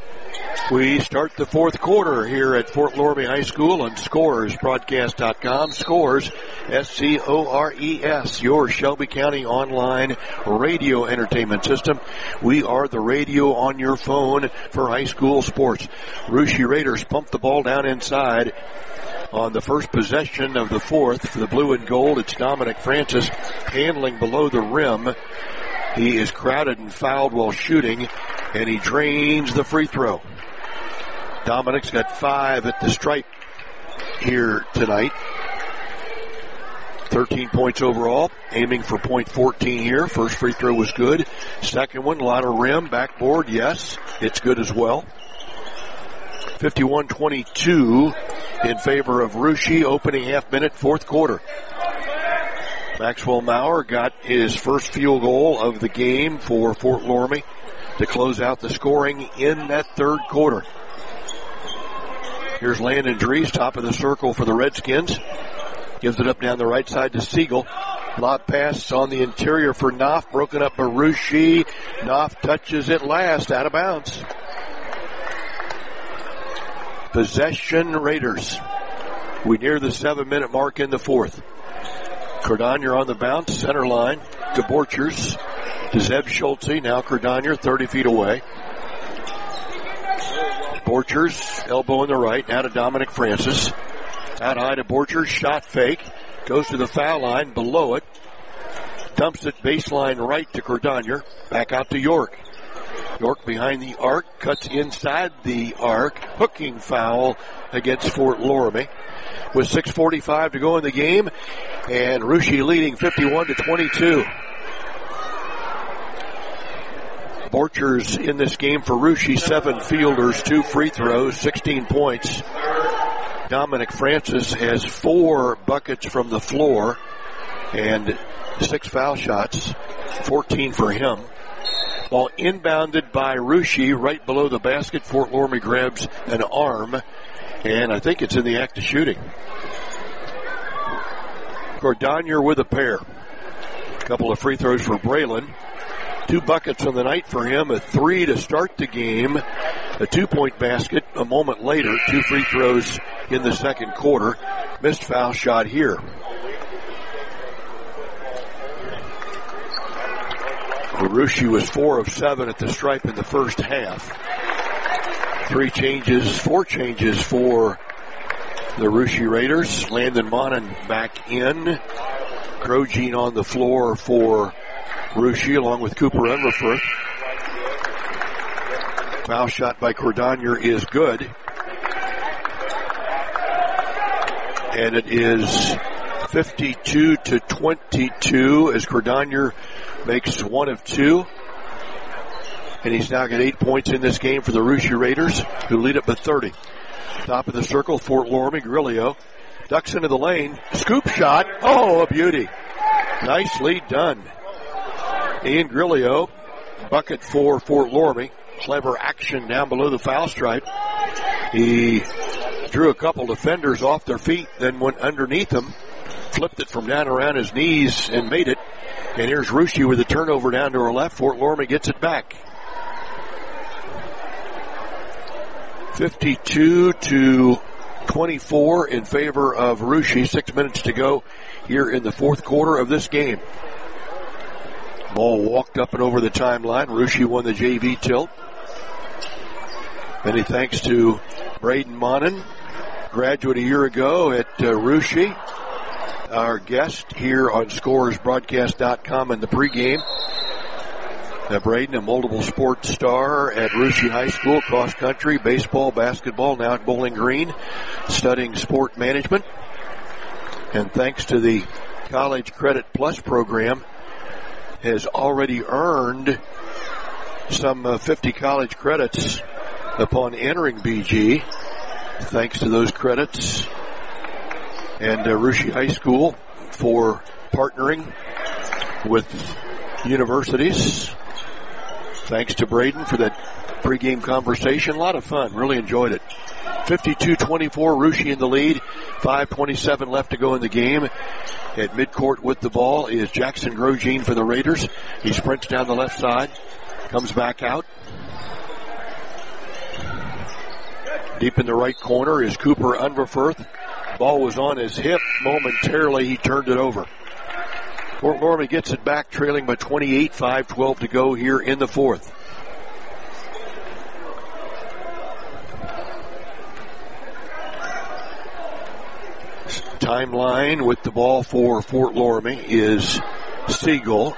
We start the fourth quarter here at Fort Loramie High School on scores broadcast dot com. Scores, S C O R E S, your Shelby County online radio entertainment system. We are the radio on your phone for high school sports. Russia Raiders pump the ball down inside. On the first possession of the fourth for the blue and gold, it's Dominic Francis handling below the rim. He is crowded and fouled while shooting, and he drains the free throw. Dominic's got five at the stripe here tonight. thirteen points overall, aiming for point fourteen here. First free throw was good. Second one, a lot of rim, backboard, yes, it's good as well. fifty-one twenty-two in favor of Russia, opening half minute, fourth quarter. Maxwell Maurer got his first field goal of the game for Fort Loramie to close out the scoring in that third quarter. Here's Landon Dries, top of the circle for the Redskins. Gives it up down the right side to Siegel. Lob pass on the interior for Knopf, broken up by Russia. Knopf touches it last, out of bounds. Possession Raiders. We near the seven-minute mark in the fourth. Cordonier on the bounce, center line to Borchers, to Zeb Schultze. Now Cordonier thirty feet away. Borchers, elbow in the right, now to Dominic Francis. Out high to Borchers, shot fake. Goes to the foul line, below it. Dumps it baseline right to Cordonier. Back out to York. York behind the arc, cuts inside the arc. Hooking foul against Fort Loramie. With six forty-five to go in the game, and Russia leading fifty-one to twenty-two. Borchers in this game for Russia, seven fielders, two free throws, sixteen points. Dominic Francis has four buckets from the floor and six foul shots, fourteen for him. Ball inbounded by Russia right below the basket. Fort Loramie grabs an arm, and I think it's in the act of shooting. Cordonier with a pair. A couple of free throws for Braylon. Two buckets on the night for him, a three to start the game, a two-point basket a moment later, two free throws in the second quarter. Missed foul shot here. Russia was four of seven at the stripe in the first half. Three changes, four changes for the Russia Raiders. Landon Monin back in. Grosjean on the floor for Russia along with Cooper Unverferth. Foul shot by Cordonier is good. And it is fifty-two to twenty-two as Cordonier makes one of two. And he's now got eight points in this game for the Russia Raiders, who lead up by thirty. Top of the circle, Fort Loramie, Grillo. Ducks into the lane. Scoop shot. Oh, a beauty. Nicely done. Ian Grillo, bucket for Fort Loramie. Clever action down below the foul stripe. He drew a couple defenders off their feet, then went underneath them, flipped it from down around his knees and made it. And here's Russia with a turnover down to her left. Fort Loramie gets it back. fifty-two to twenty-four in favor of Russia. Six minutes to go here in the fourth quarter of this game. Ball walked up and over the timeline. Russia won the J V tilt. Many thanks to Braden Monin, graduate a year ago at uh, Russia. Our guest here on Scores Broadcast dot com in the pregame. Now, Braden, a multiple sports star at Russia High School, cross country, baseball, basketball, now at Bowling Green, studying sport management. And thanks to the College Credit Plus program, has already earned some uh, fifty college credits upon entering B G. Thanks to those credits. And uh, Russia High School for partnering with universities. Thanks to Braden for that pregame conversation. A lot of fun. Really enjoyed it. fifty-two twenty-four, Russia in the lead. five twenty-seven left to go in the game. At midcourt with the ball is Jackson Grosjean for the Raiders. He sprints down the left side. Comes back out. Deep in the right corner is Cooper Unverferth. Ball was on his hip. Momentarily, he turned it over. Fort Loramie gets it back, trailing by twenty-eight, five twelve to go here in the fourth. Timeline with the ball for Fort Loramie is Siegel.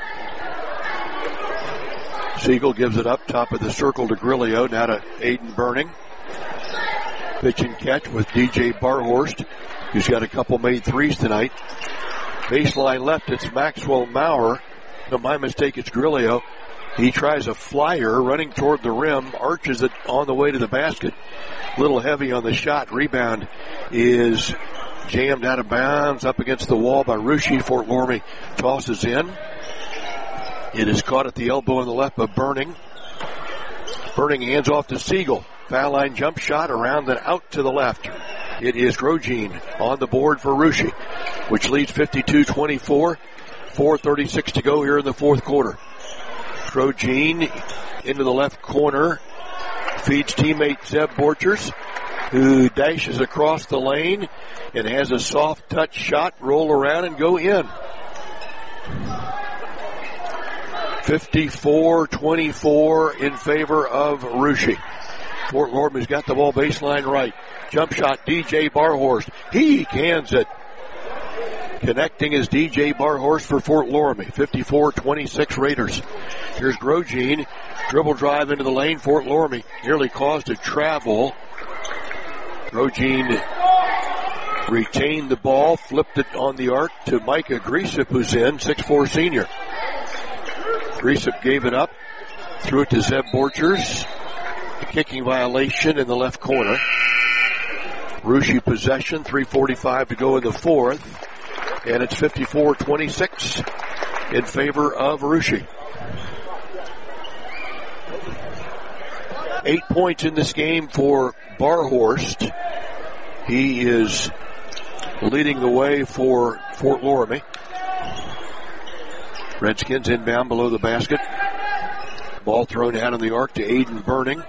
Siegel gives it up top of the circle to Grillo, now to Aiden Burning. Pitch and catch with D J Barhorst, who's got a couple made threes tonight. Baseline left, it's Maxwell Maurer. No, my mistake, it's Grillo. He tries a flyer running toward the rim, arches it on the way to the basket. A little heavy on the shot. Rebound is jammed out of bounds up against the wall by Russia. Fort Loramie tosses in. It is caught at the elbow on the left by Burning. Burning hands off to Siegel. Foul line jump shot around and out to the left. It is Grosjean on the board for Russia, which leads fifty-two twenty-four. four thirty-six to go here in the fourth quarter. Grosjean into the left corner. Feeds teammate Zeb Borchers, who dashes across the lane and has a soft touch shot, roll around and go in. fifty-four twenty-four in favor of Russia. Fort Loramie's got the ball baseline right. Jump shot, D J Barhorst. He cans it. Connecting is D J Barhorst for Fort Loramie. fifty-four twenty-six Raiders. Here's Grosjean. Dribble drive into the lane. Fort Loramie nearly caused a travel. Grosjean retained the ball, flipped it on the arc to Micah Griesip, who's in, six foot four senior. Griesip gave it up, threw it to Zeb Borchers. A kicking violation in the left corner. Russia possession, three forty-five to go in the fourth. And it's fifty-four twenty-six in favor of Russia. Eight points in this game for Barhorst. He is leading the way for Fort Loramie. Redskins inbound below the basket. Ball thrown out on the arc to Aiden Burning.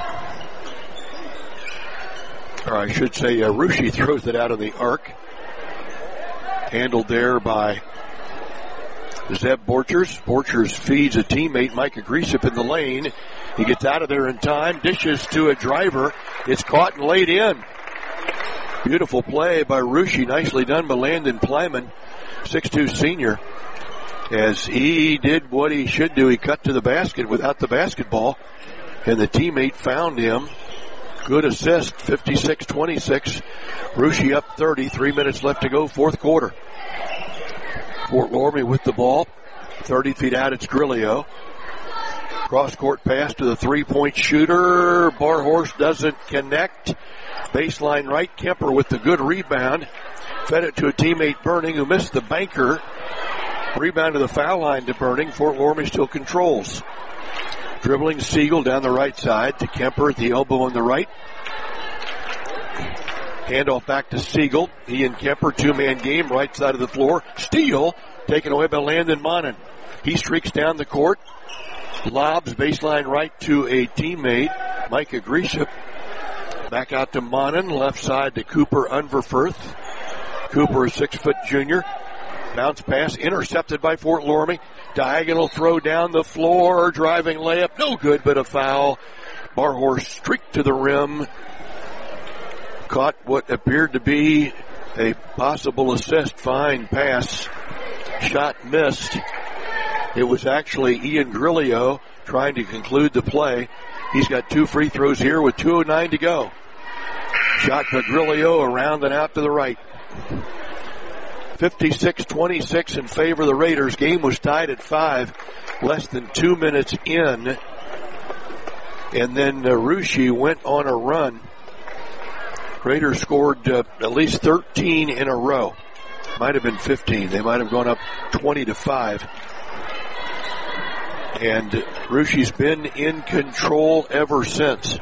Or I should say, uh, Russia throws it out on the arc. Handled there by Zeb Borchers. Borchers feeds a teammate, Micah Griesip, in the lane. He gets out of there in time, dishes to a driver. It's caught and laid in. Beautiful play by Russia. Nicely done by Landon Plyman, six two senior. As he did what he should do, he cut to the basket without the basketball, and the teammate found him. Good assist, fifty-six twenty-six. Russia up thirty, three minutes left to go, fourth quarter. Fort Loramie with the ball, thirty feet out, it's Grillo. Cross-court pass to the three-point shooter. Barhorst doesn't connect. Baseline right, Kemper with the good rebound. Fed it to a teammate, Burning, who missed the banker. Rebound to the foul line to Burning. Fort Loramie still controls. Dribbling Siegel down the right side to Kemper at the elbow on the right. Handoff back to Siegel. He and Kemper, two-man game, right side of the floor. Steal taken away by Landon Monin. He streaks down the court. Lobs baseline right to a teammate, Micah Griesip. Back out to Monin, left side to Cooper Unverfurth. Cooper, a six-foot junior. Bounce pass intercepted by Fort Loramie. Diagonal throw down the floor. Driving layup. No good, but a foul. Barhorst streaked to the rim. Caught what appeared to be a possible assist. Fine pass. Shot missed. It was actually Ian Grillo trying to conclude the play. He's got two free throws here with two oh nine to go. Shot by Grillo around and out to the right. fifty-six twenty-six in favor of the Raiders. Game was tied at five, less than two minutes in. And then uh, Russia went on a run. Raiders scored uh, at least thirteen in a row. Might have been fifteen. They might have gone up twenty to five. And Russia's been in control ever since.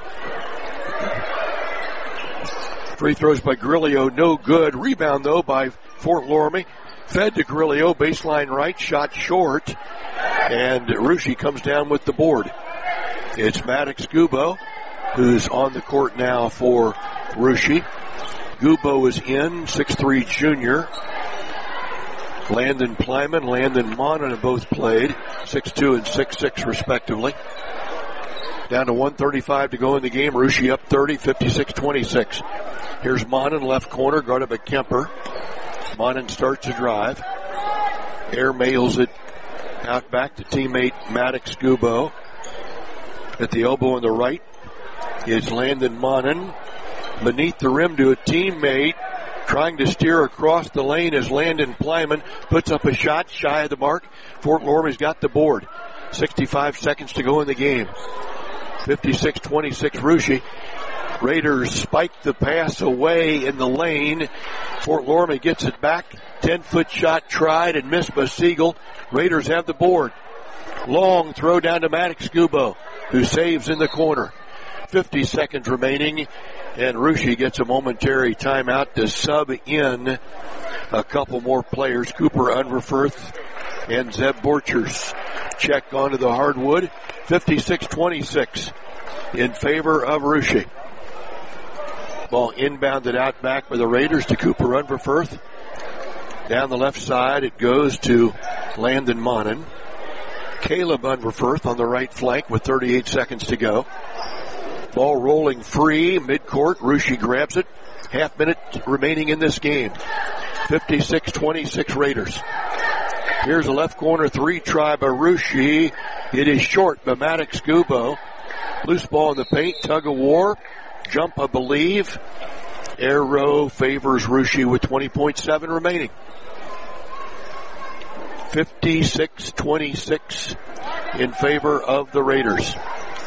Free throws by Grillo, no good. Rebound, though, by Fort Loramie. Fed to Grillo, baseline right, shot short. And Russia comes down with the board. It's Maddox Gubo, who's on the court now for Russia. Gubo is in, six three junior. Landon Plyman, Landon Monin have both played, six two and six six respectively. Down to one thirty-five to go in the game. Russia up thirty, fifty-six twenty-six. Here's Monin, left corner, guarded by Kemper. Monin starts to drive. Air mails it out back to teammate Maddox Gubo. At the elbow on the right is Landon Monin. Beneath the rim to a teammate. Trying to steer across the lane as Landon Plyman puts up a shot shy of the mark. Fort Loramie's got the board. sixty-five seconds to go in the game. fifty-six twenty-six Russia. Raiders spike the pass away in the lane. Fort Loramie gets it back. ten-foot shot tried and missed by Siegel. Raiders have the board. Long throw down to Maddox Gubo, who saves in the corner. fifty seconds remaining. And Russia gets a momentary timeout to sub in a couple more players. Cooper Unverfurth and Zeb Borchers check onto the hardwood. fifty-six twenty-six in favor of Russia. Ball inbounded out back by the Raiders to Cooper Unverfurth. Down the left side it goes to Landon Monin. Caleb Unverfurth on the right flank with thirty-eight seconds to go. Ball rolling free, midcourt. Russia grabs it. Half minute remaining in this game. fifty-six twenty-six Raiders. Here's a left corner three try by Russia. It is short by Maddox Gubo. Loose ball in the paint, tug of war. Jump, I believe. Arrow favors Russia with twenty point seven remaining. fifty-six twenty-six in favor of the Raiders.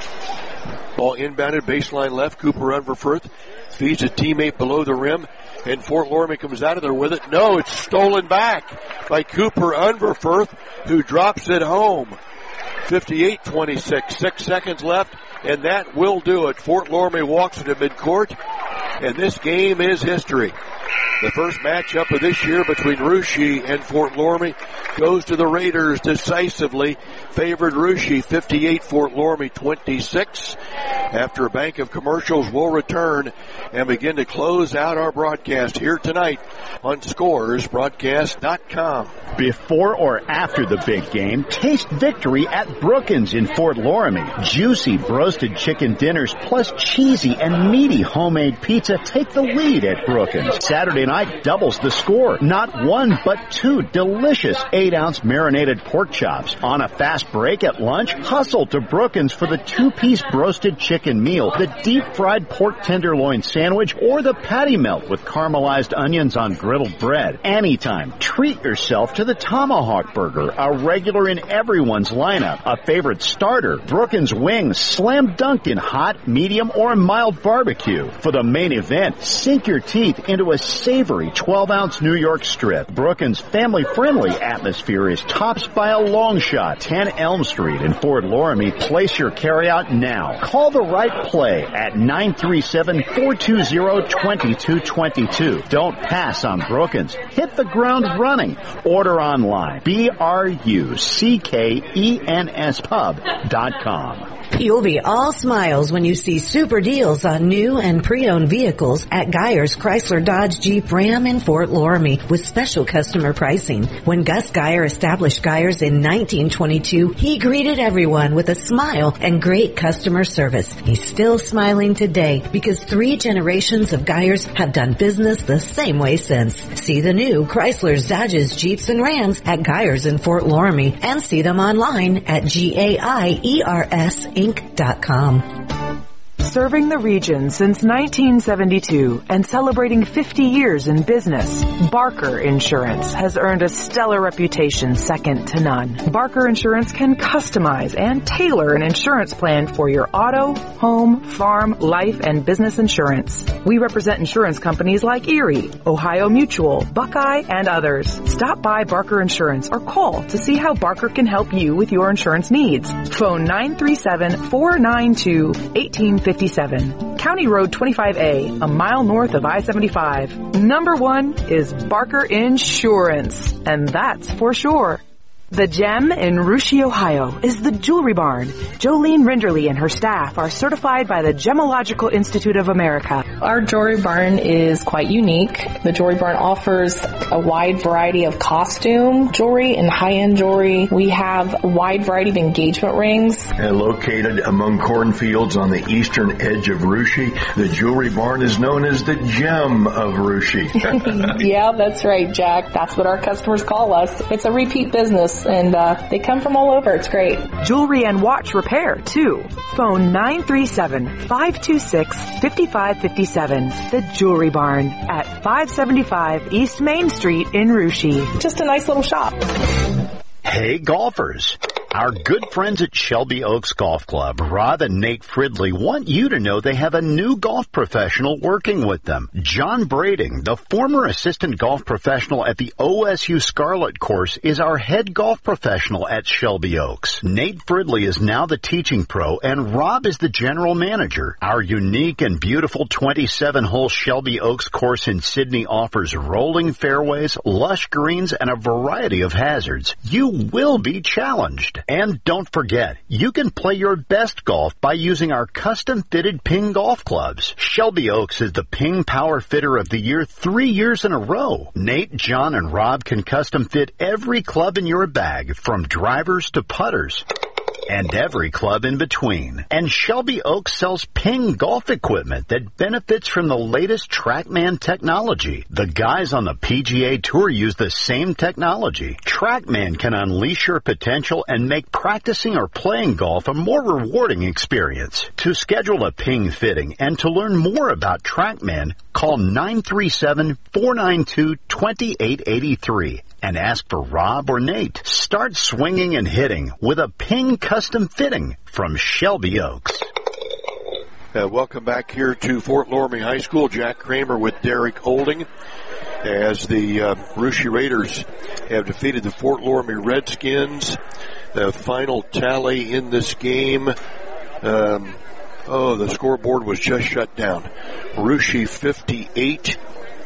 Ball inbounded, baseline left. Cooper Unverferth feeds a teammate below the rim, and Fort Loramie comes out of there with it. No, it's stolen back by Cooper Unverferth, who drops it home. fifty-eight twenty-six, six seconds left, and that will do it. Fort Loramie walks into midcourt, and this game is history. The first matchup of this year between Russia and Fort Loramie goes to the Raiders decisively. Favored Russia fifty-eight, Fort Loramie twenty-six. After a bank of commercials, we'll return and begin to close out our broadcast here tonight on Scores Broadcast dot com.
Before or after the big game, taste victory at Brookins in Fort Loramie. Juicy roasted chicken dinners plus cheesy and meaty homemade pizza take the lead at Brookins. Saturday night doubles the score. Not one, but two delicious eight-ounce marinated pork chops. On a fast break at lunch, hustle to Brookins for the two-piece roasted chicken meal, the deep-fried pork tenderloin sandwich, or the patty melt with caramelized onions on griddled bread. Anytime, treat yourself to the Tomahawk Burger, a regular in everyone's lineup, a favorite starter. Brookins wings, slam dunked in hot, medium, or mild barbecue. For the main event, sink your teeth into a savory twelve-ounce New York strip. Brookins' family-friendly atmosphere is topped by a long shot. ten Elm Street in Fort Loramie. Place your carryout now. Call the right play at nine three seven, four two zero, two two two two. Don't pass on Brookins. Hit the ground running. Order online. B R U C K E N S pub dot com.
You'll be all smiles when you see super deals on new and pre-owned vehicles at Geyer's Chrysler Dodge Jeep Ram in Fort Loramie with special customer pricing. When Gus Geyer established Geyer's in nineteen twenty-two, he greeted everyone with a smile and great customer service. He's still smiling today because three generations of Geyer's have done business the same way since. See the new Chrysler's, Dodges, Jeeps, and Rams at Geyer's in Fort Loramie and see them online at G A I E R S Inc dot com.
Serving the region since nineteen seventy-two and celebrating fifty years in business, Barker Insurance has earned a stellar reputation second to none. Barker Insurance can customize and tailor an insurance plan for your auto, home, farm, life, and business insurance. We represent insurance companies like Erie, Ohio Mutual, Buckeye, and others. Stop by Barker Insurance or call to see how Barker can help you with your insurance needs. Phone nine three seven, four nine two, one eight five seven. County Road twenty-five A, a mile north of I seventy-five. Number one is Barker Insurance, and that's for sure. The Gem in Russia, Ohio is the Jewelry Barn. Jolene Rinderly and her staff are certified by the Gemological Institute of America.
Our Jewelry Barn is quite unique. The Jewelry Barn offers a wide variety of costume jewelry and high-end jewelry. We have a wide variety of engagement rings.
And located among cornfields on the eastern edge of Russia, the Jewelry Barn is known as the Gem of Russia.
Yeah, that's right, Jack. That's what our customers call us. It's a repeat business. And uh, they come from all over. It's great.
Jewelry and watch repair, too. Phone nine three seven, five two six, five five five seven. The Jewelry Barn at five seventy-five East Main Street in Russia.
Just a nice little shop.
Hey, golfers. Our good friends at Shelby Oaks Golf Club, Rob and Nate Fridley, want you to know they have a new golf professional working with them. John Brading, the former assistant golf professional at the O S U Scarlet course, is our head golf professional at Shelby Oaks. Nate Fridley is now the teaching pro, and Rob is the general manager. Our unique and beautiful twenty-seven hole Shelby Oaks course in Sydney offers rolling fairways, lush greens, and a variety of hazards. You will be challenged. And don't forget, you can play your best golf by using our custom-fitted Ping golf clubs. Shelby Oaks is the Ping Power Fitter of the Year three years in a row. Nate, John, and Rob can custom fit every club in your bag, from drivers to putters. and every club in between. And Shelby Oaks sells Ping golf equipment that benefits from the latest TrackMan technology. The guys on the P G A Tour use the same technology. TrackMan can unleash your potential and make practicing or playing golf a more rewarding experience. To schedule a Ping fitting and to learn more about TrackMan, call nine three seven, four nine two, two eight eight three and ask for Rob or Nate. Start swinging and hitting with a Ping custom fitting from Shelby Oaks.
Uh, welcome back here to Fort Loramie High School. Jack Kramer with Derek Olding as the uh, Russia Raiders have defeated the Fort Loramie Redskins. The final tally in this game, um, oh, the scoreboard was just shut down. Russia fifty-eight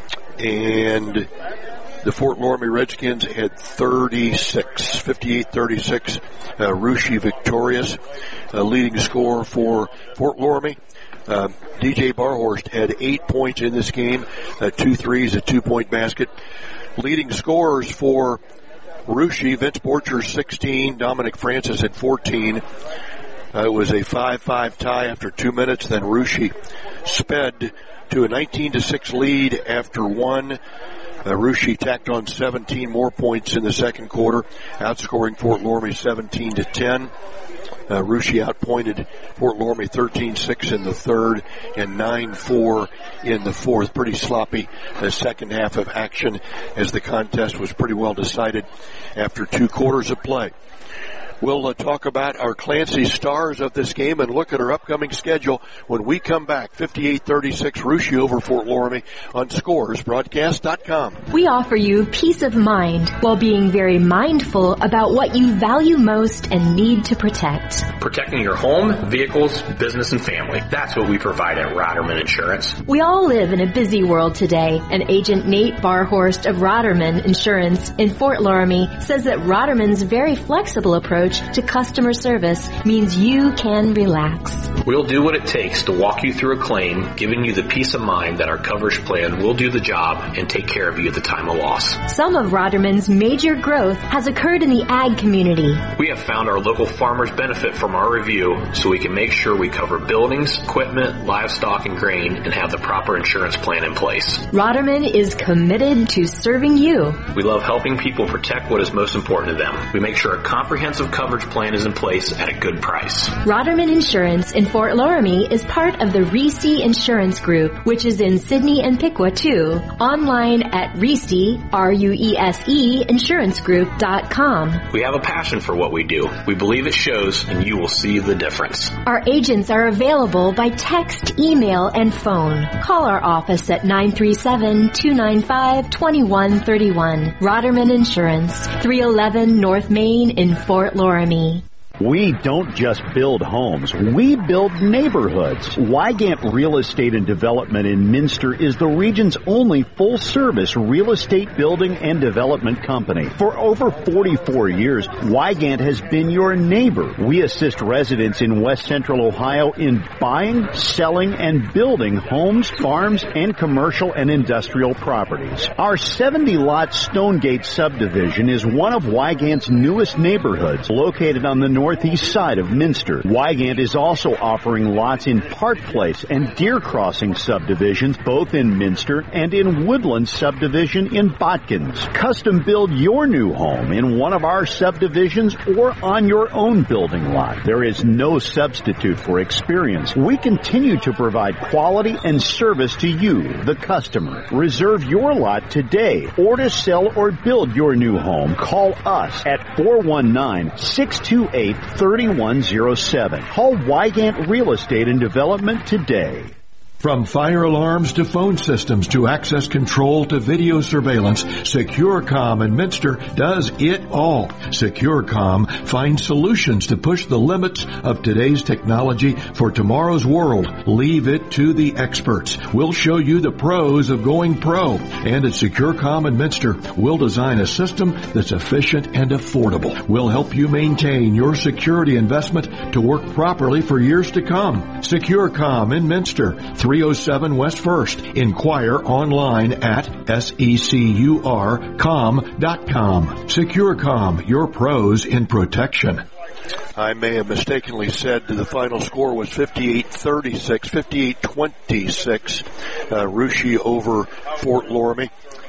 and the Fort Loramie Redskins had thirty-six, fifty-eight thirty-six. Uh, Russia victorious. Uh, leading scorer for Fort Loramie. Uh, D J Barhorst had eight points in this game, uh, two threes, a two-point basket. Leading scorers for Russia, Vince Borcher sixteen, Dominic Francis had fourteen. Uh, it was a five five tie after two minutes. Then Russia sped to a nineteen to six lead after one. Uh, Russia tacked on seventeen more points in the second quarter, outscoring Fort Loramie seventeen to ten. Uh, Russia outpointed Fort Loramie thirteen six in the third and nine four in the fourth. Pretty sloppy the second half of action as the contest was pretty well decided after two quarters of play. We'll uh, talk about our Clancy Stars of this game and look at our upcoming schedule when we come back. fifty-eight thirty-six Russia over Fort Loramie on Scores Broadcast dot com.
We offer you peace of mind while being very mindful about what you value most and need to protect.
Protecting your home, vehicles, business, and family. That's what we provide at Roderman Insurance.
We all live in a busy world today, and Agent Nate Barhorst of Roderman Insurance in Fort Loramie says that Roderman's very flexible approach to customer service means you can relax.
We'll do what it takes to walk you through a claim, giving you the peace of mind that our coverage plan will do the job and take care of you at the time of loss.
Some of Roderman's major growth has occurred in the ag community.
We have found our local farmers benefit from our review, so we can make sure we cover buildings, equipment, livestock, and grain, and have the proper insurance plan in place.
Roderman is committed to serving you.
We love helping people protect what is most important to them. We make sure a comprehensive coverage plan is in place at a good price.
Roderman Insurance in Fort Loramie is part of the Reese Insurance Group, which is in Sidney and Piqua too. Online at Reese, R U E S E, insurance group dot com.
We have a passion for what we do. We believe it shows, and you will see the difference.
Our agents are available by text, email, and phone. Call our office at nine three seven, two nine five, two one three one. Roderman Insurance, three eleven North Main in Fort Loramie.
We don't just build homes, we build neighborhoods. Wygant Real Estate and Development in Minster is the region's only full-service real estate building and development company. For over forty-four years, Wygant has been your neighbor. We assist residents in West Central Ohio in buying, selling, and building homes, farms, and commercial and industrial properties. Our seventy-lot Stonegate subdivision is one of Wygant's newest neighborhoods, located on the north northeast side of Minster. Wygant is also offering lots in Park Place and Deer Crossing subdivisions, both in Minster, and in Woodland subdivision in Botkins. Custom build your new home in one of our subdivisions or on your own building lot. There is no substitute for experience. We continue to provide quality and service to you, the customer. Reserve your lot today, or to sell or build your new home, call us at four one nine, six two eight, three one zero seven. Call Wygant Real Estate and Development today.
From fire alarms to phone systems to access control to video surveillance, SecureCom in Minster does it all. SecureCom finds solutions to push the limits of today's technology for tomorrow's world. Leave it to the experts. We'll show you the pros of going pro. And at SecureCom in Minster, we'll design a system that's efficient and affordable. We'll help you maintain your security investment to work properly for years to come. SecureCom in Minster, three oh seven West First. Inquire online at secur com dot com. SecureCom, your pros in protection.
I may have mistakenly said the final score was fifty-eight thirty-six, fifty-eight twenty-six, uh, Russia over Fort Loramie,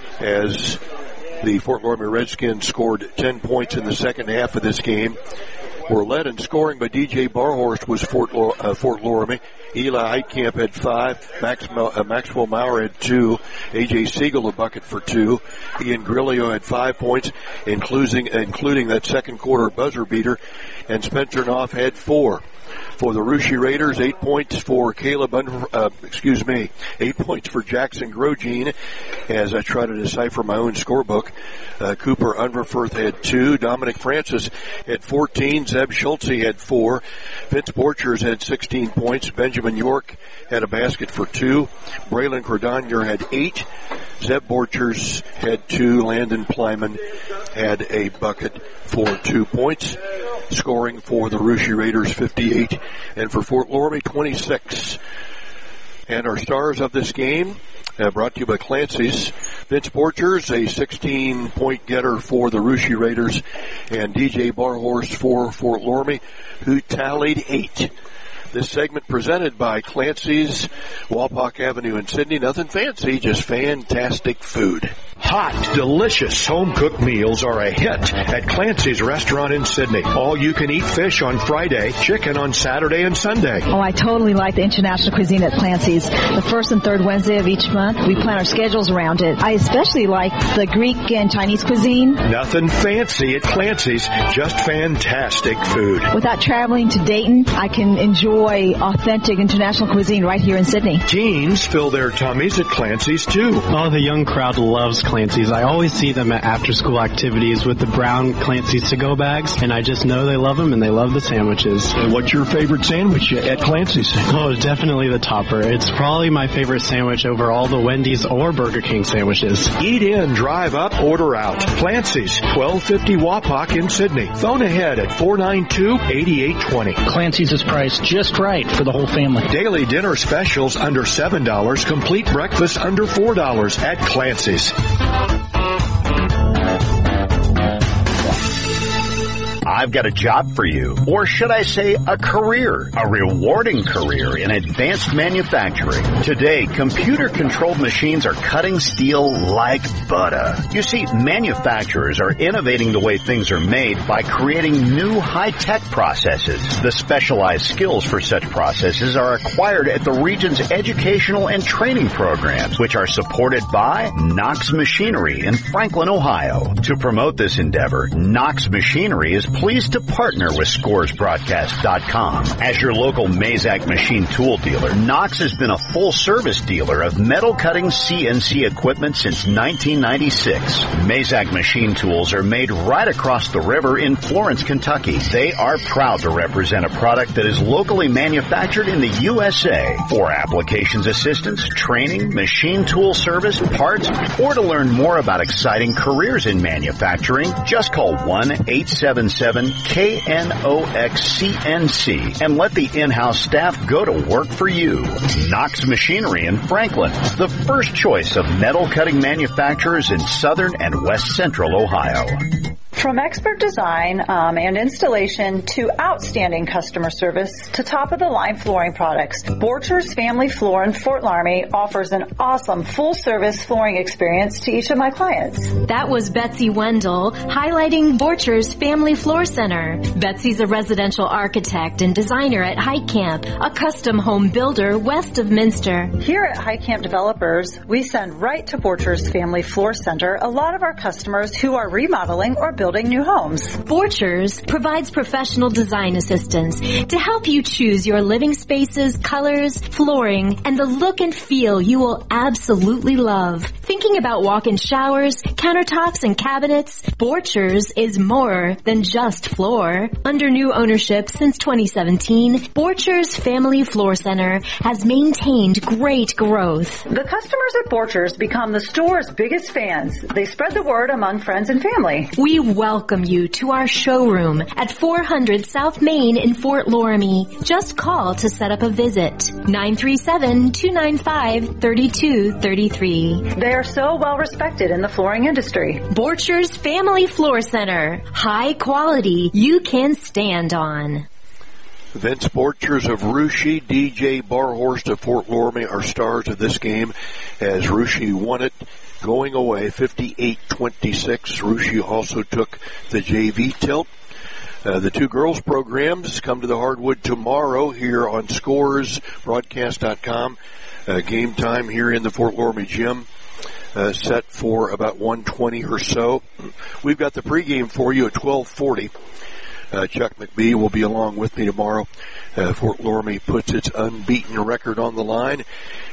as the Fort Loramie Redskins scored ten points in the second half of this game. Were led in scoring by D J Barhorst was Fort, uh, Fort Loramie. Eli Heitkamp had five. Max, uh, Maxwell Maurer had two. A J Siegel a bucket for two. Ian Grillo had five points, including, including that second quarter buzzer beater. And Spencer Knopf had four. For the Russia Raiders, eight points for Caleb, Under, uh, excuse me, eight points for Jackson Grogine, as I try to decipher my own scorebook. Uh, Cooper Unverfurth had two. Dominic Francis had fourteen. Zeb Schultze had four. Vince Borchers had sixteen points. Benjamin York had a basket for two. Braylon Cordonier had eight. Zeb Borchers had two. Landon Plyman had a bucket for two points. Scoring for the Russia Raiders fifty-eight, and for Fort Loramie twenty-six. And our stars of this game, uh, brought to you by Clancy's. Vince Borchers, a sixteen-point getter for the Russia Raiders, and D J Barhorst for Fort Loramie, who tallied eight. This segment presented by Clancy's, Walpock Avenue in Sydney. Nothing fancy, just fantastic food.
Hot, delicious home-cooked meals are a hit at Clancy's Restaurant in Sydney. All-you-can-eat fish on Friday, chicken on Saturday and Sunday.
Oh, I totally like the international cuisine at Clancy's. The first and third Wednesday of each month, we plan our schedules around it. I especially like the Greek and Chinese cuisine.
Nothing fancy at Clancy's, just fantastic food.
Without traveling to Dayton, I can enjoy authentic international cuisine right here in Sydney.
Teens fill their tummies at Clancy's, too.
Oh, the young crowd loves Clancy's. I always see them at after-school activities with the brown Clancy's to-go bags, and I just know they love them, and they love the sandwiches.
And what's your favorite sandwich at Clancy's?
Oh, definitely the topper. It's probably my favorite sandwich over all the Wendy's or Burger King sandwiches.
Eat in, drive up, order out. Clancy's, twelve fifty Wapak in Sydney. Phone ahead at four nine two, eight eight two zero.
Clancy's is priced just right for the whole family.
Daily dinner specials under seven dollars. Complete breakfast under four dollars at Clancy's.
I've got a job for you, or should I say a career, a rewarding career in advanced manufacturing. Today, computer-controlled machines are cutting steel like butter. You see, manufacturers are innovating the way things are made by creating new high-tech processes. The specialized skills for such processes are acquired at the region's educational and training programs, which are supported by Knox Machinery in Franklin, Ohio. To promote this endeavor, Knox Machinery is pleased to partner with Scores Broadcast dot com. As your local Mazak machine tool dealer, Knox has been a full-service dealer of metal-cutting C N C equipment since nineteen ninety-six. Mazak machine tools are made right across the river in Florence, Kentucky. They are proud to represent a product that is locally manufactured in the U S A. For applications assistance, training, machine tool service, parts, or to learn more about exciting careers in manufacturing, just call one eight seven seven K N O X C N C and let the in-house staff go to work for you. Knox Machinery in Franklin, the first choice of metal cutting manufacturers in southern and west central Ohio.
From expert design um, and installation to outstanding customer service to top-of-the-line flooring products, Borchers Family Floor in Fort Loramie offers an awesome full-service flooring experience to each of my clients.
That was Betsy Wendell highlighting Borchers Family Floor Center. Betsy's a residential architect and designer at Heitkamp, a custom home builder west of Minster.
Here at Heitkamp Developers, we send right to Borchers Family Floor Center a lot of our customers who are remodeling or building new homes.
Borchers provides professional design assistance to help you choose your living spaces, colors, flooring, and the look and feel you will absolutely love. Thinking about walk-in showers, countertops, and cabinets? Borchers is more than just floor. Under new ownership since twenty seventeen, Borchers Family Floor Center has maintained great growth.
The customers at Borchers become the store's biggest fans. They spread the word among friends and family.
We welcome you to our showroom at four hundred South Main in Fort Loramie. Just call to set up a visit. nine three seven, two nine five, three two three three.
They are so well respected in the flooring industry.
Borchers Family Floor Center. High quality you can stand on.
Vince Borchers of Russia, D J Barhorst of Fort Loramie are stars of this game as Russia won it going away fifty-eight twenty-six. Russia also took the J V tilt. Uh, the two girls programs come to the hardwood tomorrow here on Scores Broadcast dot com. Uh, game time here in the Fort Loramie gym. Uh, set for about one twenty or so. We've got the pregame for you at twelve forty. Uh, Chuck McBee will be along with me tomorrow. Uh, Fort Loramie puts its unbeaten record on the line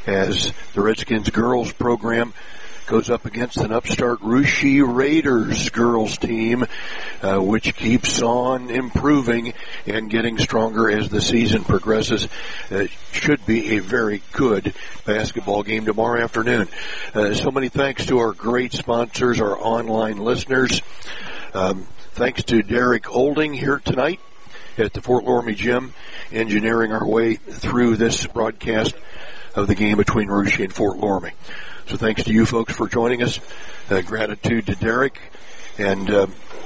as the Redskins girls program goes up against an upstart Russia Raiders girls team, uh, which keeps on improving and getting stronger as the season progresses. Uh, should be a very good basketball game tomorrow afternoon. Uh, so many thanks to our great sponsors, our online listeners. Um, thanks to Derek Olding here tonight at the Fort Loramie Gym, engineering our way through this broadcast of the game between Russia and Fort Loramie. So thanks to you folks for joining us. Uh, gratitude to Derek. And uh,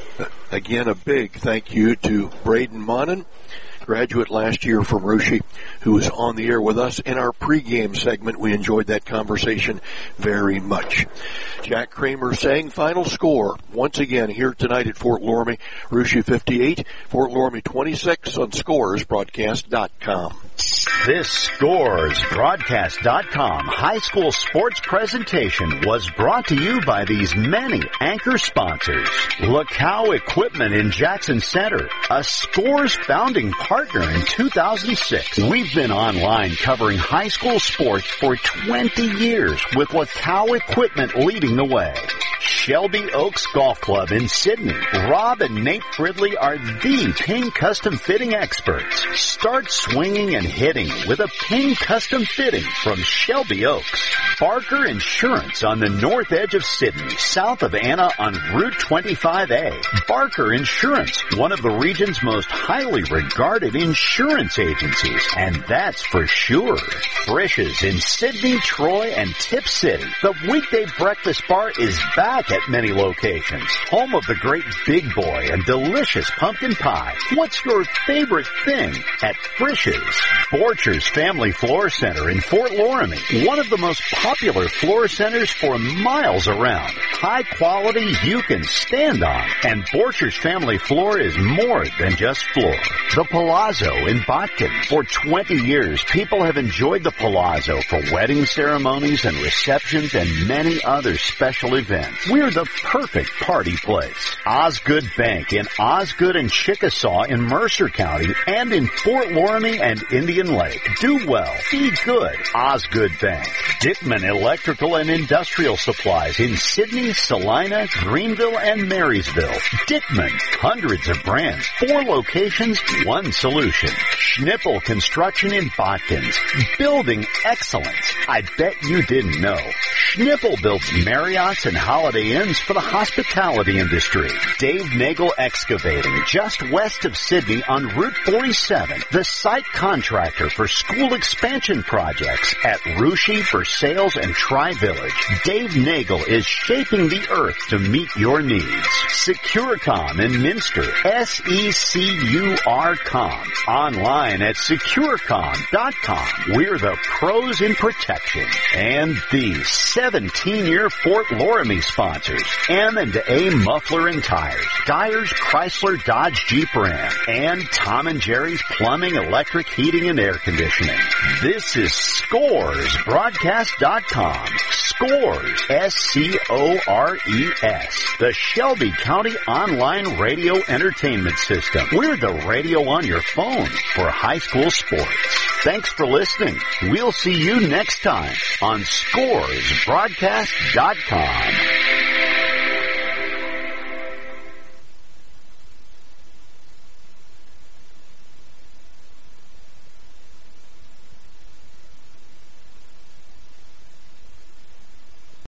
again, a big thank you to Braden Monin, graduate last year from Russia, who was on the air with us in our pregame segment. We enjoyed that conversation very much. Jack Kramer saying final score once again here tonight at Fort Loramie. Russia fifty-eight, Fort Loramie twenty-six on Scores Broadcast dot com.
This Scores Broadcast dot com high school sports presentation was brought to you by these many anchor sponsors. Lacow Equipment in Jackson Center, a Scores founding partner in two thousand six. We've been online covering high school sports for twenty years with Lacow Equipment leading the way. Shelby Oaks Golf Club in Sydney. Rob and Nate Fridley are the Ping Custom Fitting experts. Start swinging and hitting with a Ping Custom Fitting from Shelby Oaks. Barker Insurance on the north edge of Sydney, south of Anna on Route twenty-five A. Barker Insurance, one of the region's most highly regarded insurance agencies, and that's for sure. Frisch's in Sydney, Troy, and Tip City. The weekday breakfast bar is back at many locations. Home of the great Big Boy and delicious pumpkin pie. What's your favorite thing at Frisch's? Borchers Family Floor Center in Fort Loramie, one of the most popular floor centers for miles around. High quality you can stand on, and Borchers Family Floor is more than just floor. The Palazzo in Botkin. For twenty years, people have enjoyed the Palazzo for wedding ceremonies and receptions and many other special events. We're the perfect party place. Osgood Bank in Osgood and Chickasaw in Mercer County and in Fort Loramie and Indian Lake. Do well. Be good. Osgood Bank. Dickman Electrical and Industrial Supplies in Sydney, Salina, Greenville, and Marysville. Dickman. Hundreds of brands. Four locations. One solution. Schnippel Construction in Botkins. Building excellence. I bet you didn't know. Schnippel builds Marriotts and Holiday Inns for the hospitality industry. Dave Nagel Excavating, just west of Sydney on Route forty-seven. The site contractor for school expansion projects at Russia, Versailles, and Tri-Village. Dave Nagel is shaping the earth to meet your needs. Securicom in Minster. S E C U R com. Online at securicom dot com. We're the pros in protection. And the seventeen-year Fort Loramie sponsors. M and A Muffler and Tires. Dyer's Chrysler Dodge Jeep Ram. And Tom and Jerry's Plumbing, Electric, Heating, and Air Conditioning. This is Scores Broadcast dot com. Scores. S C O R E S. The Shelby County Online Radio Entertainment System. We're the radio on your phone for high school sports. Thanks for listening. We'll see you next time on Scores Broadcast dot com.